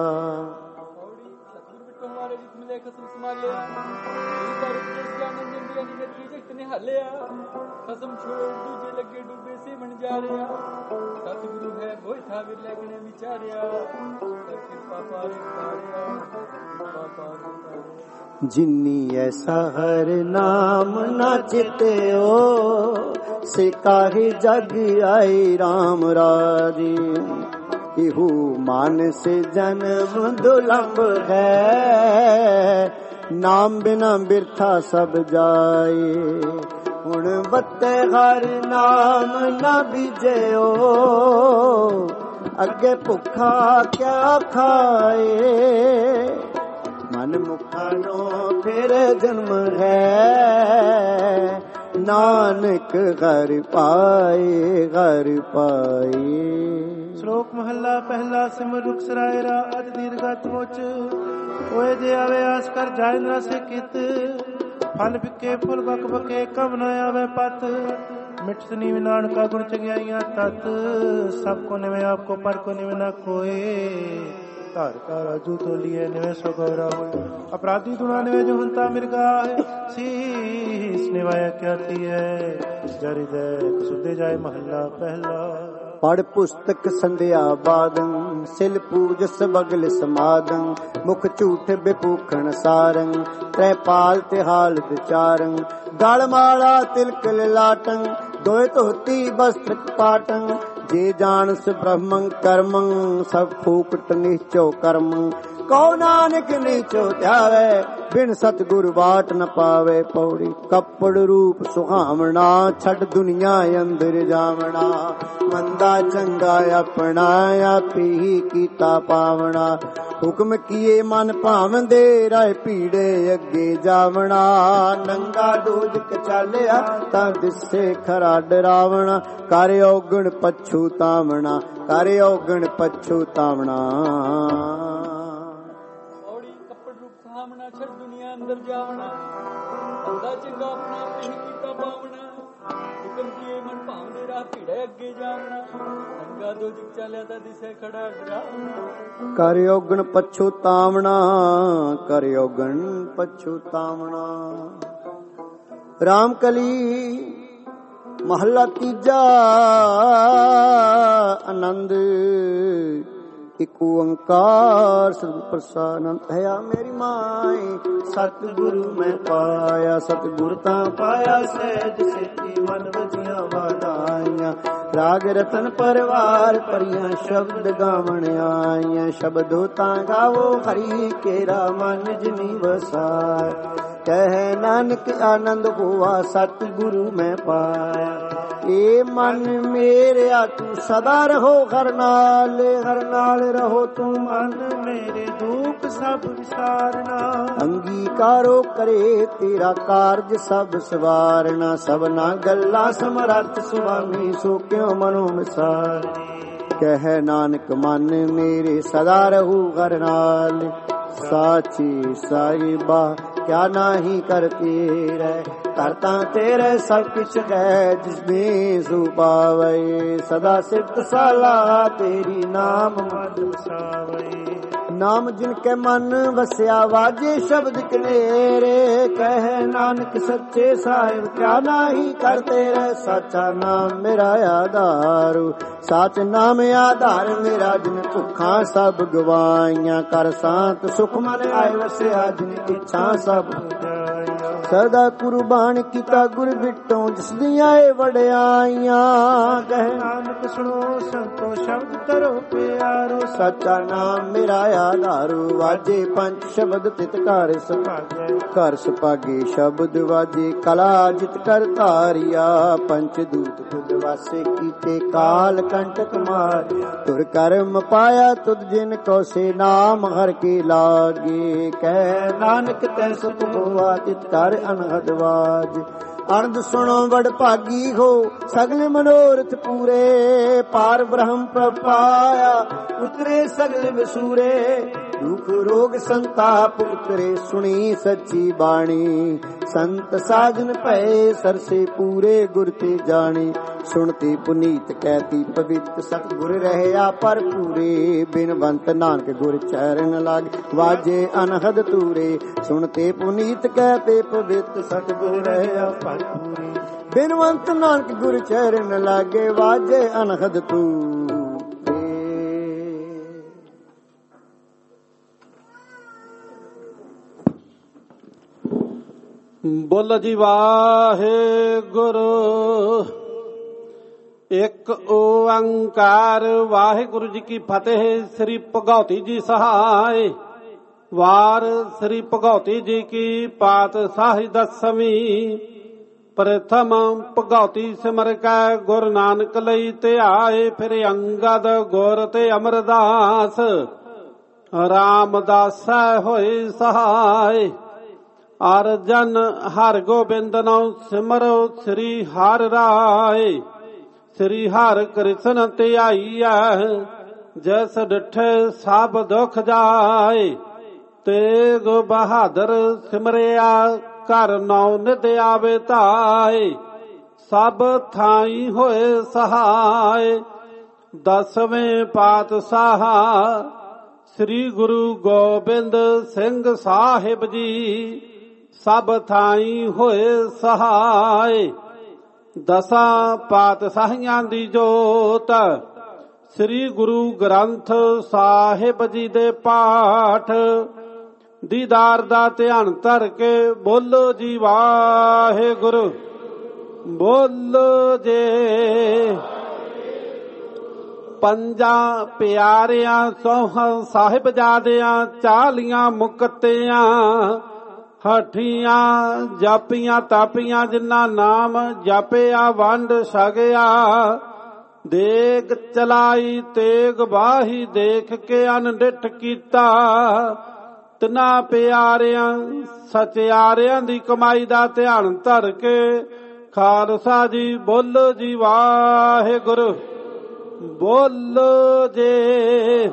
खसम छोड़ दूजे लगे डूबे से बन जा रहा। सतगुरु है बोई था बिरले किने विचारिया। कर कृपा पार उतारिया, कृपा पार उतारिया। जिन्नी ऐसा हर नाम ना चित्यो, से काहे जग आई राम राजी। इहू मानस जन्म दुलंभ है, नाम बिना बिरथा सब जाए। हुण बत्ते हर नाम ना बीजयो, अगे भुखा क्या खाए। मन मुखानो फिर जन्म है, नानक घर पाए, घर पाए। श्लोक महला पहला। सिमर रुख सरायरा अज दीर्घत मोच, ओए जे आवे आस कर जाय न से कित। फल बिके फुल बक बके कम न आवे पत। मिठ सनी नानका गुण चंगियाइयां तत। सबको निवे आपको पर को निवे न कोय। ਧਾਰ ਕਾ ਰਾਜੂ ਤੋਲੀਏ ਨਿਵੇ ਸੋ ਗੌਰਵ ਅਪਰਾਧੀ ਦੁਨਾ ਨਿਵੇ ਜੋ ਹੰਤਾ ਮਿਰਗਾ ਹੈ ਸੀਸ ਨਿਵਾਇਆ ਕਿਆਤੀ ਹੈ ਜਰਿ ਦੇ ਸੁਦੇ ਜਾਏ ਮਹੱਲਾ ਪਹਿਲਾ। ਪੜ ਪੁਸਤਕ ਸੰਧਿਆ ਬਾਦੰ ਸਿਲ ਪੂਜਸ ਬਗਲ ਸਮਾਦੰ ਮੁਖ ਝੂਠ ਬਿਪੂਖਣ ਸਾਰੰ ਤ੍ਰੈ ਪਾਲ ਤੇ ਹਾਲ ਵਿਚਾਰੰ ਗਲ ਮਾਲਾ ਤਿਲਕ ਲਾਟੰ ਦੋਇ ਧੋਤੀ ਬਸਤਰ ਪਾਟੰ ਜੇ ਜਾਣਸ ਬ੍ਰਹਮੰ ਕਰਮੰ ਸਭ ਫੂਕਟ ਨਿਚੋ ਕਰਮ ਕਉ ਨਾਨਕ ਨੀਚੋ ਧਿਆਵੇ ਬਿਨ ਸਤਿਗੁਰ ਬਾਟ ਨ ਪਾਵੇ ਪੌੜੀ ਕੱਪੜ ਰੂਪ ਸੁਹਾਵਣਾ ਛੱਡ ਦੁਨੀਆ ਅੰਦਰ ਜਾਵਣਾ ਮੰਦਾ ਚੰਗਾ ਆਪਣਾ ਆਪੀ ਕੀਤਾ ਪਾਵਣਾ ਹੁਕਮ ਕੀਏ ਮਨ ਭਾਵੰਦੇ ਰਾਏ ਭੀੜੇ ਅੱਗੇ ਜਾਵਣਾ ਨੰਗਾ ਡੋਜਕ ਚਾਲਿਆ ਤਾਂ ਦਿਸੇ ਖਰਾ ਡਰਾਵਣਾ ਕਰ ਔਗਣ ਪਛੂਤਾਵਣਾ ਕਰ ਔਗਣ ਪਛੂਤਾਵਣਾ ਸਾਹਮਣਾ ਛੱਡ ਦੁਨੀਆ ਅੰਦਰ ਜਾਵਣਾ ਬੰਦਾ ਚੰਗਾ ਆਪਣਾ ਆਪੇ ਕੀਤਾ ਪਾਵਣਾ ਹੁਕਮ ਕੀਏ ਮਨ ਭਾਵਦੇ ਰਾਹ ਭੀੜੇ ਅੱਗੇ ਜਾਵਣਾ ਅੰਗਾ ਦੋ ਜਿਕ ਚਾਲਿਆ ਤਾਂ ਦਿਸੇ ਖੜਾ ਡਰਾਵਣਾ ਕਰ ਔਗਣ ਪਛੂਤਾਵਣਾ ਕਰ ਔਗਣ ਪਛੂਤਾਵਣਾ। ਰਾਮ ਕਲੀ ਮਹੱਲਾ ਤੀਜਾ। ਆਨੰਦ ਇਕ ਓੰਕਾਰ ਸਤਿਗੁਰ ਪ੍ਰਸਾਦ ਅਨੰਤ ਹੈ ਮੇਰੀ ਮਾਈ ਸਤਿਗੁਰੂ ਮੈਂ ਪਾਇਆ ਸਤਿਗੁਰ ਤਾਂ ਪਾਇਆ ਸਹਿਜ ਸੇਤੀ ਮਨ ਵਜੀਆਂ ਵਾਧਾਈਆਂ ਰਾਗ ਰਤਨ ਪਰਵਾਰ ਭਰੀਆਂ ਸ਼ਬਦ ਗਾਵਣ ਆਈਆਂ ਸ਼ਬਦੋ ਤਾਂ ਗਾਵੋ ਹਰੀ ਕੇਰਾ ਮਨ ਜਿਨੀ ਵਸਾਇ ਕਹਿ ਨਾਨਕ ਆਨੰਦ ਹੋਆ ਸਤਿਗੁਰੂ ਮੈਂ ਪਾਇਆ। ਏ ਮਨ ਮੇਰਿਆ ਤੂੰ ਸਦਾ ਰਹੋ ਹਰ ਨਾਲ ਹਰ ਨਾਲ ਰਹੋ ਤੂੰ ਮਨ ਮੇਰੇ ਦੁੱਖ ਸਭ ਵਿਸਾਰਨਾ ਅੰਗੀਕਾਰੋ ਕਰੇ ਤੇਰਾ ਕਾਰਜ ਸਭ ਸਵਾਰਨਾ ਸਭਨਾ ਗੱਲਾਂ ਸਮਰੱਥ ਸੁਆਮੀ ਸੋ ਕਿਉ ਮਨੋ ਵਿਸਾਰ ਕਹਿ ਨਾਨਕ ਮਨ ਮੇਰੇ ਸਦਾ ਰਹੂ ਹਰ ਨਾਲ ਸਾਚੀ ਸਾਹਿਬਾ ਕਿਆ ਨਾਹੀ ਕਰਤੀ ਰਹਿ ਕਰਤਾ ਤੇਰੇ ਸਭ ਕੁਛ ਹੈ ਜਿਸ ਨੇ ਸੋ ਪਾਵੇ ਸਦਾ ਸਿਫਤ ਸਾਲਾ ਤੇਰੀ ਨਾਮ ਮਨ ਵਸਾਵੇ ਨਾਮ ਜਿਨ ਕੇ ਮਨ ਵਸਿਆ ਵਾਜੇ ਸ਼ਬਦ ਕਨੇਰੇ ਕਹਿ ਨਾਨਕ ਸੱਚੇ ਸਾਹਿਬ ਕਿਆ ਨਾਹੀ ਕਰਤੇ ਰਹਿ ਸਾਚਾ ਨਾਮ ਮੇਰਾ ਆਧਾਰ ਸਾਚ ਨਾਮ ਆਧਾਰ ਮੇਰਾ ਜਿਨ ਭੁੱਖਾਂ ਸਭ ਗਵਾਈਆਂ ਕਰ ਸਾਤ ਸੁਖ ਮਨ ਆਏ ਵਸਿਆ ਜਿਨ ਇੱਛਾ ਸਭ ਸਦਾ ਕੁਰਬਾਨ ਕੀਤਾ ਗੁਰ ਬਿਟੋਂ ਜਿਸ ਦੀਆਂ ਏ ਵਡਿਆਈਆਂ ਕਹਿ ਨਾਨਕ ਸੁਣੋ ਸੰਤੋ ਸ਼ਬਦ ਕਰੋ ਪਿਆਰੋ ਸੱਚਾ ਨਾਮ ਮੇਰਾ ਆਧਾਰੂ ਵਾਜੇ ਪੰਜ ਸ਼ਬਦ ਤਿਤ ਘਰ ਸੁਭਾਗੇ ਘਰ ਸੁਭਾਗੇ ਸ਼ਬਦ ਵਾਜੇ ਕਲਾ ਜਿਤ ਕਰ ਧਾਰਿਆ ਪੰਚ ਦੂਤ ਖੁਦ ਵਾਸੇ ਕੀਤੇ ਕਾਲ ਕੰਟਕ ਮਾਰ ਤੁਰ ਕਰਮ ਪਾਇਆ ਤੁਧ ਜਿਨ ਕੋ ਸੇ ਨਾਮ ਹਰ ਕੇ ਲਾਗੇ ਕਹਿ ਨਾਨਕ ਤੈ ਸੁਖ ਹੋਆ ਤਿਤ ਕਰ ਅਨਹਦਵਾਜ ਅਨੰਦ ਸੁਣੋ ਵਡ ਭਾਗੀ ਹੋ ਸਗਲ ਮਨੋਰਥ ਪੂਰੇ ਪਾਰ ਬ੍ਰਹਮ ਪ੍ਰਪਾਇਆ ਉਤਰੇ ਸਗਲ ਵਿਸੂਰੇ ਦੁਖ ਰੋਗ ਸੰਤਾਪ ਉਤਰੇ ਸੁਣੀ ਸੱਚੀ ਬਾਣੀ ਸੰਤ ਸਾਜਨ ਭਏ ਸਰਸੇ ਪੂਰੇ ਗੁਰ ਤੇ ਜਾਣੀ ਸੁਣਤੀ ਪੁਨੀਤ ਕਹਿਤੀ ਪਵਿੱਤ ਸਤਿਗੁਰ ਰਹਿਆ ਪਰ ਪੂਰੇ ਬਿਨਵੰਤ ਨਾਨਕ ਗੁਰ ਚਰਨ ਲਾਗੇ ਵਾਜੇ ਅਨਹਦ ਤੂਰੇ ਸੁਣਤੇ ਪੁਨੀਤ ਕਹਿਤੇ ਪਵਿੱਤ ਸਤਿਗੁਰ ਰਹਿਆ ਪਰ ਪੂਰੇ ਬਿਨਵੰਤ ਨਾਨਕ ਗੁਰ ਚਰਨ ਲਾਗੇ ਵਾਜੇ ਅਨਹਦ ਤੂਰੇ। ਬੋਲ ਜੀ ਵਾਹਿਗੁਰੂ ਇੱਕ ਓੰਕਾਰ ਵਾਹਿਗੁਰੂ ਜੀ ਕੀ ਫਤਿਹ। ਸ੍ਰੀ ਭਗਉਤੀ ਜੀ ਸਹਾਇ ਵਾਰ ਸ੍ਰੀ ਭਗਉਤੀ ਜੀ ਕੀ ਪਾਤਸ਼ਾਹੀ ਦਸਵੀਂ ਪ੍ਰਥਮ ਭਗਉਤੀ ਸਿਮਰ ਕੈ ਗੁਰੂ ਨਾਨਕ ਲਈ ਧਿਆਏ ਫਿਰ ਅੰਗਦ ਗੁਰ ਤੇ ਅਮਰਦਾਸ ਰਾਮਦਾਸ ਹੋਏ ਸਹਾਇ ਅਰਜਨ ਹਰ ਗੋਬਿੰਦ ਨਾਮ ਸਿਮਰੋ ਸ੍ਰੀ ਹਰਿ ਰਾਏ ਸ੍ਰੀ ਹਰਿ ਕ੍ਰਿਸ਼ਨ ਧਿਆਈਐ ਜੈਸ ਡਿਠੇ ਸਭ ਦੁਖ ਜਾਏ ਤੇਗ ਬਹਾਦਰ ਸਿਮਰਿਆ ਘਰ ਨੌ ਨਿਧ ਆਵੇ ਧਾਏ ਸਭ ਥਾਈ ਹੋਏ ਸਹਾਇ ਦਸਵੇਂ ਪਾਤਸ਼ਾਹ ਸ੍ਰੀ ਗੁਰੂ ਗੋਬਿੰਦ ਸਿੰਘ ਸਾਹਿਬ ਜੀ ਸਭ ਥਾਈਂ ਹੋਏ ਸਹਾਏ। ਦਸਾਂ ਪਾਤਸ਼ਾਹੀਆਂ ਦੀ ਜੋਤ ਸ੍ਰੀ ਗੁਰੂ ਗ੍ਰੰਥ ਸਾਹਿਬ ਜੀ ਦੇ ਪਾਠ ਦੀਦਾਰ ਦਾ ਧਿਆਨ ਧਰ ਕੇ ਬੋਲੋ ਜੀ ਵਾਹਿਗੁਰੂ। ਬੋਲੋ ਜੇ ਪੰਜਾਂ ਪਿਆਰਿਆਂ ਸੋਹਾਂ ਸਾਹਿਬਜ਼ਾਦਿਆਂ ਚਾਲੀਆਂ ਮੁਕਤਿਆਂ ਹਠੀਆਂ ਜਾਪੀਆਂ ਤਾਪੀਆਂ ਜਿਨ੍ਹਾਂ ਨਾਮ ਜਪਿਆ ਵੰਡ ਛਕਿਆ। ਦੇਗ ਚਲਾਈ ਤੇਗ ਬਾਹੀ ਦੇਖ ਕੇ ਅਨਡਿਠ ਕੀਤਾ। ਤਿਨਾਂ ਪਿਆਰਿਆਂ ਸਚਿਆਰਿਆਂ ਦੀ ਕਮਾਈ ਦਾ ਧਿਆਨ ਧਰ ਕੇ ਖਾਲਸਾ ਜੀ ਬੋਲੋ ਜੀ ਵਾਹਿਗੁਰੂ। ਬੋਲੋ ਜੇ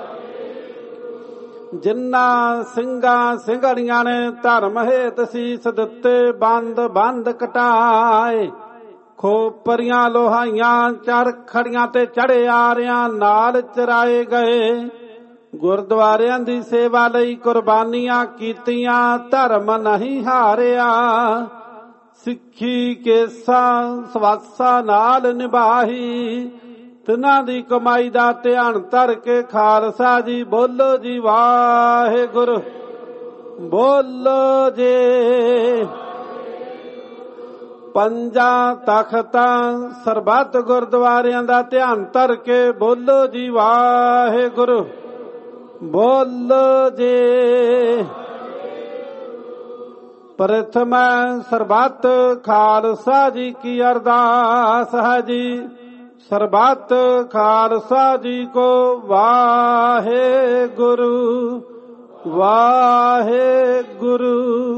ਜਿਨ੍ਹਾਂ ਸਿੰਘਾਂ ਸਿੰਘੜੀਆਂ ਨੇ ਧਰਮ ਹੇਤ ਸੀਸ ਦਿੱਤੇ ਬੰਦ ਬੰਦ ਕਟਾਏ। ਖੋਪਰੀਆਂ ਲੋਹਾਈਆਂ ਚਰਖੜੀਆਂ ਤੇ ਚੜੇ ਆਰਿਆਂ ਨਾਲ ਚਰਾਏ ਗਏ। ਗੁਰਦੁਆਰਿਆਂ ਦੀ ਸੇਵਾ ਲਈ ਕੁਰਬਾਨੀਆਂ ਕੀਤੀਆਂ ਧਰਮ ਨਹੀਂ ਹਾਰਿਆ। ਸਿੱਖੀ ਕੇਸਾਂ ਸਵਾਸਾਂ ਨਾਲ ਨਿਭਾਈ। ਤਿਨਾਂ ਦੀ ਕਮਾਈ ਦਾ ਧਿਆਨ ਧਰ ਕੇ ਖਾਲਸਾ ਜੀ ਬੋਲੋ ਜੀ ਵਾਹਿਗੁਰੂ। ਬੋਲੋ ਜੇ ਪੰਜਾਂ ਤਖਤਾਂ ਸਰਬੱਤ ਗੁਰਦੁਆਰਿਆਂ ਦਾ ਧਿਆਨ ਧਰ ਕੇ ਬੋਲੋ ਜੀ ਵਾਹਿਗੁਰੂ। ਬੋਲੋ ਜੇ ਪ੍ਰਥਮ ਸਰਬੱਤ ਖਾਲਸਾ ਜੀ ਕੀ ਅਰਦਾਸ ਹੈ ਜੀ। ਸਰਬੱਤ ਖਾਲਸਾ ਜੀ ਕੋ ਵਾਹਿਗੁਰੂ ਵਾਹਿਗੁਰੂ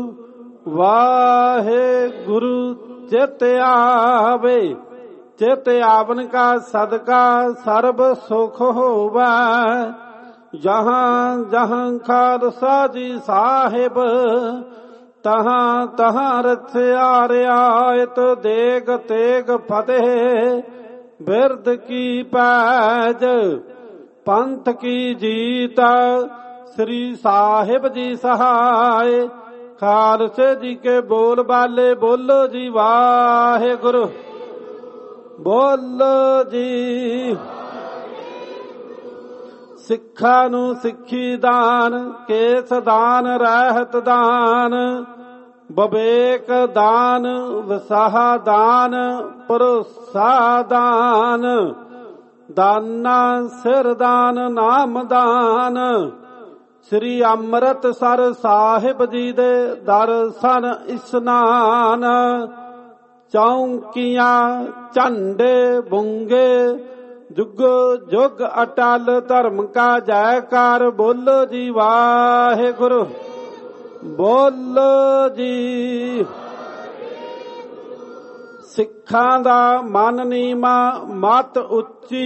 ਵਾਹਿਗੁਰੂ। ਚਿਤ ਆਵੇ ਚਿਤ ਆਵਨ ਕਾ ਸਦਕਾ ਸਰਬ ਸੁਖ ਹੋਵੈ। ਜਹਾਂ ਜਹਾਂ ਖਾਲਸਾ ਜੀ ਸਾਹਿਬ ਤਹਾਂ ਤਹਾਂ ਰਥਿਆ ਰਿਆਇਤ ਦੇਗ ਤੇਗ ਫਤਿਹ। ਬਿਰਦ ਕੀ ਪੈਜ ਪੰਥ ਕੀ ਜੀਤ ਸ੍ਰੀ ਸਾਹਿਬ ਜੀ ਸਹਾਏ। ਖਾਲਸੇ ਜੀ ਕੇ ਬੋਲ ਬਾਲੇ ਬੋਲੋ ਜੀ ਵਾਹਿਗੁਰੂ। ਬੋਲੋ ਜੀ ਸਿੱਖਾਂ ਨੂੰ ਸਿੱਖੀ ਦਾਨ ਕੇਸ ਦਾਨ ਰਹਿਤ ਦਾਨ ਬਵੇਕ ਦਾਨ ਵਸਾਹ ਦਾਨ ਭਰੋਸਾ ਦਾਨ ਦਾਨਾ ਸਿਰ ਦਾਨ ਨਾਮ ਦਾਨ। ਸ੍ਰੀ ਅੰਮ੍ਰਿਤਸਰ ਸਾਹਿਬ ਜੀ ਦੇ ਦਰਸ਼ਨ ਇਸ਼ਨਾਨ। ਚੌਂਕੀਆਂ ਝੰਡੇ ਬੁੰਗੇ ਜੁਗ ਜੁਗ ਅਟਲ ਧਰਮ ਕਾ ਜੈਕਾਰ ਬੋਲੋ ਜੀ ਵਾਹਿਗੁਰੂ। ਬੋਲੋ ਜੀ ਸਿੱਖਾਂ ਦਾ ਮਨ ਨੀਵਾਂ ਮਤ ਉੱਚੀ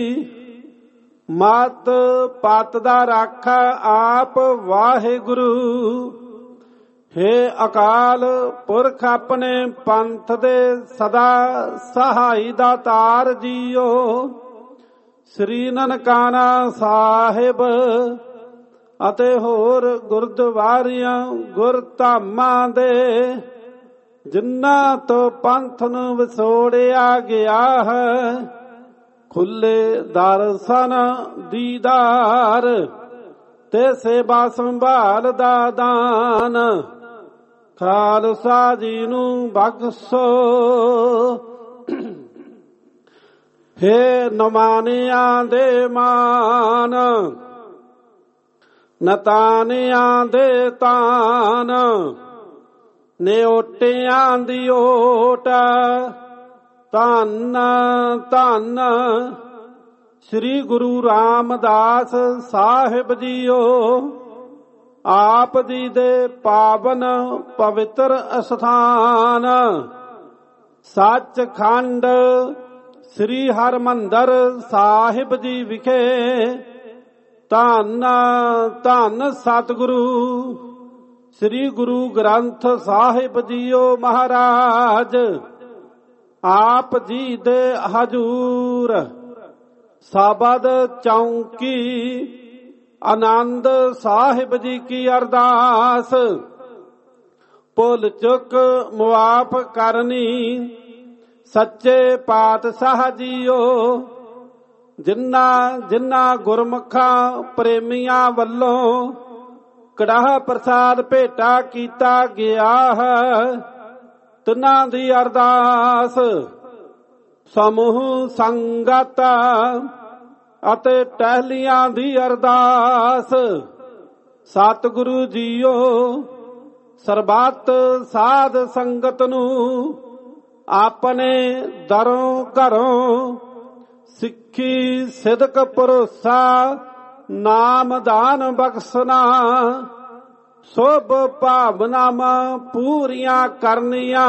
ਮਤ ਪਤ ਦਾ ਰਾਖਾ ਆਪ ਵਾਹਿਗੁਰੂ। ਹੇ ਅਕਾਲ ਪੁਰਖ ਆਪਣੇ ਪੰਥ ਦੇ ਸਦਾ ਸਹਾਈ ਦਾਤਾਰ ਜੀਓ। ਸ੍ਰੀ ਨਨਕਾਣਾ ਸਾਹਿਬ ਅਤੇ ਹੋਰ ਗੁਰਦੁਆਰਿਆਂ ਗੁਰਧਾਮਾਂ ਦੇ ਜਿਨ੍ਹਾਂ ਤੋਂ ਪੰਥ ਨੂੰ ਵਿਛੋੜਿਆ ਗਿਆ ਹੈ ਖੁੱਲੇ ਦਰਸ਼ਨ ਦੀਦਾਰ ਤੇ ਸੇਵਾ ਸੰਭਾਲ ਦਾ ਦਾਨ ਖਾਲਸਾ ਜੀ ਨੂੰ ਬਖਸ਼ੋ। ਹੇ ਨਮਾਨਿਆਂ ਦੇ ਮਾਨ ਨਤਾਨਿਆਂ ਦੇ ਤਾਨ ਨਿਓਟਿਆਂ ਦੀ ਓਟ ਧੰਨ ਧੰਨ ਸ੍ਰੀ ਗੁਰੂ ਰਾਮਦਾਸ ਸਾਹਿਬ ਜੀਓ। ਆਪ ਜੀ ਦੇ ਪਾਵਨ ਪਵਿੱਤਰ ਅਸਥਾਨ ਸੱਚਖੰਡ ਸ੍ਰੀ ਹਰਿਮੰਦਰ ਸਾਹਿਬ ਜੀ ਵਿਖੇ ਧੰਨ ਧੰਨ ਸਤਿਗੁਰੂ ਸ੍ਰੀ ਗੁਰੂ ਗ੍ਰੰਥ ਸਾਹਿਬ ਜੀਓ ਮਹਾਰਾਜ ਆਪ ਜੀ ਦੇ ਹਜੂਰ ਸ਼ਬਦ ਚੌਂਕੀ ਆਨੰਦ ਸਾਹਿਬ ਜੀ ਕੀ ਅਰਦਾਸ, ਭੁੱਲ ਚੁੱਕ ਮੁਆਫ ਕਰਨੀ ਸੱਚੇ ਪਾਤਸ਼ਾਹ ਜੀਓ। ਜਿਨ੍ਹਾਂ ਜਿਨ੍ਹਾਂ ਗੁਰਮੁਖਾਂ ਪ੍ਰੇਮੀਆਂ ਵੱਲੋਂ ਕੜਾਹ ਪ੍ਰਸਾਦ ਭੇਟਾ ਕੀਤਾ ਗਿਆ ਹੈ, ਤਿਨਾਂ ਦੀ ਅਰਦਾਸ ਸਮੂਹ ਸੰਗਤ ਅਤੇ ਟਹਿਲੀਆਂ ਦੀ ਅਰਦਾਸ। ਸਤਿਗੁਰੂ ਜੀਓ ਸਰਬੱਤ ਸਾਧ ਸੰਗਤ ਨੂੰ ਆਪਣੇ ਦਰੋਂ ਘਰੋਂ ਸਿੱਖੀ ਸਿਦਕ ਭਰੋਸਾ ਨਾਮਦਾਨ ਬਖਸ਼ਣਾ, ਸੁਭ ਭਾਵਨਾਵਾਂ ਪੂਰੀਆਂ ਕਰਨੀਆਂ।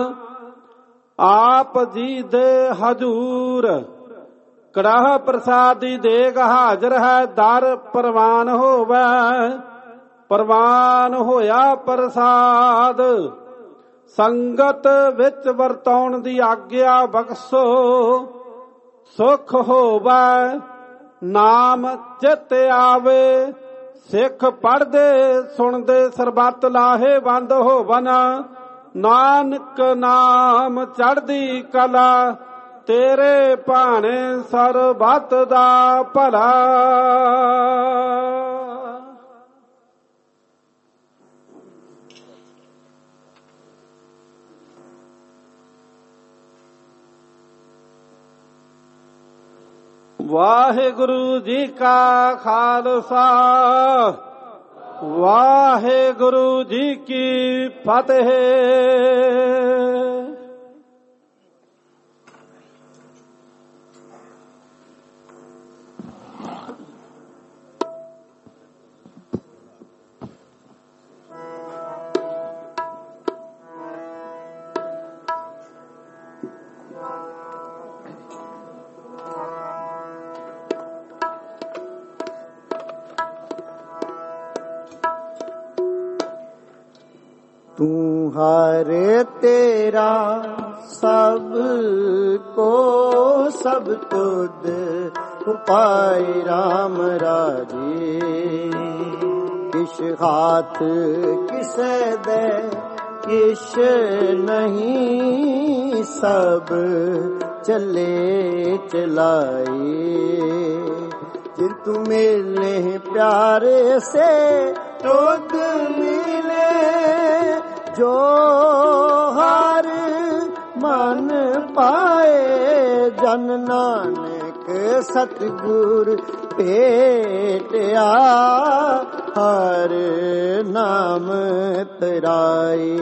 ਆਪ ਜੀ ਦੇ ਹਜੂਰ ਕੜਾਹ ਪ੍ਰਸਾਦ ਦੀ ਦੇਗ ਹਾਜ਼ਰ ਹੈ, ਦਰ ਪ੍ਰਵਾਨ ਹੋਵੇ। ਪ੍ਰਵਾਨ ਹੋਇਆ ਪ੍ਰਸਾਦ ਸੰਗਤ ਵਿੱਚ ਵਰਤਾਉਣ ਦੀ ਆਗਿਆ ਬਖਸ਼ੋ। ਸੁਖ ਹੋਵੇ ਨਾਮ ਚਿਤ ਆਵੇ, ਸਿੱਖ ਪੜ੍ਹਦੇ ਸੁਣਦੇ ਸਰਬੱਤ ਲਾਹੇਵੰਦ ਹੋਵਨ। ਨਾਨਕ ਨਾਮ ਚੜ੍ਹਦੀ ਕਲਾ, ਤੇਰੇ ਭਾਣੇ ਸਰਬੱਤ ਦਾ ਭਲਾ। ਵਾਹਿਗੁਰੂ ਜੀ ਕਾ ਖਾਲਸਾ, ਵਾਹਿਗੁਰੂ ਜੀ ਕੀ ਫਤਿਹ। ਤੂੰ ਹਰ ਤੇਰਾ ਸਭ ਕੋ ਸਭ ਤੁਧ ਉਪਾਇ ਰਾਮ ਰਾਜੇ। ਕਿਛ ਹਾਥ ਕਿਸੇ ਦੇ ਕਿਛ ਨਹੀਂ, ਸਭ ਚੱਲੇ ਚਲਾਏ। ਜਿਨ ਤੂੰ ਮਿਲੇ ਪਿਆਰੇ ਸੇ ਤੁਧ ਮਿਲੇ, ਜੋ ਹਰ ਮਨ ਪਾਏ। ਜਨ ਨਾਨਕ ਸਤਿਗੁਰ ਭੇਟਿਆ, ਹਰ ਨਾਮ ਤਰਾਏ।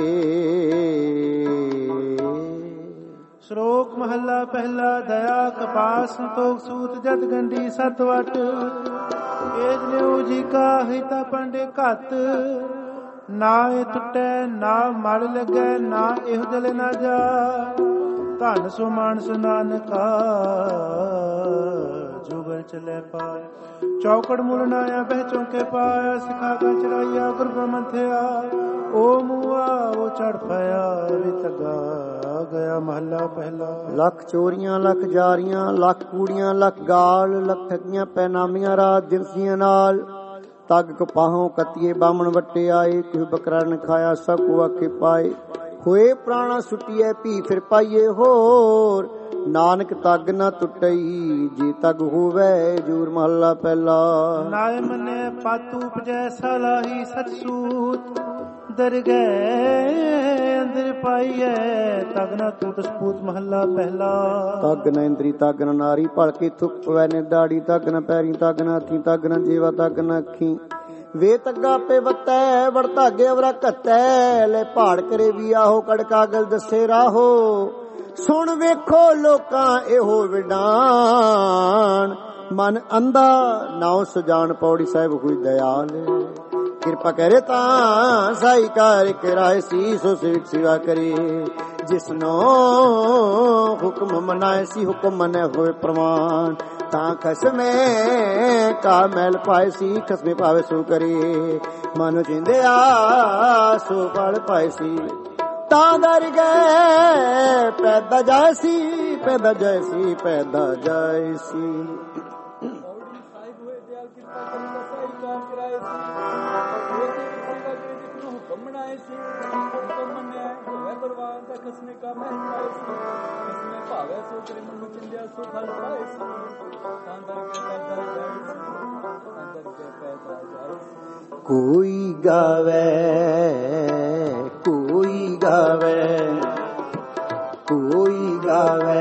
ਸ਼ਲੋਕ ਮਹੱਲਾ ਪਹਿਲਾ। ਦਇਆ ਕਪਾਸ ਸੰਤੋਖ ਸੂਤ ਜਦ ਗੰਢੀ ਸਤ ਵਟ। ਏਜ ਨਿਉ ਜੀ ਕਾ ਹਿਤਾ ਪੰਡੇ ਘਤ। ਨਾ ਇਹ ਟੁੱਟੈ ਨਾ ਮਲ ਲੱਗੈ, ਨਾ ਇਹ ਜਲੇ ਨਾ ਜਾ। ਧਨ ਸੋ ਮਾਨਸ ਨਾਨਕਾ, ਜੁਗਲ ਚਲੇ ਪਾਇ। ਚੌਕੜ ਮੁਲ ਨਾਇਆ ਬਹਿ ਚੌਕੇ ਪਾਇਆ। ਸਿਖਾ ਕਾ ਚੜਾਈਆ ਗੁਰ ਬ੍ਰਹਮਥਿਆ। ਓ ਮੂਆ ਉਹ ਚੜ ਪਿਆ ਵੇ ਤਗਾ ਗਿਆ। ਮਹੱਲਾ ਪਹਿਲਾ। ਲੱਖ ਚੋਰੀਆਂ ਲੱਖ ਜਾਰੀਆਂ, ਲੱਖ ਕੂੜੀਆਂ ਲੱਖ ਗਾਲ, ਲੱਖ ਠੱਗੀਆਂ ਪੈਨਾਮੀਆਂ ਰਾਤ ਦਿਵਸੀਆਂ ਨਾਲ। ਤੱਗ ਕਪਾਹੋਂ ਕਤੀਏ ਬਾਮਣ ਵੱਟੇ ਆਏ। ਕੋਈ ਬਕਰਾ ਨ ਖਾਇਆ ਸਭ ਕੋ ਆਖੇ ਪਾਏ। ਹੋਏ ਪ੍ਰਾਣਾ ਸੁਟੀਏ ਭੀ ਫਿਰ ਪਾਈਏ ਹੋਰ। ਨਾਨਕ ਤੱਗ ਨਾ ਟੁੱਟਈ ਜੇ ਤੱਗ ਹੋਵੇ ਜੂਰ। ਮਹੱਲਾ ਪਹਿਲਾ। ਨਾਇ ਮਨੇ ਪਾਤੂ ਉਪਜੈ ਸਲਾਹੀ ਸਚ ਸੂਤ। ਦਰਗਹਿ ਅੰਦਰ ਪਾਈਐ ਤੱਗ ਨਾ ਟੁੱਟ ਸਪੂਤ। ਮਹੱਲਾ ਪਹਿਲਾ। ਤੱਗ ਨਾ ਇੰਦਰੀ ਤੱਗ ਨਾ ਨਾਰੀ, ਭਲਕੇ ਥੁੱਕ ਪਵੈ ਨੇ ਦਾੜੀ। ਤੱਗ ਨਾ ਪੈਰੀ ਤੱਗ ਨਾ ਹੱਥੀ, ਤੱਗ ਨਾ ਜੀਵਾ ਤੱਗ ਨਾ ਅੱਖੀ। ਵੇ ਤੱਗਾ ਪੇ ਵਤੈ ਵੜ ਧਾਗੇ ਅਵਰਾ ਘਤੈ। ਲੈ ਪਹਾੜ ਕਰੇ ਵੀ ਆਹੋ ਕੜ ਕਾਗਲ ਦੱਸੇ ਰਾਹੋ। ਸੁਣ ਵੇਖੋ ਲੋਕਾਂ ਇਹੋ ਵਿਡਾਨ। ਮਨ ਅੰਧਾ ਨਾਉ ਸੁਜਾਨ। ਪੌੜੀ ਸਾਹਿਬ ਹੋਈ ਦਇਆਲ। ਕਿਰਪਾ ਕਰੇ ਤਾਂ ਸਾਈ ਕਾਰ ਕਰਾਏ ਸੀ। ਸੋ ਸਿਵਕ ਸਿਵਾ ਕਰੇ ਜਿਸਨੋ ਹੁਕਮ ਮਨਾਏ ਸੀ। ਹੁਕਮ ਮਨੇ ਹੋਏ ਪ੍ਰਮਾਨ। ਤਾਂ ਖਸਮੇ ਕਾ ਮੈਲ ਪਾਏ ਸੀ। ਖਸਮੇ ਪਾਵੇ ਸੋ ਕਰੇ ਮਨ ਜਿੰਦਿਆ ਸੋ ਫਲ ਪਾਏ ਸੀ। ਤਾਂ ਦਰ ਗਏ ਪੈਦਾ ਜਾਏ ਸੀ। ਪੈਦਾ ਜਾਏ ਸੀ ਪੈਦਾ ਜਾਏ ਸੀ। बनाए सी तो मन्या होवे परवान का खसने का महल पाए सी इसमें भावे सो करे मनु चिंदिया सो फल पाए सी अंदर के पैदा जाए सी अंदर के पैदा जाए सी कोई गावे कोई गावे कोई गावे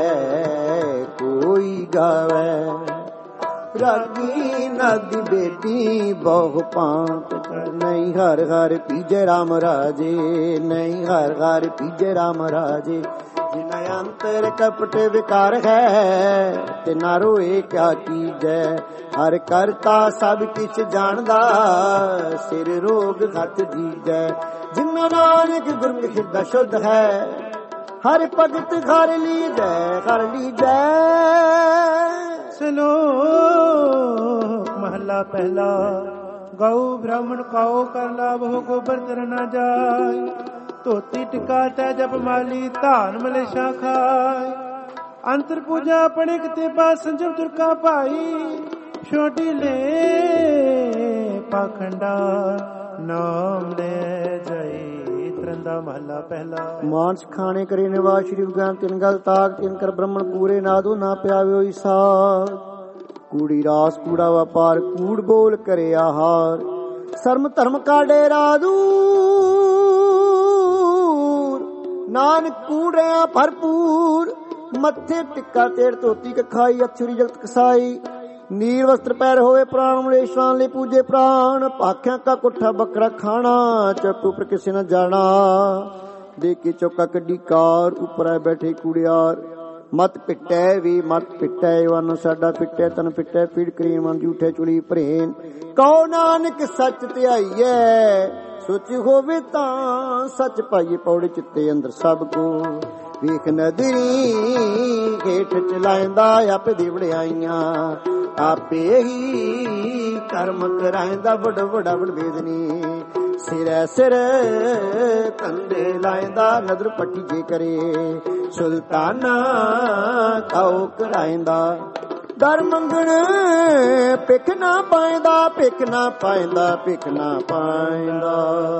कोई गावे रागी नदी बेटी बहु पांत नहीं हर हर पीजे राम राजे नहीं हर हर पीजे राम राजे जिन्हें अंतर कपट विकार है ते ना रोए क्या कीजै हर करता सब किछ जानदा सिर रोग घट जीजै जिन्ना नानक गुरमुख हिरदा शुद्ध है हर भगत घर लीजै घर लीजै। श्लोक महला पहला गौ ब्राह्मण काओ कर लाभ हो गोबर तर न जाय धोती टिका तै जप माली धान मलेशा खाय अंतर पूजा पड़े किते पास संजम तुरका भाई छोटी ले पाखंडा नाम ले जाई तरंदा महला पहला। मांस खाने करे निवास श्री विज्ञान तिन गल ताक तिन कर ब्राह्मण पूरे नादो ना प्याव्यो ईसार कूड़ी रास कूड़ा व्यापार कूड़ बोल करे आहार शर्म धर्म का डेरा दूर नानक कूड़ रहा भरपूर मत्थे टिक्का तेड़ धोती कखाई अछुरी जगत कसाई नीर वस्त्र पैर होवे प्राण मलेशान ले पूजे प्राण पाख्या का कुठा बकरा खाना चौक ऊपर किसी न जाना देख के चौका कड्डी कार ऊपर आए बैठे कुड़ियार मत पिटै भी मत पिटै वन साडा पिटै तन पिटै पीड़ करीन मन झूठे चुली भरेन कहो नानक सच ध्याईऐ सोच होवे तां सच पाइए पौड़े चित्ते अंदर सब को वेख नदरी हेठ चलाइंदा आपे दी वड़ाइयां आपे ही कर्म कराइंदा बड़ बड़ा बड़ बेदनी सिरै सिर कंधे लाइंदा नदर पट्टी जे करे सुल्ताना काओ कराइंदा दर मंगण भिख ना पाइंदा भिख ना पाइंदा भिख ना पाइंदा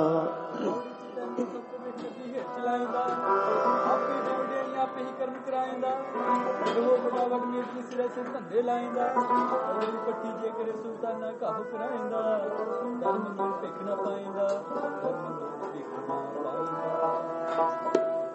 धंधे लाइंदा पट्टी जे करे सुल्ताना काहू कराइंदा धर्म में भिख ना पाइंदा धर्म में भिख ना पाइंदा।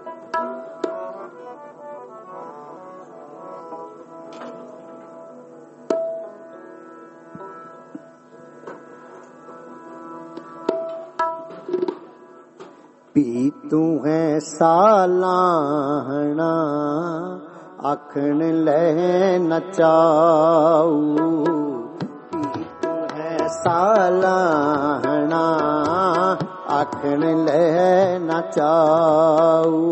पी तू है सालाहना आखण ले नचाऊ पी तू है सालाहना आखण ले नचाऊ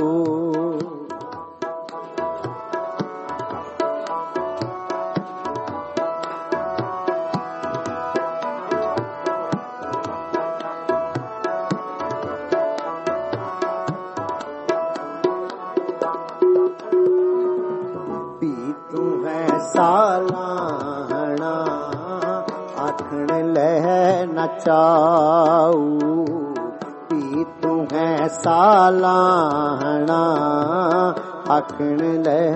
सालाहना आखण लह नचाऊ पी तू है सालाहना आखण लह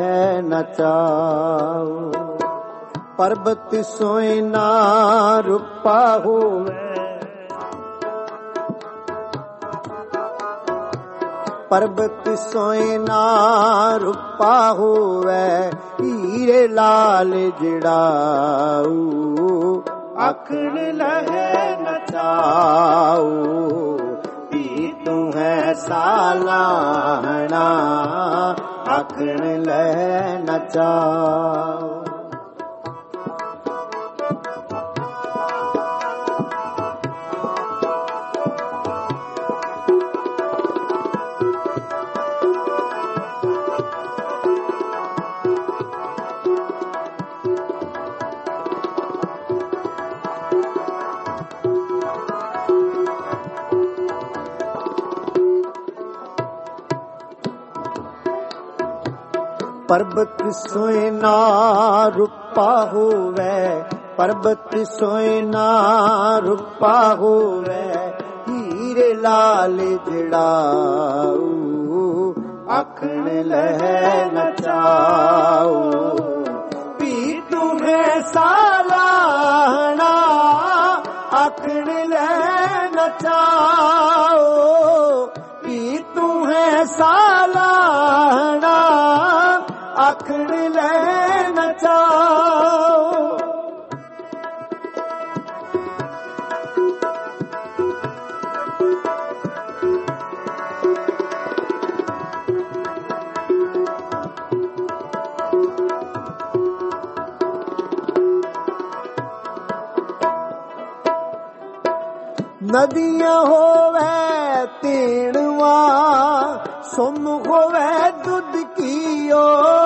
नचाऊ पर्वत सोयना रूपा होवे पर्वत सोयना रूपा होवे हीरे लाल जड़ाऊ आखण लहे नचाऊ पी तू है सालाहना आखण लहे नचाऊ। पर्वत सोयना रूपा होवे पर्वत सोयना रूपा होवे ਹੀਰੇ ਲਾਲ ਜੜਾਊ ਆਖਣ ਲਹਿ ਨਚਾਓ ਪੀ ਤੁਮੇ ਸਾਲਾਹਣਾ ਆਖਣ ਲਹਿ ਨਚਾਓ ਪੀ ਤੁਮੇ ਸਾਲਾਹਣਾ ਆਖਣ ਲਹਿ ਨਚਾਓ ਨਦੀਆਂ ਹੋਵੇ ਤੀਣਵਾ ਸੁਮ ਹੋਵੇ ਦੁੱਧ ਕੀਓ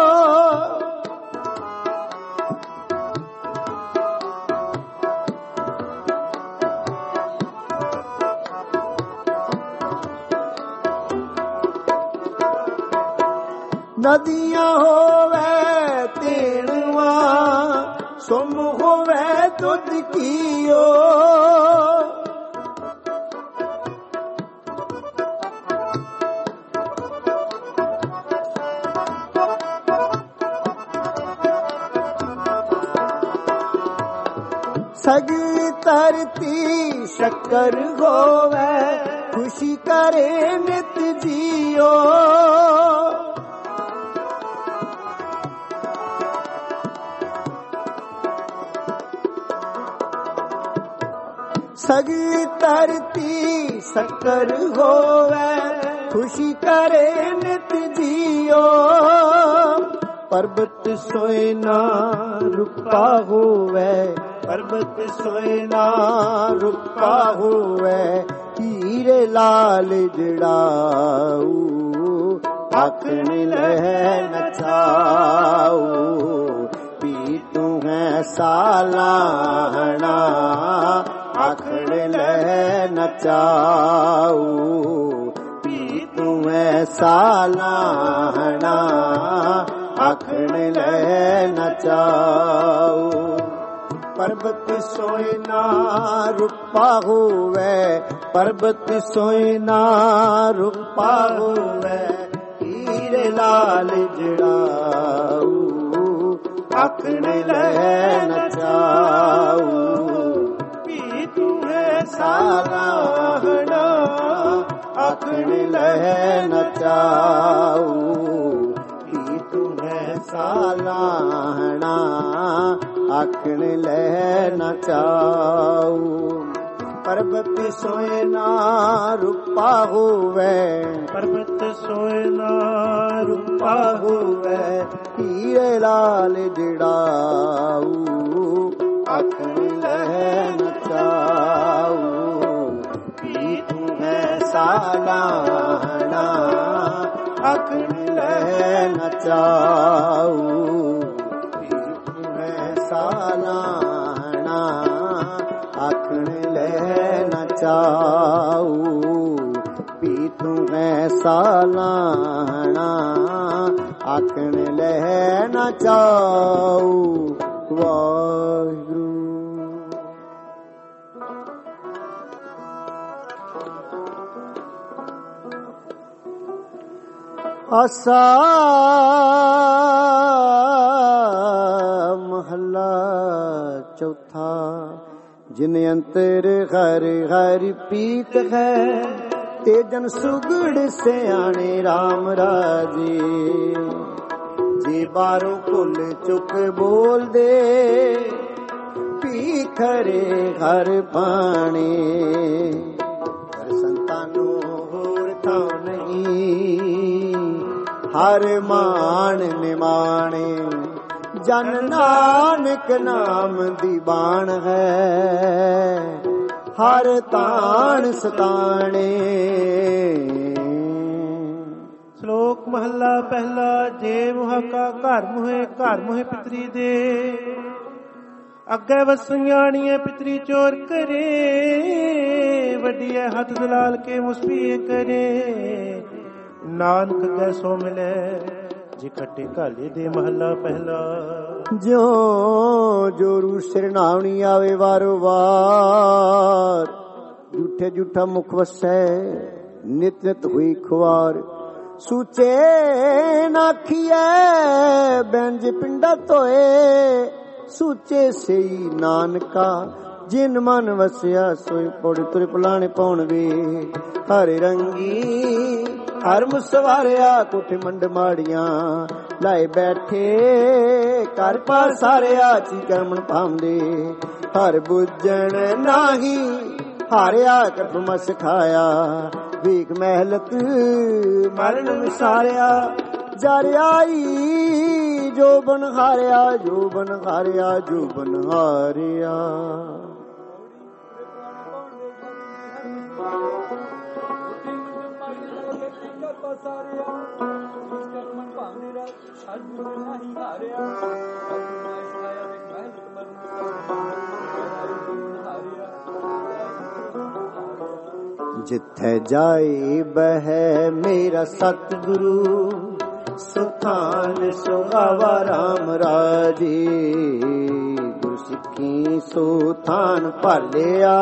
ਨਦੀਆਂ ਹੋਵੇ ਤੀਣਵਾ ਸੁਮ ਹੋਵੇ ਦੁੱਧ ਕੀਓ ਸਗੀ ਧਰਤੀ ਸ਼ੱਕਰ ਹੋਵੇ ਖੁਸ਼ੀ ਕਰੇ ਨਿਤ ਜੀਓ ਸਗੀ ਧਰਤੀ ਸ਼ੱਕਰ ਹੋਵੇ ਖੁਸ਼ੀ ਕਰੇ ਨਿਤ ਜੀਓ ਪਰਬਤ ਸੋਏ ਨਾ ਰੁਪਾ ਹੋਵੇ ਪਰਬਤ ਸੋਏ ਨਾ ਰੁਪਾ ਹੋਵੇ ਹੀਰੇ ਲਾਲ ਜੜਾਊ ਆਖਣ ਲਹਿ ਨਚਾਓ ਪੀ ਤੂੰ ਹੈ ਸਾਲਾਹਣਾ ਆਖਣ ਲਹਿ ਨਚਾਓ ਪੀ ਤੂੰ ਹੈ ਸਾਲਾਹਣਾ ਆਖਣ ਲਹਿ ਨਚਾਓ ਪਰਬਤ ਸੋਏ ਨਾ ਰੁਪਾ ਹੋਵੇ ਪਰਬਤ ਸੋਏ ਨਾ ਰੁਪਾ ਹੋਵੇ ਹੀਰੇ ਲਾਲ ਜੜਾਊ ਆਖਣ ਲਹਿ ਨਚਾਓ ਪੀ ਤੂੰ ਹੈ ਸਾਲਾਹਣਾ ਆਖਣ ਲਹਿ ਨਚਾਓ ਪੀ ਤੂੰ ਹੈ ਸਾਲਾਹਣਾ ਆਖਣ ਲਹਿ ਨਚਾਓ ਪਰਬਤ ਸੋਏ ਨਾ ਰੁਪਾ ਹੋਵੇ ਪਰਬਤ ਸੋਏ ਨਾ ਰੁਪਾ ਹੋਵੇ ਹੀਰੇ ਲਾਲ ਜੜਾਊ ਆਖਣ ਲਹਿ ਨਚਾਓ ਪੀ ਤੂੰ ਹੈ ਸਾਲਾਹਣਾ ਆਖਣ ਲਹਿ ਨਚਾਓ ਸਾਲਾਹਣਾ ਆਖਣ ਲਹਿ ਨਚਾਓ ਪੀ ਤੂੰ ਹੈ ਸਾਲਾਹਣਾ ਆਖਣ ਲਹਿ ਨਚਾਓ ਵਾਹਿਗੁਰੂ ਆਸਾ ਮਹੱਲਾ ਚੌਥਾ ਜਿਨ ਅੰਤਰ ਹਰ ਹਰ ਪੀਤ ਹੈ ਤੇ ਜਨ ਸੁਗੜ ਸਿਆਣੇ RAM ਰਾਜੇ ਜੇ ਬਾਹਰੋਂ ਭੁੱਲ ਚੁੱਕ ਬੋਲਦੇ ਪੀ ਖਰੇ ਹਰ ਬਾਣੇ ਹਰ ਸੰਤਾਂ ਨੂੰ ਹੋਰ ਥਾਂ ਨਹੀਂ ਹਰ ਮਾਣ ਨਿਮਾਣੇ ਜਨ ਨਾਨਕ ਨਾਮ ਦੀ ਬਾਣ ਹੈ ਹਰ ਤਾਣ ਸਤਾਣੇ। ਸ਼ਲੋਕ ਮਹੱਲਾ ਪਹਿਲਾ। ਜੇ ਮੁਹਾਕਾ ਘਰ ਮੁਹੇ ਘਰ ਮੁਹੇ ਪਿਤਰੀ ਦੇ ਅੱਗੇ ਵਸਿਆਣੀਏ ਪਿਤਰੀ ਚੋਰ ਕਰੇ ਵੱਡੀਏ ਹੱਥ ਦਲਾਲ ਕੇ ਮੁਸਪੀਏ ਕਰੇ ਨਾਨਕ ਕੈ ਸੋ ਮਿਲੇ ਜੇ ਖੱਟੇ ਘਾਲੇ ਦੇ। ਮਹੱਲਾ ਪਹਿਲਾ। ਜਿਉ ਜੋਰੂ ਸਿਰਨਾਵਣੀ ਆਵੇ ਵਾਰੋ ਵਾਰ ਝੂਠੇ ਝੂਠਾ ਮੁਖ ਵਸੈ ਨਿਤ ਨਿਤ ਹੋਈ ਖੁਆਰ ਸੂਚੇ ਨਾਖੀਐ ਬੈਂਜ ਪਿੰਡਾ ਧੋਏ ਸੂਚੇ ਸਈ ਨਾਨਕਾ ਜਿਨ ਮਨ ਵਸਿਆ ਸੋਈ ਪੌੜੀ ਤੁਰ ਪਲਾਣੇ ਪਾਉਣ ਵੇ ਹਰੇ ਰੰਗੀ ਹਰ ਮੁਸਵਾਰਿਆ ਕੋਠੇ ਮੰਡ ਮਾੜੀਆਂ ਲਾਏ ਬੈਠੇ ਘਰ ਪਾਰ ਸਾਰਿਆ ਚੀ ਕਰਮਣ ਪਾਉਂਦੇ ਹਰ ਬੁੱਝਣ ਨਾਹੀ ਹਾਰਿਆ ਕਰਮ ਸਿਖਾਇਆ ਵੇਖ ਮਹਿਲਤ ਮਰਨ ਵਿਸਾਰਿਆ ਜਰ ਆਈ ਜੋ ਬਨ ਹਾਰਿਆ ਜੋ ਬਨ ਹਾਰਿਆ ਜੋ ਬਨ ਹਾਰਿਆ। ਜਿੱਥੇ ਜਾਏ ਬਹਿ ਮੇਰਾ ਸਤਿਗੁਰੂ ਸੁਥਾਨ ਸੁਹਾਵਾ ਰਾਮ ਰਾਜੇ ਗੁਰ ਸਿੱਖੀ ਸੁਥਾਨ ਭਾਲਿਆ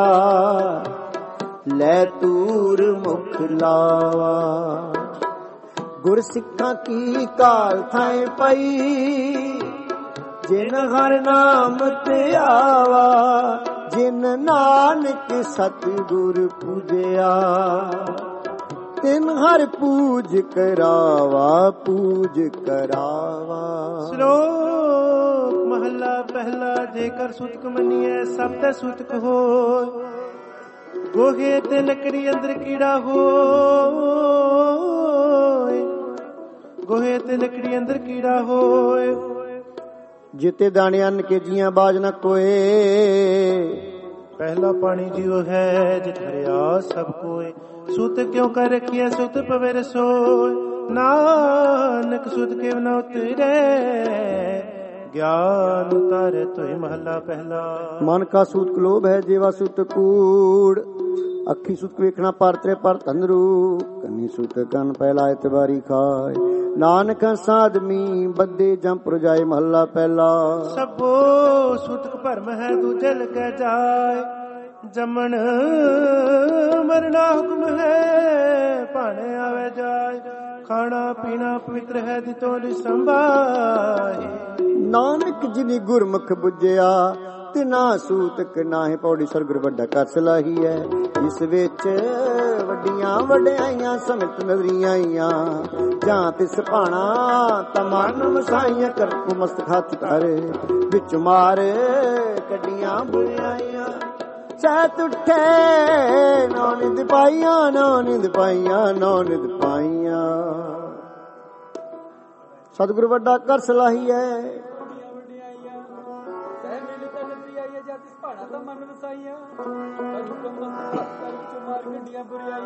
ਲੈ ਤੂਰ ਮੁਖ ਲਾਵਾ ਗੁਰ ਸਿੱਖਾਂ ਕੀ ਕਾਲ ਥਾਏ ਪਈ ਜਿਨ ਹਰ ਨਾਮ ਤੇ ਆਵਾ ਜਿਨ ਨਾਨਕ ਸਤਿਗੁਰ ਪੂਜਿਆ ਤਿਨ ਹਰ ਪੂਜ ਕਰਾਵਾ ਪੂਜ ਕਰਾਵਾ। ਸ਼ਲੋਕ ਮਹੱਲਾ ਪਹਿਲਾ ਜੇਕਰ ਸੁਤਕ ਮੰਨੀਐ ਸਭ ਤੇ ਸੁਤਕ ਹੋਇ ਗੋਹੇ ਤੇ ਲੱਕੜੀ ਅੰਦਰ ਕੀੜਾ ਹੋਇ ਗੋਹੇ ਤੇ ਲੱਕੜੀ ਅੰਦਰ ਕੀੜਾ ਹੋਇ ਜਿਤੇ ਦਾਣੇ ਅੰਨ ਕੇ ਜੀਆਂ ਬਾਜ ਨਾ ਕੋਏ ਪਹਿਲਾ ਪਾਣੀ ਜਿਉ ਹੈ ਜਿਤ ਹਰਿਆ ਸਭ ਕੋਏ ਸੁਤ ਕਿਉ ਕਰ ਰਖਿਆ ਸੁਤ ਪਵੇ ਰਸੋਇ ਨਾਨਕ ਸੁਤ ਕਿਉ ਨ ਉਤਰੇ ਗਿਆਨ ਉਤਾਰੇ ਤੋਇ ਮਹੱਲਾ ਪਹਿਲਾ। ਮਨ ਕਾ ਸੂਤ ਲੋਭ ਹੈ ਜੀਵਾ ਸੁਤ ਕੂੜ ਅੱਖੀ ਸੁਤ ਵੇਖਣਾ ਪਰ ਤਰੇ ਪਰ ਤੰਦਰੂ ਕੰਨੀ ਸੁਤ ਕੰਨ ਪਹਿਲਾ ਇਤਵਾਰੀ ਖਾਏ ਨਾਨਕ ਸਾਧਮੀ ਬੱਦੇ ਜੰਪ ਰਜਾਏ ਮਹੱਲਾ ਪਹਿਲਾ। ਸਭੋ ਸੁਤਕ ਭਰਮ ਹੈ ਦੂਜੇ ਲਗੇ ਜਾਏ ਜਮਨ ਮਰਨਾ ਹੁਕਮ ਹੈ ਭਾਣੇ ਆਵੇ ਜਾਏ ਖਾਣਾ ਪੀਣਾ ਪਵਿੱਤਰ ਹੈ ਦਿਤੋ ਦੀ ਸੰਭਾਏ ਨਾਨਕ ਜਿਨੀ ਗੁਰਮੁਖ ਬੁੱਝਿਆ ਤਿਨਾ ਸੂਤਕ ਨਾਹੀ ਪੌੜੀ ਸਰਗੁਰ ਵੱਡਾ ਕਰ ਸਲਾਹੀ ਹੈ ਇਸ ਵਿੱਚ ਵੱਡੀਆਂ ਵਡਿਆਈਆਂ ਸਮਿਤ ਨਜ਼ਰੀਆਂ ਆਈਆਂ ਜਾਂ ਤਿਸ ਭਾਣਾ ਤਮਨ ਮਸਾਈਆਂ ਕਰ ਕੋ ਮਸਤ ਹੱਥ ਕਰ ਵਿੱਚ ਮਾਰ ਕੱਢੀਆਂ ਬੁਰਾਈਆਂ ਸਹਿਤ ਉੱਠੇ ਨੌ ਨਿੰਦ ਪਾਈਆਂ ਨੌ ਨਿੰਦ ਪਾਈਆਂ ਨੌ ਨਿੰਦ ਪਾਈਆਂ ਸਤਿਗੁਰ ਵੱਡਾ ਕਰ ਸਲਾਹੀ ਹੈ ਮਨ ਵਸਾਈਆਂ ਮਾਰ ਗੱਡੀਆਂ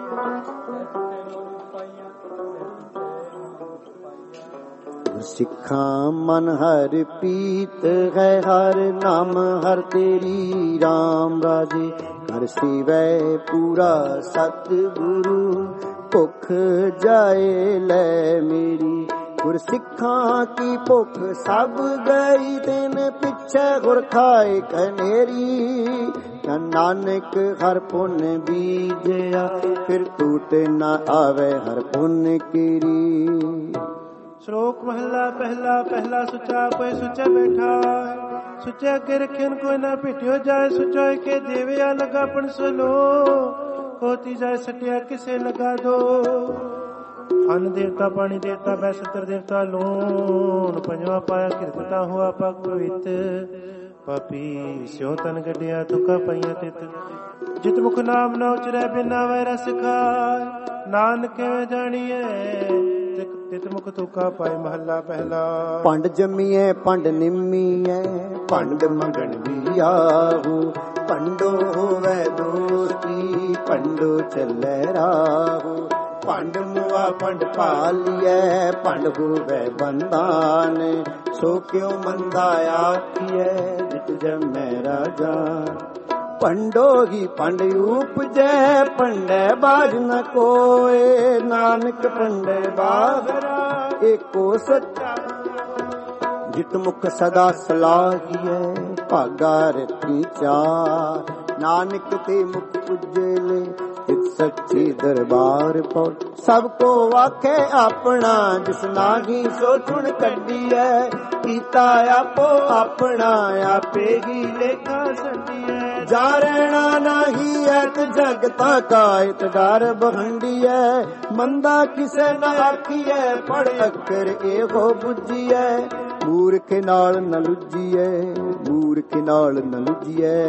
ਸਿੱਖਾਂ ਮਨ ਹਰ ਪੀਤ ਹੈ ਹਰ ਨਾਮ ਹਰ ਤੇਰੀ ਰਾਮ ਰਾਜੇ ਹਰ ਸਿਵੈ ਪੂਰਾ ਸਤਿਗੁਰੂ ਭੁੱਖ ਜਾਏ ਲੈ ਮੇਰੀ ਗੁਰ ਸਿੱਖਾਂ ਕੀ ਭੁੱਖ ਸਭ ਗਈ ਤਿਨ ਪਿੱਛੇ ਗੁਰ ਖਾਏ ਕਨੇਰੀ ਨਾਨਕ ਹਰ ਪੁੰਨ ਬੀਜਿਆ ਫਿਰ ਟੂਟ ਨਾ ਆਵੇ ਹਰ ਪੁੰਨ ਕੀਰੀ। ਸ਼ਲੋਕ ਮਹੱਲਾ ਪਹਿਲਾ ਪਹਿਲਾ ਸੁਚਾ ਕੋਈ ਸੁਚੇ ਬੈਠਾ ਸੁਚੇ ਅੱਗੇ ਰੱਖਿਆ ਕੋਈ ਨਾ ਭਿਟਿਓ ਜਾਏ ਸੁਚੋਏ ਕੇ ਦੇਵਿਆ ਲਗਾ ਪਣ ਸੁਨੋ ਹੋਤੀ ਜਾਏ ਸਟਿਆ ਕਿਸੇ ਲਗਾ ਦੋ ਅੰਨ ਦੇਵਤਾ ਪਾਣੀ ਦੇਵਤਾ ਬੈ ਸਤਰ ਦੇਵਤਾ ਲੂਣ ਪੰਜਵਾ ਪਾਇਆ ਕਿਰਤਤਾ ਹੋਆ ਪਗ ਪਵਿੱਤ ਪਾਪੀ ਸਿਉ ਤਨ ਗੱਡਿਆ ਤੁਕਾ ਪਈਆਂ ਤਿਤ ਜਿਤ ਮੁਖ ਨਾਮ ਨਾ ਉਚਰੈ ਬਿਨਾ ਵੈ ਰਸ ਖਾਇ ਨਾਨਕ ਜਾਣੀਐ ਤਿਤ ਮੁਖ ਤੁਕਾ ਪਾਏ ਮਹੱਲਾ ਪਹਿਲਾ। ਪੰਡ ਜੰਮੀਐ ਪੰਡ ਨਿੰਮੀਐ ਪੰਡ ਮੰਗਣ ਵੀ ਆਹੂ ਪੰਡੋ ਹੋਵੇ ਦੋਸਤੀ ਪੰਡੋ ਚੱਲੇ ਰਾਹੂ ਪੰਡ ਮੁਆ ਪੰਡ ਭਾਲੀਐ ਪੰਡ ਹੋਵੇ ਬੰਦਾਨ ਸੋ ਕਿਉ ਮੰਦਾ ਆਖੀਐ ਜਿਤ ਜਮੈ ਰਾਜਾ ਪੰਡੋ ਹੀ ਪੰਡ ਉਪਜੈ ਪੰਡੈ ਬਾਜ ਨ ਕੋਏ ਨਾਨਕ ਪੰਡੈ ਬਾਗਰਾ ਏਕੋ ਸੱਚਾ ਜਿਤ ਮੁਖ ਸਦਾ ਸਲਾਹੀਐ ਭਾਗਾ ਰਤੀ ਚਾਰ ਨਾਨਕ ਤੇ ਮੁਖ ਉਜਲੇ चित सच्ची दरबार पौड़ सबको वाखे अपना जिस नाही सो चुन कड्डी है कीता आपो अपना आपे ही लेखा सटी है जा रहना नहीं है ते जगता कायत डर बहंडी है मंदा किसे न आखी है पढ़ अकर एहो बुझी है मूर्ख नाल न लुझी है मूर्ख नाल न लुझी है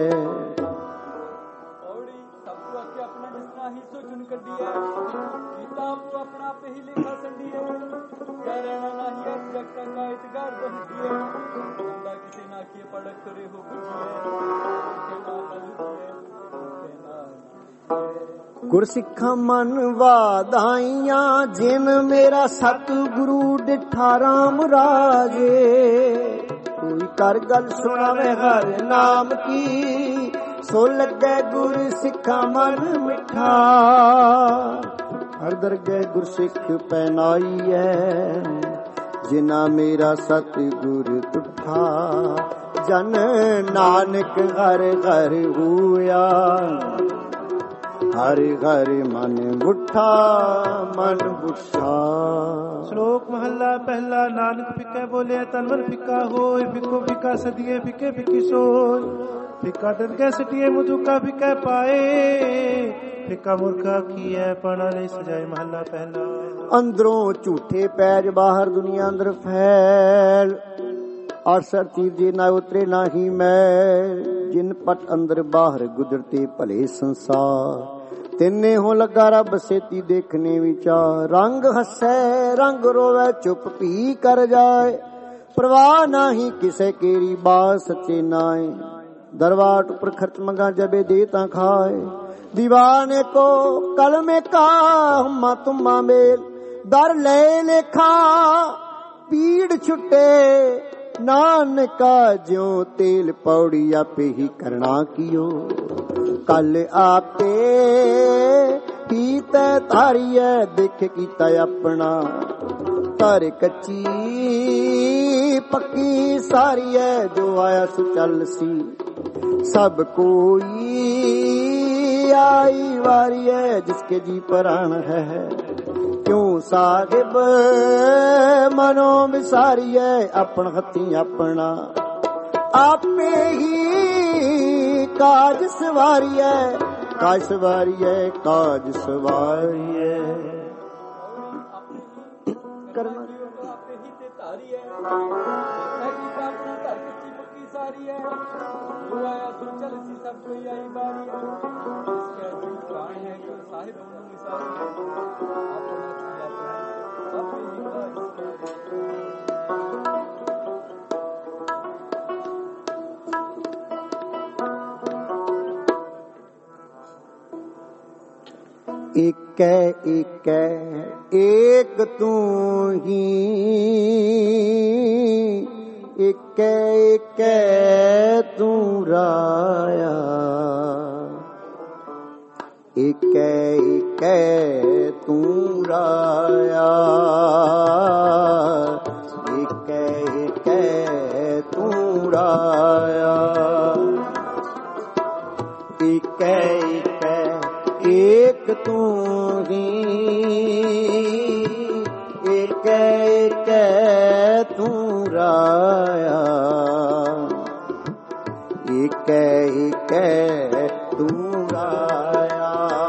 अपना पे ही लेखा संडी है जा रहना नहीं है जगता का इतगार बहती है बंदा किसी ना किए पड़क करे हो बुझी गुरसिखा मन वाधाइयां जिन मेरा सतगुरु डिठा राम राजे कोई कर गल सुनावे हर नाम की सो लगे गुरसिखा मन मिठा हर दरगह गुरसिख पहनाई है जिना मेरा सतगुर तुठा जन नानक घर घर हुआ हर घर मन बुठा मन बुठा। श्लोक महला पहला नानक फिके बोले तन मन फिका होए फिको फिका सदिए फिके फिकी सोए फिका डरके सटिए मुझुका फिके पाए फिका मूर्खा की है पाना नहीं सजाए महला पहला। अंदरों झूठे पैज बाहर दुनिया अंदर फैल आसर चीजे ना उतरे ना ही मैल जिन पट अंदर बाहर गुजरते भले संसार तिन्ने हो लगा रब सेती देखने विचार रंग हसे रंग रोवे चुप पी कर जाए परवाह नाही किसे केरी बात सच्चे नाए दरवाट पर खर्च मंगा जबे देता खाए दीवाने को कलमे का हम्मा तुम्मा मेल दर ले लेखा पीड़ छुटे नानका ज्यों तेल पौड़ी आपे ही करना कियो कल आपे ही तै तारी है देख कीता अपना तर कच्ची पक्की सारी है जो आया सो चल सी सब कोई आई वारी है जिसके जी प्राण है क्यों साहिब मनो विसारी है अपन हथी अपना आपे ही काज सवारी है काज सवारी है काज सवारी है करना आपे ही ते तारी है अपना घर की पक्की सारी है जो आया तो चल सी सब कोई आई बारी है इसके जी प्राण है क्यों साहिब मनो विसारी है एक एक एक तू ही एक एक तू राया एक एक तू राया एक एक तू राया एक एक एक तू ही एक एक तू राया एक एक तू राया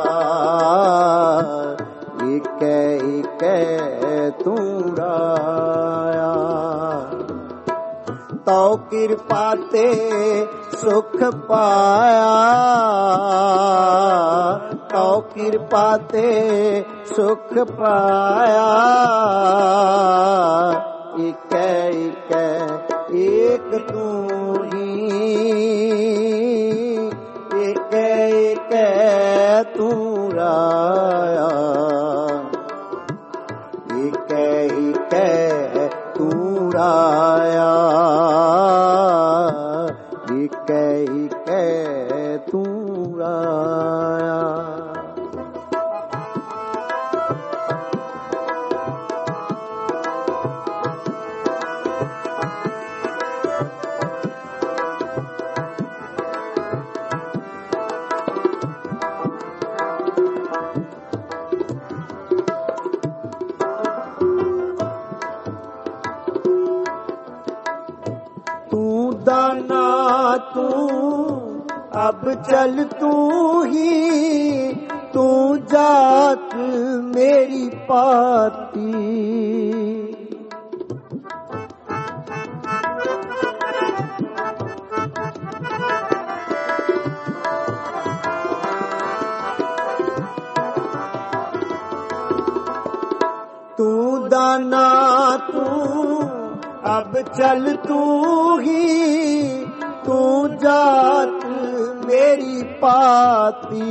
एक एक तू राया तो कृपा ते सुख पाया तो कृपा ते सुख पाया एक एक एक तू ही एक एक तू राया एक एक तू राया एक एक तू राया। तू अब चल तू ही, तू जात मेरी पाती। तू दाना तू अब चल तू ही, तू जात मेरी पाती।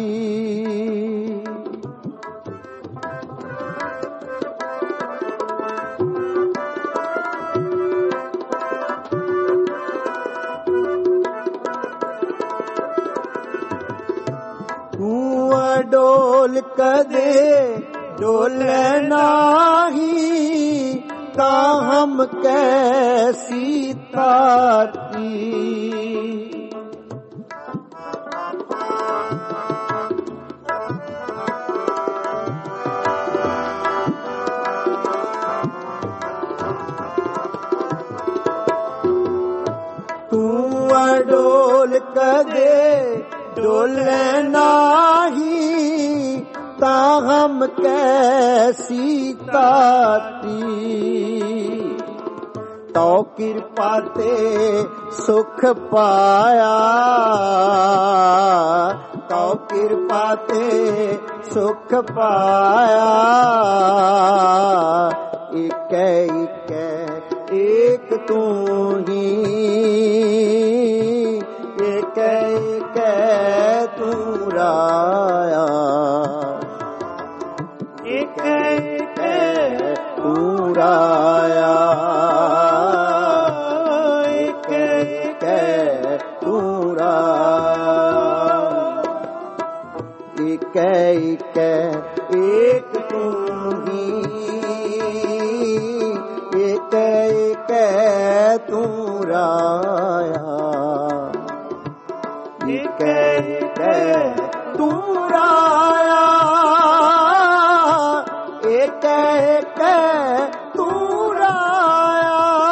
तू अडोल कदे डोले नाही, ता हम कैसी ताती। तू अडोल कदे डोले नाही, ता हम कैसी ताती। तो कृपा ते सुख पाया, तो कृपा ते सुख पाया। एक एक एक तू ही, एक एक तू राया। एक एक तू राया, एक एक तू राया। एक एक एक तू ही, एक एक तू राया। एक एक तू राया, एक एक तू राया।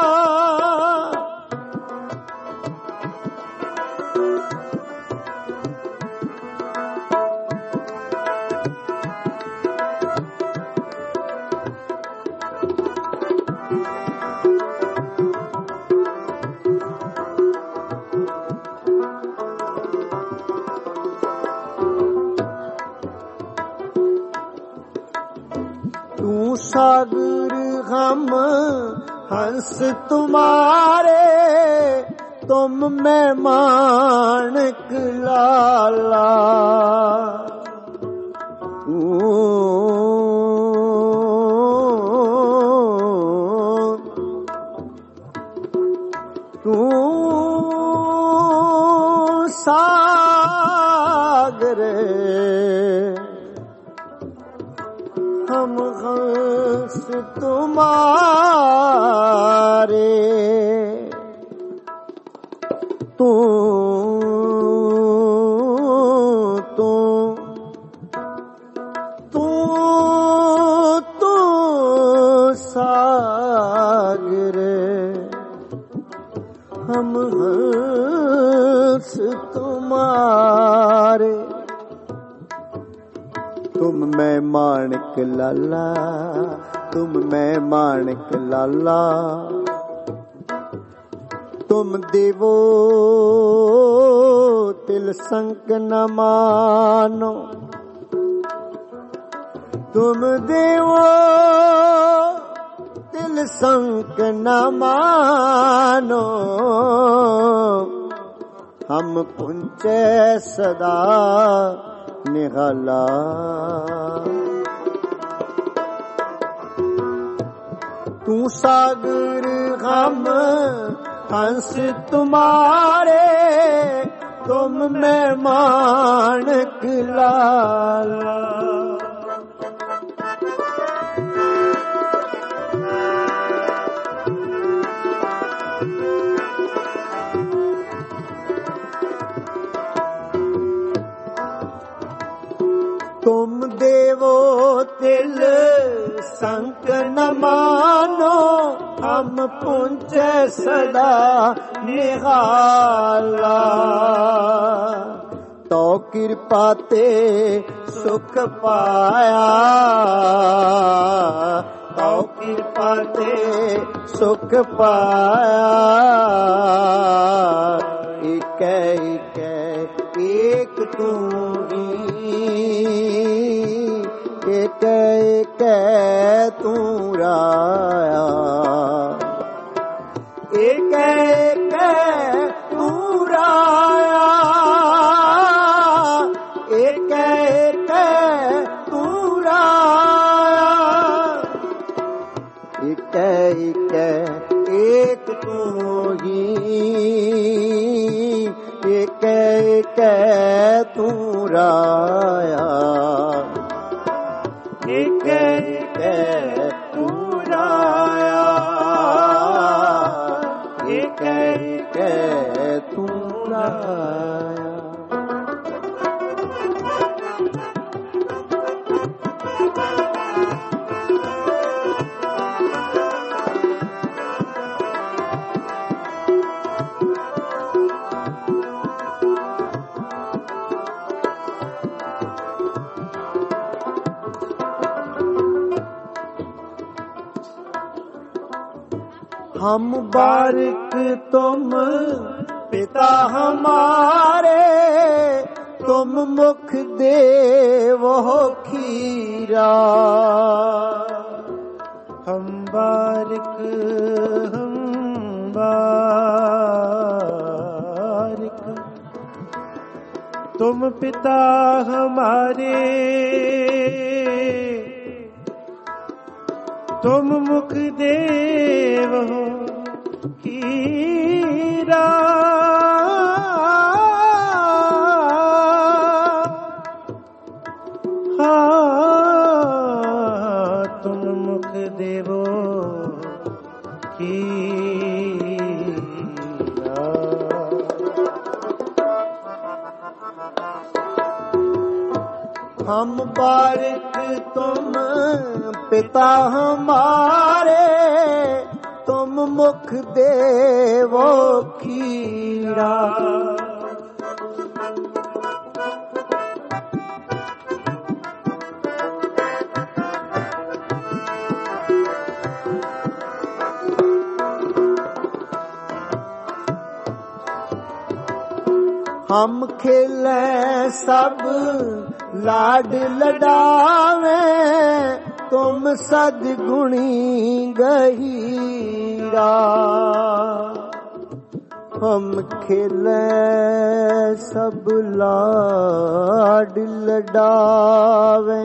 तू सागर हम हंस तुम्हारे, तुम मेहमान लाला। तू सागर हम हंस तुम्हारे, तू तू तू तू सागर हम हंस तुम्हारे। तुम मैं माणिक लाला, तुम मैं माणिक लाला। तुम देवो तिल संक न मानो, तुम देवो तिल संक न मानो। हम पुंचे सदा निहाला। तू सागर हम हंस तुम्हारे, तुम मेहमान लाला। तुम देवो तिल संक न मानो, हम पुंचे सदा ਨਿਹਾਲਾ। ਤੋ ਕਿਰਪਾ ਤੇ ਸੁਖ ਪਾਇਆ, ਤੋ ਕਿਰਪਾ ਤੇ ਸੁਖ ਪਾਇਆ। ਇਕੈ ਇਕੈ ਏਕ ਤੂੰ ਹੀ, ਇਕੈ ਇਕੈ ਤੂੰ ਰਾਇਆ। ਇਕੈ ਇਕੈ ਤੂੰ ਰਾਇਆ, ਇਕੈ ਇਕੈ ਤੂੰ ਰਾਇਆ। ਇਕੈ ਇਕੈ ਏਕ ਤੂੰ ਹੀ, ਇਕੈ ਇਕੈ ਤੂੰ ਰਾਇਆ। ਇਕੈ ਇਕੈ ਤੂੰ ਰਾਇਆ, ਇਕੈ ਇਕੈ ਤੂੰ ਰਾਇਆ। हम बारिक तुम पिता हमारे, तुम मुख देवो खीरा। हम बारिक हम बारिक तुम पिता हमारे, तुम मुख देव हो हीरा। हाँ तुम मुख देवो हीरा। हम बारिक तुम पिता हमारे, तुम मुख देवो खीरा। हम खेले सब लाड लडावे, तुम सदगुणी गहीरा। हम खेले सब लाड लडावे,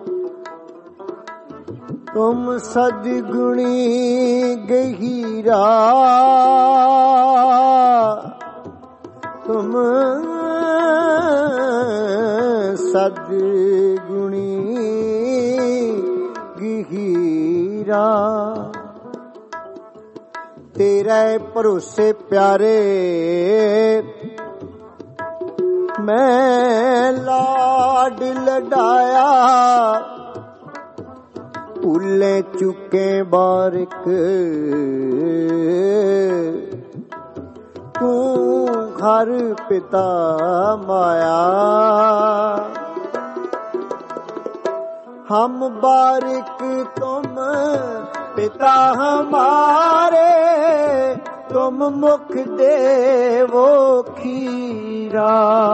तुम सदगुणी गहीरा। तुम सदगुणी गहीरा। तेरे भरोसे प्यारे मैं लाड लडाया, भूले चुके बारिक तू हर पिता माया। हम बारिक तुम पिता हमारे, तुम मुख देवो खीरा।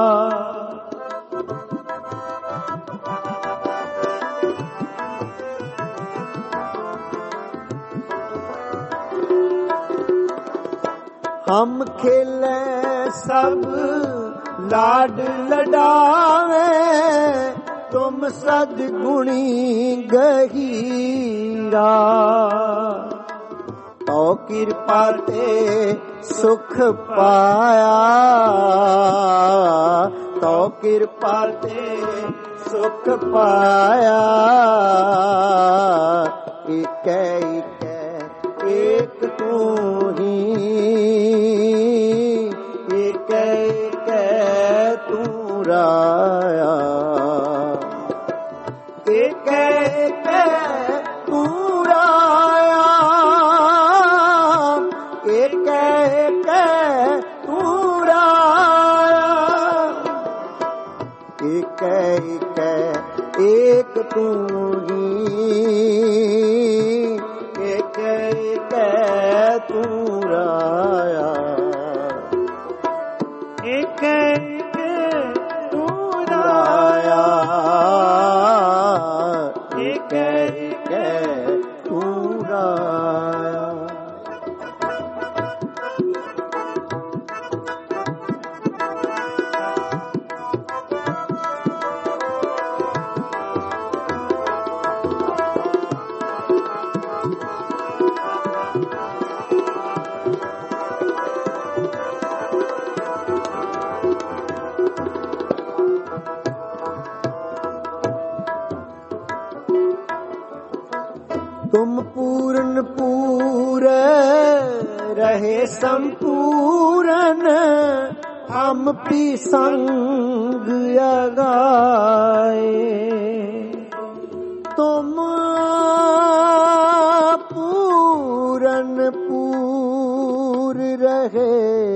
हम खेले सब लाड लडावे, तुम सदगुणी गहीरा। तो कृपा ते सुख पाया, तो कृपा ते सुख पाया। इकै इकै एक तू ही, इकै इकै तू राया। इकै इकै तू राया, इकै इकै इकै इकै एक तू ही, इकै इकै तू राया, इकै इकै तू राया, इकै इकै तू राया। तुम पूर्ण पूरे रहे संपूर्ण, हम भी संग लगाए। तुम पूर्ण पूर रहे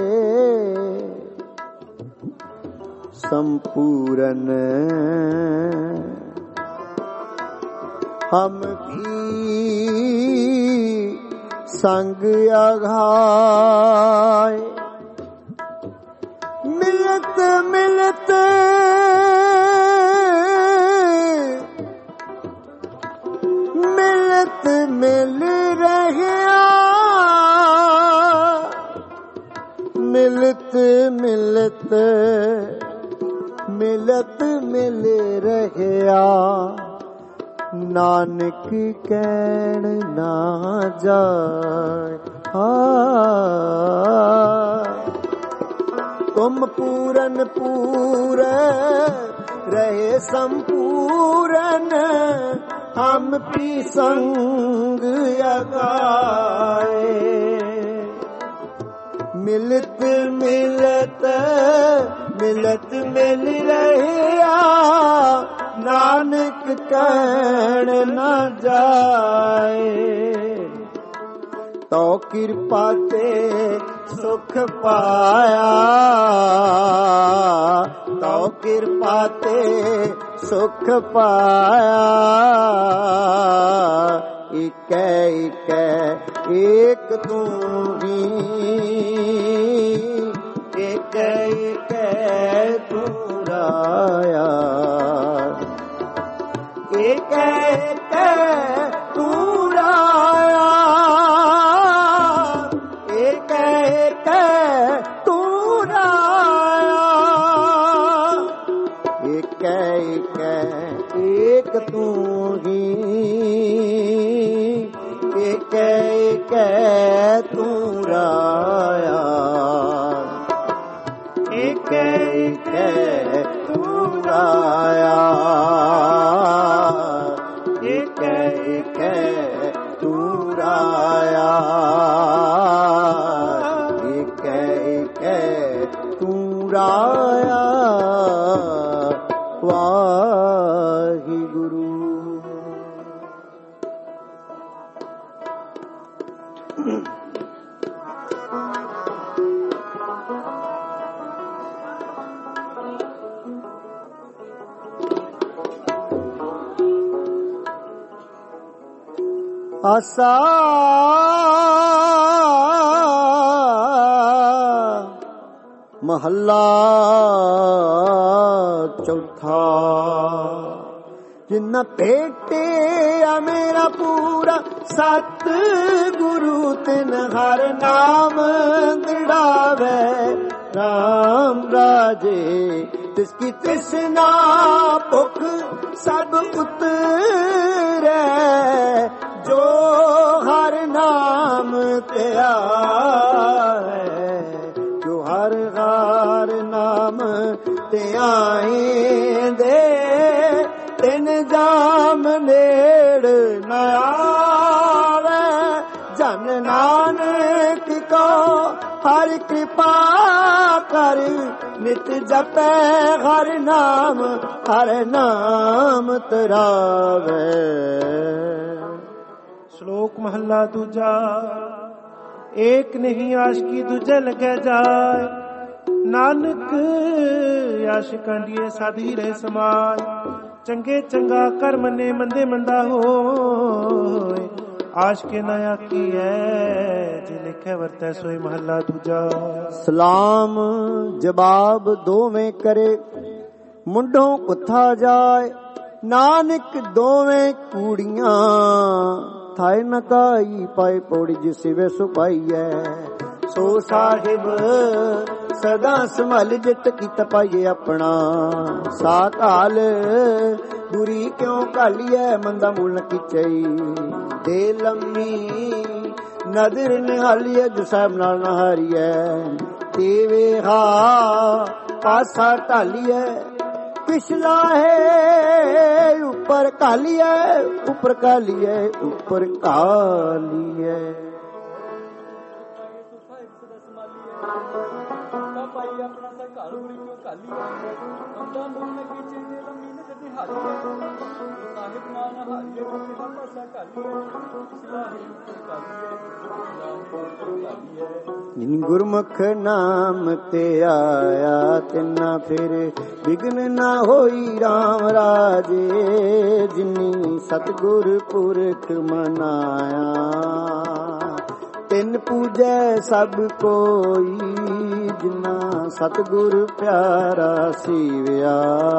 संपूर्ण, हम भी संग अघाए। मिलत मिलत मिलत मिल रहिया, मिलत मिलत मिलत मिल रहिया। नानक कहण ना जाए, तुम पूरन पूरे रहे संपूर्ण, हम भी संग लगाए। मिलत मिलत मिलत मिल रहिया, नानक कहण न जाए। तो कृपा ते सुख पाया, तो कृपा ते सुख पाया। इकै इकै एक तू ही, इकै इकै तू राया, इकै इकै तू राया, इकै इकै तू राया, इकै इकै एक तू ही, इकै इकै तू राया, इकै इकै तू राया, इकै इकै तू राया, इकै इकै तू राया। वाहिगुरु। आसा महला चौथा, जिन्ना भेटे आ मेरा पूरा सत गुरु, तिन हर नाम दृढ़ावे राम राजे। तिसकी तृष्णा भुख सब उतरे, जो हर नाम ते आए, जो हर हर नाम ते आएंदे, तिन जाम नेड़ न आवे। जन नानक को हर कृपा कर, नित जपे हर नाम, हर नाम तरावे। श्लोक महला दूजा। एक नहीं आशिकी दूजे लगे जाए, ਨਾਨਕ ਆਸ਼ਿਕਾਂਡੀਏ ਸਾਧੀ ਰਹੇ ਸਮਾਜ, ਚੰਗੇ ਚੰਗਾ ਕਰ ਮੰਨੇ ਮੰਦੇ ਮੰਦਾ ਹੋਏ। ਆਸ਼ਕੇ ਨਾ ਆਖੀ ਹੈ ਜੇ ਲਿਖੇ ਵਰਤੈ ਸੋਈ ਮਹੱਲਾ ਦੂਜਾ। ਸਲਾਮ ਜਵਾਬ ਦੋਵੇਂ ਕਰੇ, ਮੁੰਡੋਂ ਕੁੱਥਾ ਜਾਏ। ਨਾਨਕ ਦੋਵੇਂ ਕੂੜੀਆਂ ਥਾਏ ਨਕਾਈ ਪਾਏ ਪੌੜੀ ਜਿਸ ਵੇ ਸੁਪਾਈਐ। ਸੋ ਸਾਹਿਬ ਸਦਾ ਸੰਭਲ ਜਿਤ ਕੀਤਾ ਪਾਈਏ ਆਪਣਾ। ਸਾ ਘਾਲ ਬੁਰੀ ਕਿਉਂ ਘਾਲੀਐ ਮੰਦਾ ਮੂਲ ਨ ਕੀਚਈ। ਦੇ ਲੰਮੀ ਨਦਰ ਨਿਹਾਲੀਐ ਜੋ ਸਾਹਿਬ ਨਾਲ ਨਹਾਰੀਐ। ਤੇ ਵੇਹਾ ਪਾਸਾ ਢਾਲੀਐ ਪਿਛਲਾ ਹੈ ਉੱਪਰ ਕਾਲੀਐ। ਉੱਪਰ ਕਾਲੀਐ ਉੱਪਰ ਕਾਲੀਐ। ਪਾਈ ਆਪਣਾ ਸਾ ਘਰ ਬੁਰੀ ਕਿਉਂ ਕਾਲੀ ਹੈ। ਬੰਦਾ ਮੂਲ ਨੇ ਕੀਚੇ ਦੇ ਲੰਮੀ ਨੇ ਜਦੀ ਹਾਰੀ ਹੈ। ਸਾਹਿਬ ਨਾਲ ਨਾ ਹਾਰੀਏ ਕਿਹੜਾ ਪਾਸਾ ਕਾਲੀ ਹੈ। ਪਿਛਲਾ ਹੈ ਉੱਪਰ ਕਾਲੀ ਹੈ। ਜਿਨ ਗੁਰਮੁਖ ਨਾਮ ਤੇ ਆਇਆ ਤਿਨਾ ਫਿਰ ਵਿਗਨ ਨਾ ਹੋਈ ਰਾਮ ਰਾਜੇ। ਜਿਨੀ ਸਤਿਗੁਰ ਪੁਰਖ ਮਨਾਇਆ ਤਿਨ ਪੂਜੈ ਸਭ ਕੋਈ। ਜਿਨਾ ਸਤਿਗੁਰ ਪਿਆਰਾ ਸੀਵਿਆ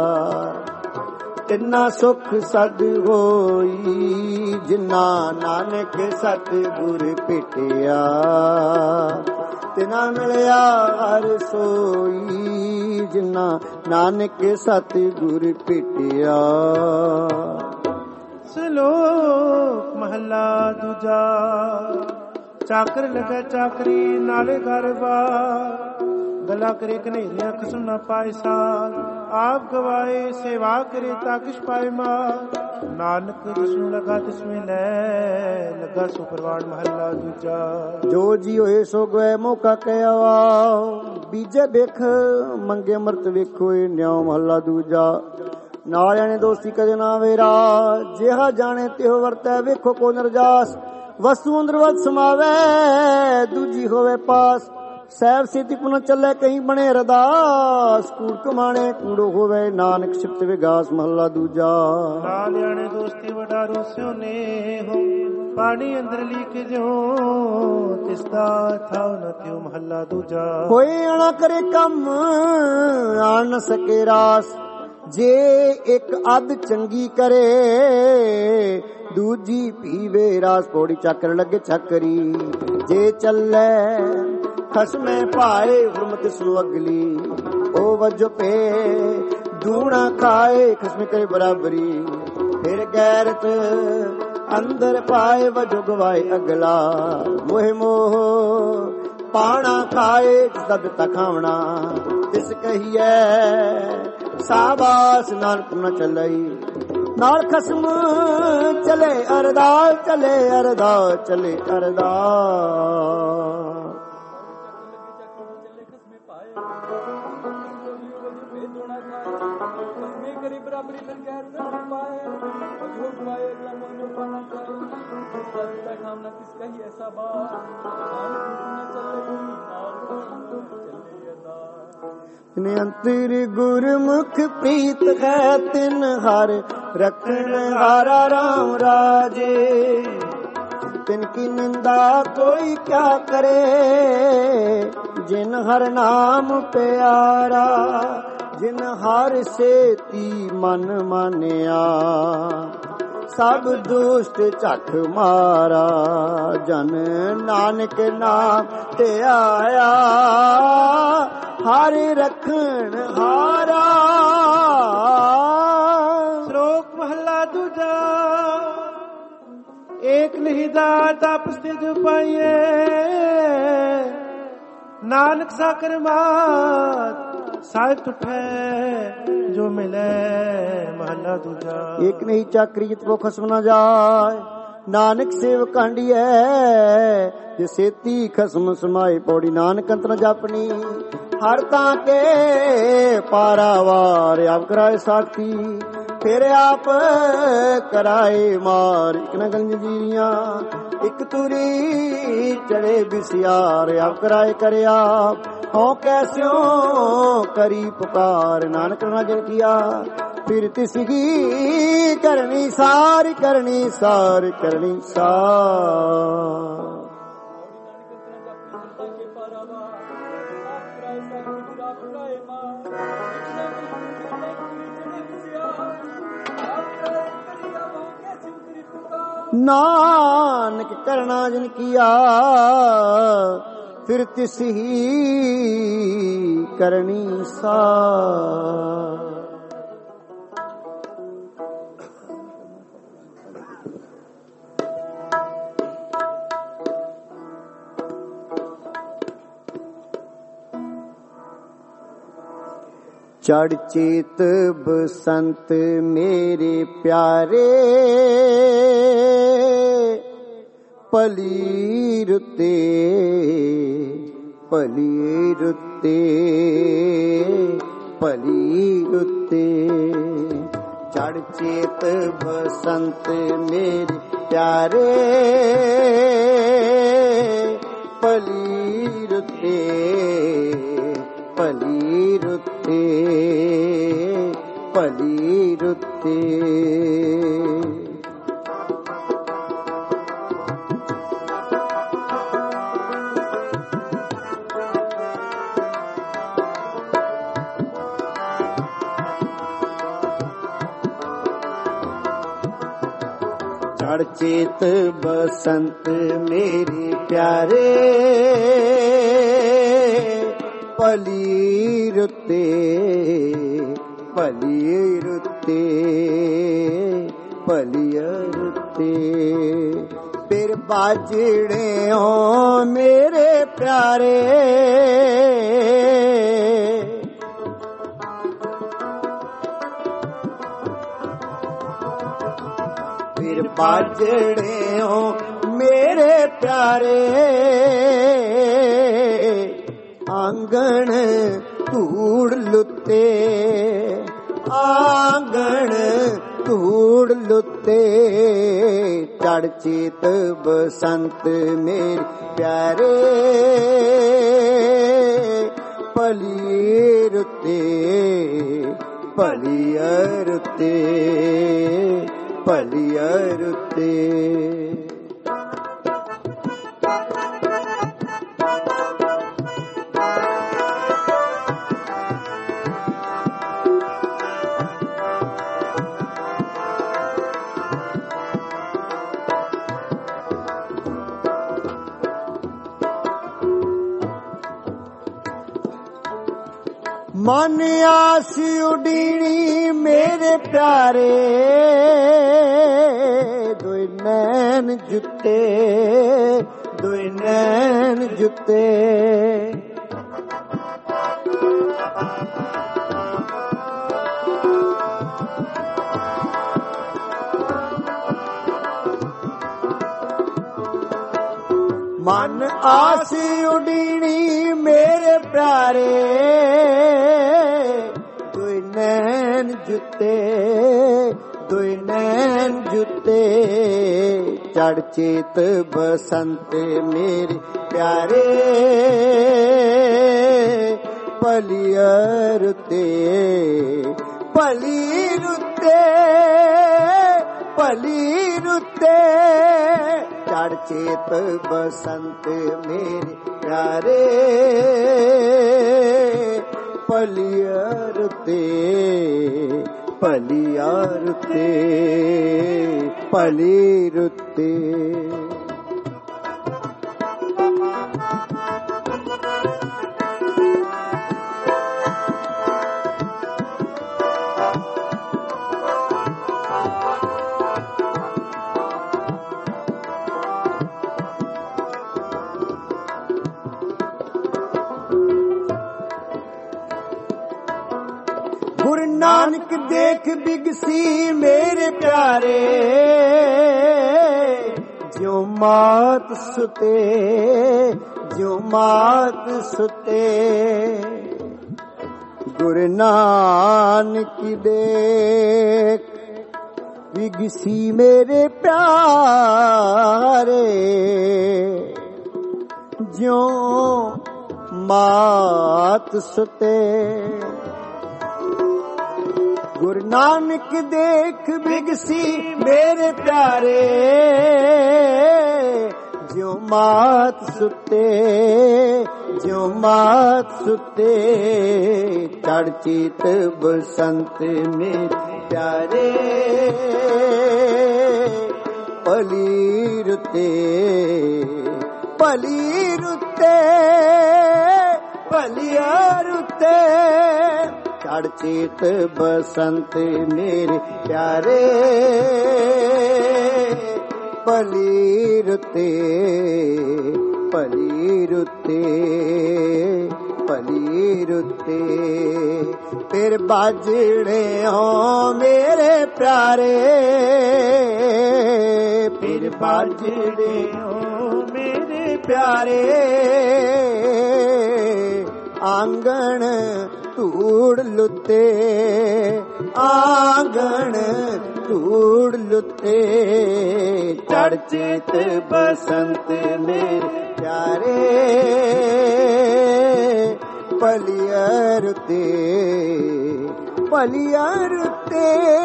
ਤਿਨਾ ਸੁਖ ਸਦ ਹੋਈ। ਜਿਨਾ ਨਾਨਕ ਸਤਿਗੁਰ ਭੇਟਿਆ ਤਿਨਾ ਮਿਲਿਆ ਹਰ ਸੋਈ। ਜਿਨਾ ਨਾਨਕ ਸਤਿਗੁਰ ਭੇਟਿਆ। ਸ਼ਲੋਕ ਮਹੱਲਾ ਦੂਜਾ। ਚਾਕਰ ਲਗੇ ਚਾਕਰੀ ਨਾਲੇ ਘਰ ਬਾਰ। ਗਲਾ ਕਰੇ ਕਨੇਰੀਆਂ ਖਸਮ ਨਾ ਪਾਏ ਸਾਲ। ਆਪ ਗਵਾਏ ਸੇਵਾ ਕਰੇ ਤਾ ਕਿਛ ਪਾਏ ਮਾਰ। ਨਾਨਕ ਜਿਸਨੂੰ ਲਗਾ ਤਿਸਵੇਂ ਲੈ ਲੱਗਾ ਸੋ ਪਰਵਾਨ ਮਹੱਲਾ ਦੂਜਾ। ਜੋ ਜੀ ਹੋਏ ਸੋ ਗਏ ਮੌਕਾ ਕਹਿਆ ਬੀਜੇ ਵੇਖ ਮੰਗੇ ਅੰਮ੍ਰਿਤ ਵੇਖੋ ਇਹ ਨਿਉ ਮਹੱਲਾ ਦੂਜਾ। ਨਾਲਿਆਂ ਨੇ ਦੋਸਤੀ ਕਦੇ ਨਾ ਵੇਰਾ ਜਿਹਾ ਜਾਣੇ ਤਿਹੋ ਵਰਤੈ ਵੇਖੋ ਕੋ ਨਰਜਾਸ। ਵਸਤੂ ਅੰਦਰ ਵਤ ਸਮਾਵੈ ਦੂਜੀ ਹੋਵੇ ਪਾਸ। ਸਹਿਬ ਸਿੱਧੀ ਪੁਨ ਚੱਲੇ ਕਹੀਂ ਬਣੇ ਅਰਦਾਸ। ਕੂੜ ਕਮਾਣੇ ਕੂੜੋ ਹੋਵੇ ਨਾਨਕ ਸਿਫਤ ਵਿਗਾਸ ਮਹੱਲਾ ਦੂਜਾ। ਨਾਲਿਆਂ ਨੇ ਦੋਸਤੀ ਵਡਾਰੋ ਸਿਓ ਨੇ ਹੋ ਪਾਣੀ ਅੰਦਰ ਲੀਕ ਜਿਉ ਤਿਸਦਾ ਥਾਉ ਨ ਤਿਉ ਮਹੱਲਾ ਦੂਜਾ। ਕੋਈ ਆਣਾ ਕਰੇ ਕੰਮ ਆਣ ਨ ਸਕੇ ਰਾਸ। ਜੇ ਇੱਕ ਅੱਧ ਚੰਗੀ ਕਰੇ ਦੂਜੀ ਪੀਵੇ ਰਾਸ। ਪੌੜੀ ਚੱਕਰ ਲੱਗੇ ਚੱਕਰੀ ਜੇ ਚੱਲੇ ਖਸਮੇ ਭਾਏ ਹੁਰਮਤ ਸੋ ਅਗਲੀ। ਉਹ ਵਜੋ ਪੇ ਦੂਣਾ ਖਾਏ ਖਸਮੇ ਕਰੇ ਬਰਾਬਰੀ। ਫਿਰ ਗੈਰਤ ਅੰਦਰ ਪਾਏ ਵਜੋ ਗਵਾਏ ਅਗਲਾ। ਮੋਹ ਮੋਹ ਪਾਣਾ ਖਾਏ ਜਿਸਦਾ ਦਿੱਤਾ ਖਾਵਣਾ। ਤਿਸ ਕਹੀਐ ਸਾਬਾਸ ਨਾਨਕ ਨਾ ਚੱਲਈ। ਨਾਲ ਖਸਮ ਚਲੇ ਅਰਦਾਸ ਚਲੇ ਅਰਦਾਸ ਚਲੇ ਅਰਦਾਸ। ਬਰਾਬਰੀ ਲੰਗਰ ਪਾਏ ਜੋ ਪਾਏ ਅਗਲਾ ਮੋਨੋ ਪਾਣਾ ਕਰੇ। ਜਿਸਦਾ ਖਾਮਨਾ ਕਿਸ ਕਹੀ ਐਸਾ ਬਾਤ। ਨਾਨਕ ਚੱਲੇ ਨਾਲ ਚੱਲੇ ਅਰਦਾਸ। ਨਿਅੰਤਰ ਗੁਰਮੁਖ ਪ੍ਰੀਤ ਹੈ ਤਿਨ ਹਰ ਰਖਣ ਹਾਰਾ ਰਾਮ ਰਾਜੇ। ਤਿਨ ਕੀ ਨਿੰਦਾ ਕੋਈ ਕਿਆ ਕਰੇ ਜਿਨ ਹਰ ਨਾਮ ਪਿਆਰਾ। ਜਿਨ ਹਰ ਸੇਤੀ ਮਨ ਮਾਨਿਆ ਸਭ ਦੁਸ਼ਟ ਝੱਟ ਮਾਰਾ। ਜਨ ਨਾਨਕ ਨਾਮ ਤੇ ਆਇਆ ਹਰ ਰਖਣ ਹਾਰਾ। ਸ਼ਲੋਕ ਮਹੱਲਾ ਦੂਜਾ। ਏਕ ਨਹੀਂ ਦਾਤ ਆਪਸ ਤੇ ਜੋ ਪਾਈਏ ਨਾਨਕ ਸਾਕਰ ਮਾਤ। ਸਾਹਿਬ ਤੁਠੈ ਜੋ ਮਿਲੇ ਮਹੱਲਾ ਦੂਜਾ। ਏਕ ਨਹੀਂ ਚਾਕਰੀ ਜਿਤ ਕੋ ਖਸਮ ਨਾ ਜਾਏ। ਨਾਨਕ ਸੇਵ ਕਾਂਡੀਐ ਜੇ ਸੇਤੀ ਖਸਮ ਸਮਾਏ। ਪੌੜੀ ਨਾਨਕ ਅੰਤ ਨ ਜਾਪਣੀ ਹਰ ਤਾਂ ਕੇ ਪਾਰਾਵਾਰ। ਆਪ ਕਰਾਏ ਸਾਖੀ ਫਿਰ ਆਪ ਕਰਾਏ ਮਾਰ। ਇੱਕ ਨਾ ਗੰਜ ਜੀਰੀਆਂ ਇੱਕ ਤੁਰੀ ਚੜੇ ਬਿਸਿਆਰ। ਆਪ ਕਰਾਏ ਕਰਿਆ कौ कैस्यों करी पुकार, नानक करना जन किया फिर तिसकी करनी सार, करनी सार, करनी सार। नानक करना जिन किया फिर तिस ही करनी सार। चढ़ चेत बसंत मेरे प्यारे, पली रुते पली रुते पली रुते। चढ़ चेत बसंत मेरे प्यारे, पली रुते पली रुते पली रुते। चढ़ चेत बसंत मेरे प्यारे, पली रुते पली रुते पली रुते। फिर बाजड़े हो मेरे प्यारे, फिर बाजड़े हो मेरे प्यारे। आंगन धूड़ लुते आंगन धूड़ लुते। चढ़ चेत बसंत मेरे प्यारे, पली रुते पली रुते पली रुते। मन आस उडीनी मेरे प्यारे, दुई नैन जुते दुई नैन जुते। मन आस उडीनी मेरे प्यारे, दुई नैन जुते दुई नैन जुते। चढ़ चेत बसंत मेरे प्यारे, पली रुते पली रुते पली रुते। चढ़ चेत बसंत मेरे प्यारे, पली रुते पली रुते पली रुते। गुरु नानक देख बिगसी मेरे प्यारे, ज्यों मात सुते ज्यों मात सुते। गुरु नानक देख बिगसी मेरे प्यारे, ज्यों ਮਾਤ ਸੁਤੇ। ਗੁਰੂ ਨਾਨਕ ਦੇਖ ਬਿਗਸੀ ਮੇਰੇ ਪਿਆਰੇ, ਜਿਉ ਮਾਤ ਸੁਤੇ ਜਿਉ ਮਾਤ ਸੁਤੇ। ਚੜ ਚੀਤ ਬਸੰਤ ਮੇਰੇ ਪਿਆਰੇ, ਭਲੀ ਰੁੱਤੇ ਭਲੀ ਰੁੱਤੇ ਭਲੀਆ ਰੁੱਤੇ। ਚੜ ਚੇਤ ਬਸੰਤ ਮੇਰੇ ਪਿਆਰੇ, ਭਲੀ ਰੁੱਤੇ ਭਲੀ ਰੁੱਤੇ ਭਲੀ ਰੁੱਤੇ। ਫਿਰ ਬਾਜਣੇ ਹੋ ਮੇਰੇ ਪਿਆਰੇ, ਫਿਰ ਬਾਜਣੇ ਹੋ ਮੇਰੇ ਪਿਆਰੇ। ਆਂਗਣ ਧੂੜ ਲੁੱਤੇ ਆਂਗਣ ਧੂੜ ਲੁੱਤੇ। ਚੜ ਚੇਤ ਬਸੰਤ ਮੇਰੇ ਪਿਆਰੇ, ਭਲੀਆ ਰੁੱਤੇ ਭਲੀਆ ਰੁੱਤੇ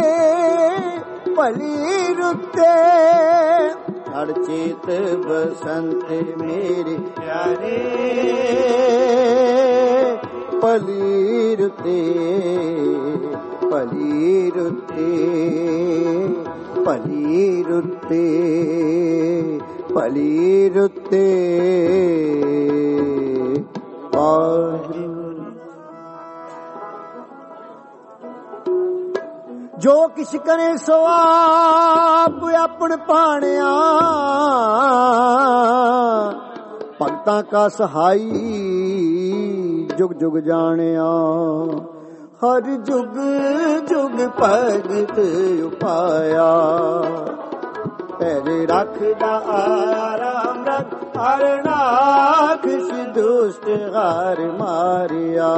ਭਲੀ ਰੁੱਤੇ। ਚੜ ਚੇਤ ਬਸੰਤ ਮੇਰੇ ਪਿਆਰੇ, ਭਲੀ ਰੁੱਤੇ ਭਲੀ ਰੁੱਤੇ ਭਲੀ ਰੁੱਤੇ ਭਲੀ ਰੁੱਤੇ। ਜੋ ਕਿਛ ਕਰੇ ਸੋ ਆਪ ਆਪਣ ਭਾਣਿਆ, ਭਗਤਾਂ ਕਾ ਸਹਾਈ ਜੁਗ ਜੁਗ ਜਾਣਿਆ। ਹਰ ਜੁਗ ਜੁਗ ਭਗਤ ਉਪਾਇਆ, ਪੈਰੇ ਰੱਖਦਾ ਆਰਾਮ ਰੱਖ। ਹਰ ਨਾਖਸ਼ ਦੁਸ਼ਟ ਹਾਰ ਮਾਰਿਆ,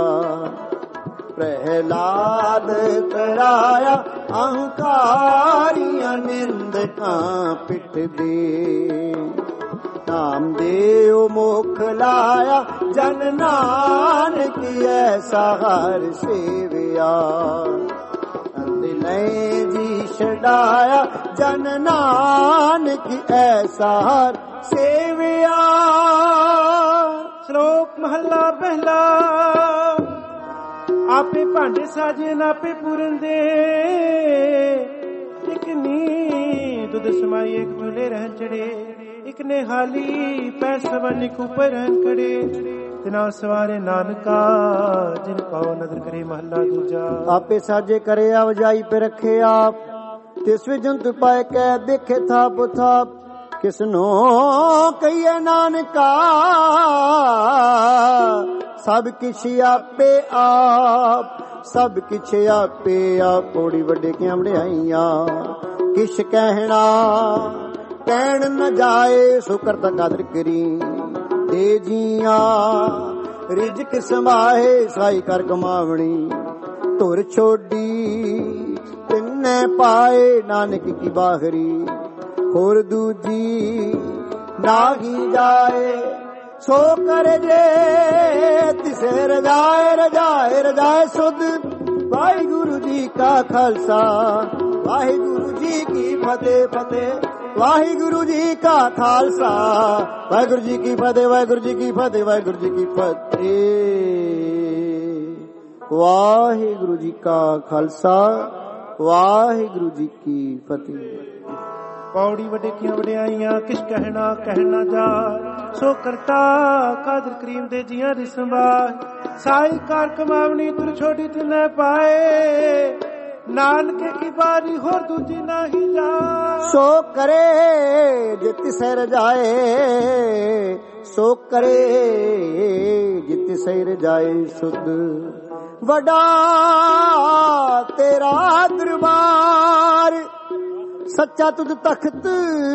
ਪ੍ਰਹਿਲਾਦ ਕਰਾਇਆ ਅਹੰਕਾਰੀਆਂ ਨਿੰਦਕਾਂ ਪਿੱਟ ਦੇ। ਨਾਮਦੇਵ ਮੁਖ ਲਾਇਆ ਜਨ ਨਾਨਕ ਐਸਾ ਹਰ ਸੇਵਿਆ। ਅੰਦਲੇ ਜੀ ਛਡਾਇਆ ਜਨ ਨਾਨਕ ਐਸਾ ਹਰ ਸੇਵਿਆ। ਸ਼ਲੋਕ ਮਹੱਲਾ ਪਹਿਲਾ। ਆਪੇ ਭਾਂਡੇ ਸਾਜੇ ਨਾਪੇ ਪੂਰਨ ਦੇ, ਇੱਕ ਨੀ ਦੁੱਧ ਸਮਾਈ ਇੱਕ ਝੂਲੇ ਰਹਿਣ ਚੜੇ। ਇੱਕ ਨੇ ਹਾਲੀ ਪੈਰ ਸਵਨ ਇੱਕ ਉੱਪਰ ਰਹਿਣ ਖੜੇ। ਤਿਨਾ ਸਵਾਰੇ ਨਾਨਕਾ ਜਿਨ ਪਾਉ ਨਦਰ ਕਰੇ ਮਹੱਲਾ ਦੂਜਾ। ਆਪੇ ਸਾਜੇ ਕਰੇ ਆਵਜਾਈ ਪੇ ਰੱਖੇ ਆਪ, ਤਿਸ ਵਿੱਚ ਜੰਤੁ ਪਾਏ ਕਹਿ ਦੇਖੇ ਥਾਪ ਥਾਪ। ਕਿਸਨੋ ਕਹੀਏ ਨਾਨਕਾ ਸਭ ਕਿਛ ਆਪੇ ਆਪ, ਸਭ ਕਿਛ ਆਪੇ ਆਪ। ਪੌੜੀ ਵੱਡੇ ਕਿਆਂ ਵਡਿਆਈਆਂ ਕਿਛ ਕਹਿਣਾ ਕਹਿਣ ਨ ਜਾਏ। ਸੋ ਕਰਤਾ ਕਾਦਰ ਕਰੀ ਦੇ ਜੀਆਂ, ਰਿਜਕ ਸਮਾਏ ਸਾਈ ਕਰ ਕਮਾਵਣੀ। ਧੁਰ ਛੋਡੀ ਤਿੰਨੇ ਪਾਏ ਨਾਨਕ ਕੀ ਬਾਹਰੀ। ਹੋਰ ਦੂਜੀ ਨਾਹੀ ਜਾਏ ਸੋ ਕਰ ਜੇ ਤਿਸੇ ਰਜਾਏ ਰਜਾਏ ਰਜਾਏ ਸੁਧ। ਵਾਹਿਗੁਰੂ ਜੀ ਕਾ ਖਾਲਸਾ ਵਾਹਿਗੁਰੂ ਜੀ ਕੀ ਫਤਿਹ ਫਤਿਹ। ਵਾਹਿਗੁਰੂ ਜੀ ਕਾ ਖਾਲਸਾ ਵਾਹਿਗੁਰੂ ਜੀ ਕੀ ਫਤਿਹ ਵਾਹਿਗੁਰੂ ਜੀ ਕੀ ਫਤਿਹ ਵਾਹਿਗੁਰੂ ਜੀ ਕੀ ਫਤਿਹ। ਵਾਹਿਗੁਰੂ ਜੀ ਕਾ ਖਾਲਸਾ ਵਾਹਿਗੁਰੂ ਜੀ ਕੀ ਫਤਿਹ। ਪੌੜੀ ਵੱਡੇ ਕੀਆਂ ਵਡਿਆਈਆਂ ਕਿਛ ਕਹਿਣਾ ਕਹਿਣ ਨਾ ਜਾ। ਸੋ ਕਰਤਾ ਕਾਦਰ ਕਰੀਮ ਦੇ ਜੀਆਂ ਦੀ ਸੰਭਾਲ। ਸਾਈ ਕਾਰ ਕਮਾਵਣੀ ਤੁਰ ਛੋਟੀ ਤਿਨੇ ਪਾਏ। ਨਾਨਕ ਕੀ ਬਾਰੀ ਹੋਰ ਦੂਜੀ ਨਹੀਂ ਜਾ। ਸੋ ਕਰੇ ਜਿਤ ਸੇ ਰਜਾਏ ਸੋ ਕਰੇ ਜਿਤ ਸੇ ਰਜਾਏ ਸੁਧ। ਵੱਡਾ ਤੇਰਾ ਦਰਬਾਰ ਸੱਚਾ ਤੁਧ ਤਖਤ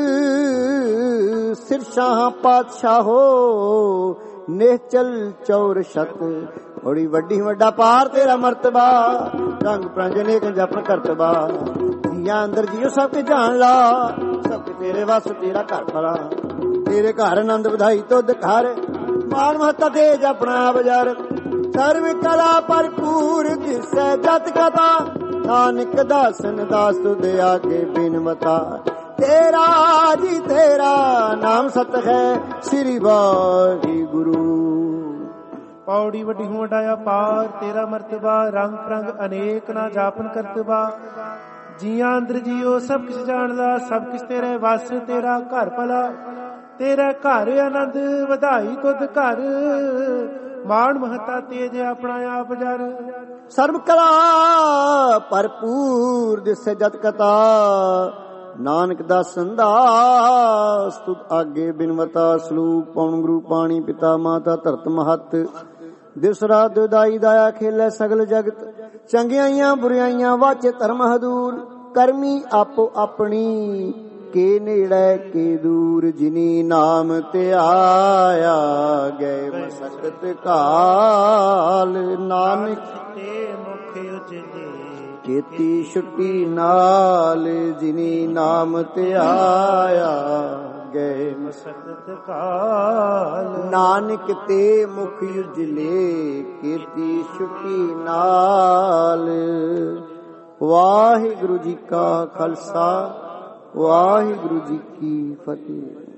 ਸਿਰ ਸ਼ਾਹ ਪਾਤਸ਼ਾਹੋ ਨਿਹਚਲ ਚੌਰ ਛਤ। ਬੜੀ ਵੱਡੀ ਵੱਡਾ ਪਾਰ ਤੇਰਾ ਮਰਤਬਾ ਰੰਗ ਪ੍ਰੰਜ ਨੇਕ ਜਪ ਕਰਤਬਾ। ਜੀਆਂ ਅੰਦਰ ਜੀਓ ਸਭ ਕੇ ਜਾਣ ਲਾ ਸਭ ਕੇ ਤੇਰੇ ਵਸ ਤੇਰਾ ਘਰ ਭਲਾ। ਤੇਰੇ ਘਰ ਆਨੰਦ ਵਧਾਈ ਤੁਧ ਘਰ ਮਾਨ ਮਹਤਾ ਤੇਜ ਆਪਣਾ ਬਜਰ ਸਰਵ ਕਲਾ ਭਰਪੂਰ ਦਿਸੈ ਜਤ ਕਥਾ ਨਾਨਕ ਦਾਸਨ ਦਾਸ ਤੁਧ ਆਗੇ ਬਿਨਵਤਾ ਤੇਰਾ ਜੀ ਤੇਰਾ ਨਾਮ ਸਤ ਹੈ ਸ੍ਰੀ ਵਾਹਿਗੁਰੂ। ਪੌੜੀ ਵੱਡੀ ਹੂੰ ਵਡਾਇਆ ਪਾਰ ਤੇਰਾ ਮਰਤਬਾ ਰੰਗ ਪ੍ਰੰਗ ਅਨੇਕ ਨਾ ਜਾਪਨ ਕਰਤਬਾ ਜੀਆਂ ਅੰਦਰ ਜੀਓ ਸਭ ਕਿਛ ਜਾਣਦਾ ਸਭ ਕਿਛ ਤੇਰੇ ਵਸ ਤੇਰਾ ਘਰ ਭਲਾ ਤੇਰਾ ਘਰ ਆਨੰਦ ਵਧਾਈ ਤੁਧ ਘਰ ਮਾਣ ਮਹਤਾ ਤੇਜ ਆਪਣਾ ਆਪ ਜਰ ਸਰਬ ਕਲਾ ਭਰਪੂਰ ਦਿਸੈ ਜਤ ਕਥਾ ਨਾਨਕ ਦਾਸਨ ਦਾਸ ਤੁਧ ਆਗੇ ਬਿਨਵਤਾ ਸਲੂਕ ਪਉਣ ਗੁਰੂ ਪਾਣੀ ਪਿਤਾ ਮਾਤਾ ਧਰਤ ਮਹਤ ਦਿਵਸ ਰਾਤ ਦੁਦਾਈ ਦਾਇਆ ਖੇਲੇ ਸਗਲ ਜਗਤ ਚੰਗਿਆਈਆਂ ਬੁਰਾਈਆਂ ਵਾਚੇ ਧਰਮ ਹਦੂਰ ਕਰਮੀ ਆਪੋ ਆਪਣੀ ਕੇ ਨੇੜੇ ਕੇ ਦੂਰ ਜਿਨੀ ਨਾਮ ਤੇ ਆਇਆ ਗਏ ਮਸਕਤ ਕਾਲ ਨਾਨਕ ਤੇ ਮੁਖ ਉਜਲੇ ਕੀਤੀ ਛੁੱਟੀ ਨਾਲ ਜਿਨੀ ਨਾਮ ਤੇ ਆਇਆ ਗਏ ਮਸਕਤ ਕਾਲ ਨਾਨਕ ਤੇ ਮੁਖ ਉਜਲੇ ਕੀਤੀ ਛੁੱਟੀ ਨਾਲ। ਵਾਹਿਗੁਰੂ ਜੀ ਕਾ ਖਾਲਸਾ ਵਾਹਿਗੁਰੂ ਜੀ ਕੀ ਫਤਿਹ।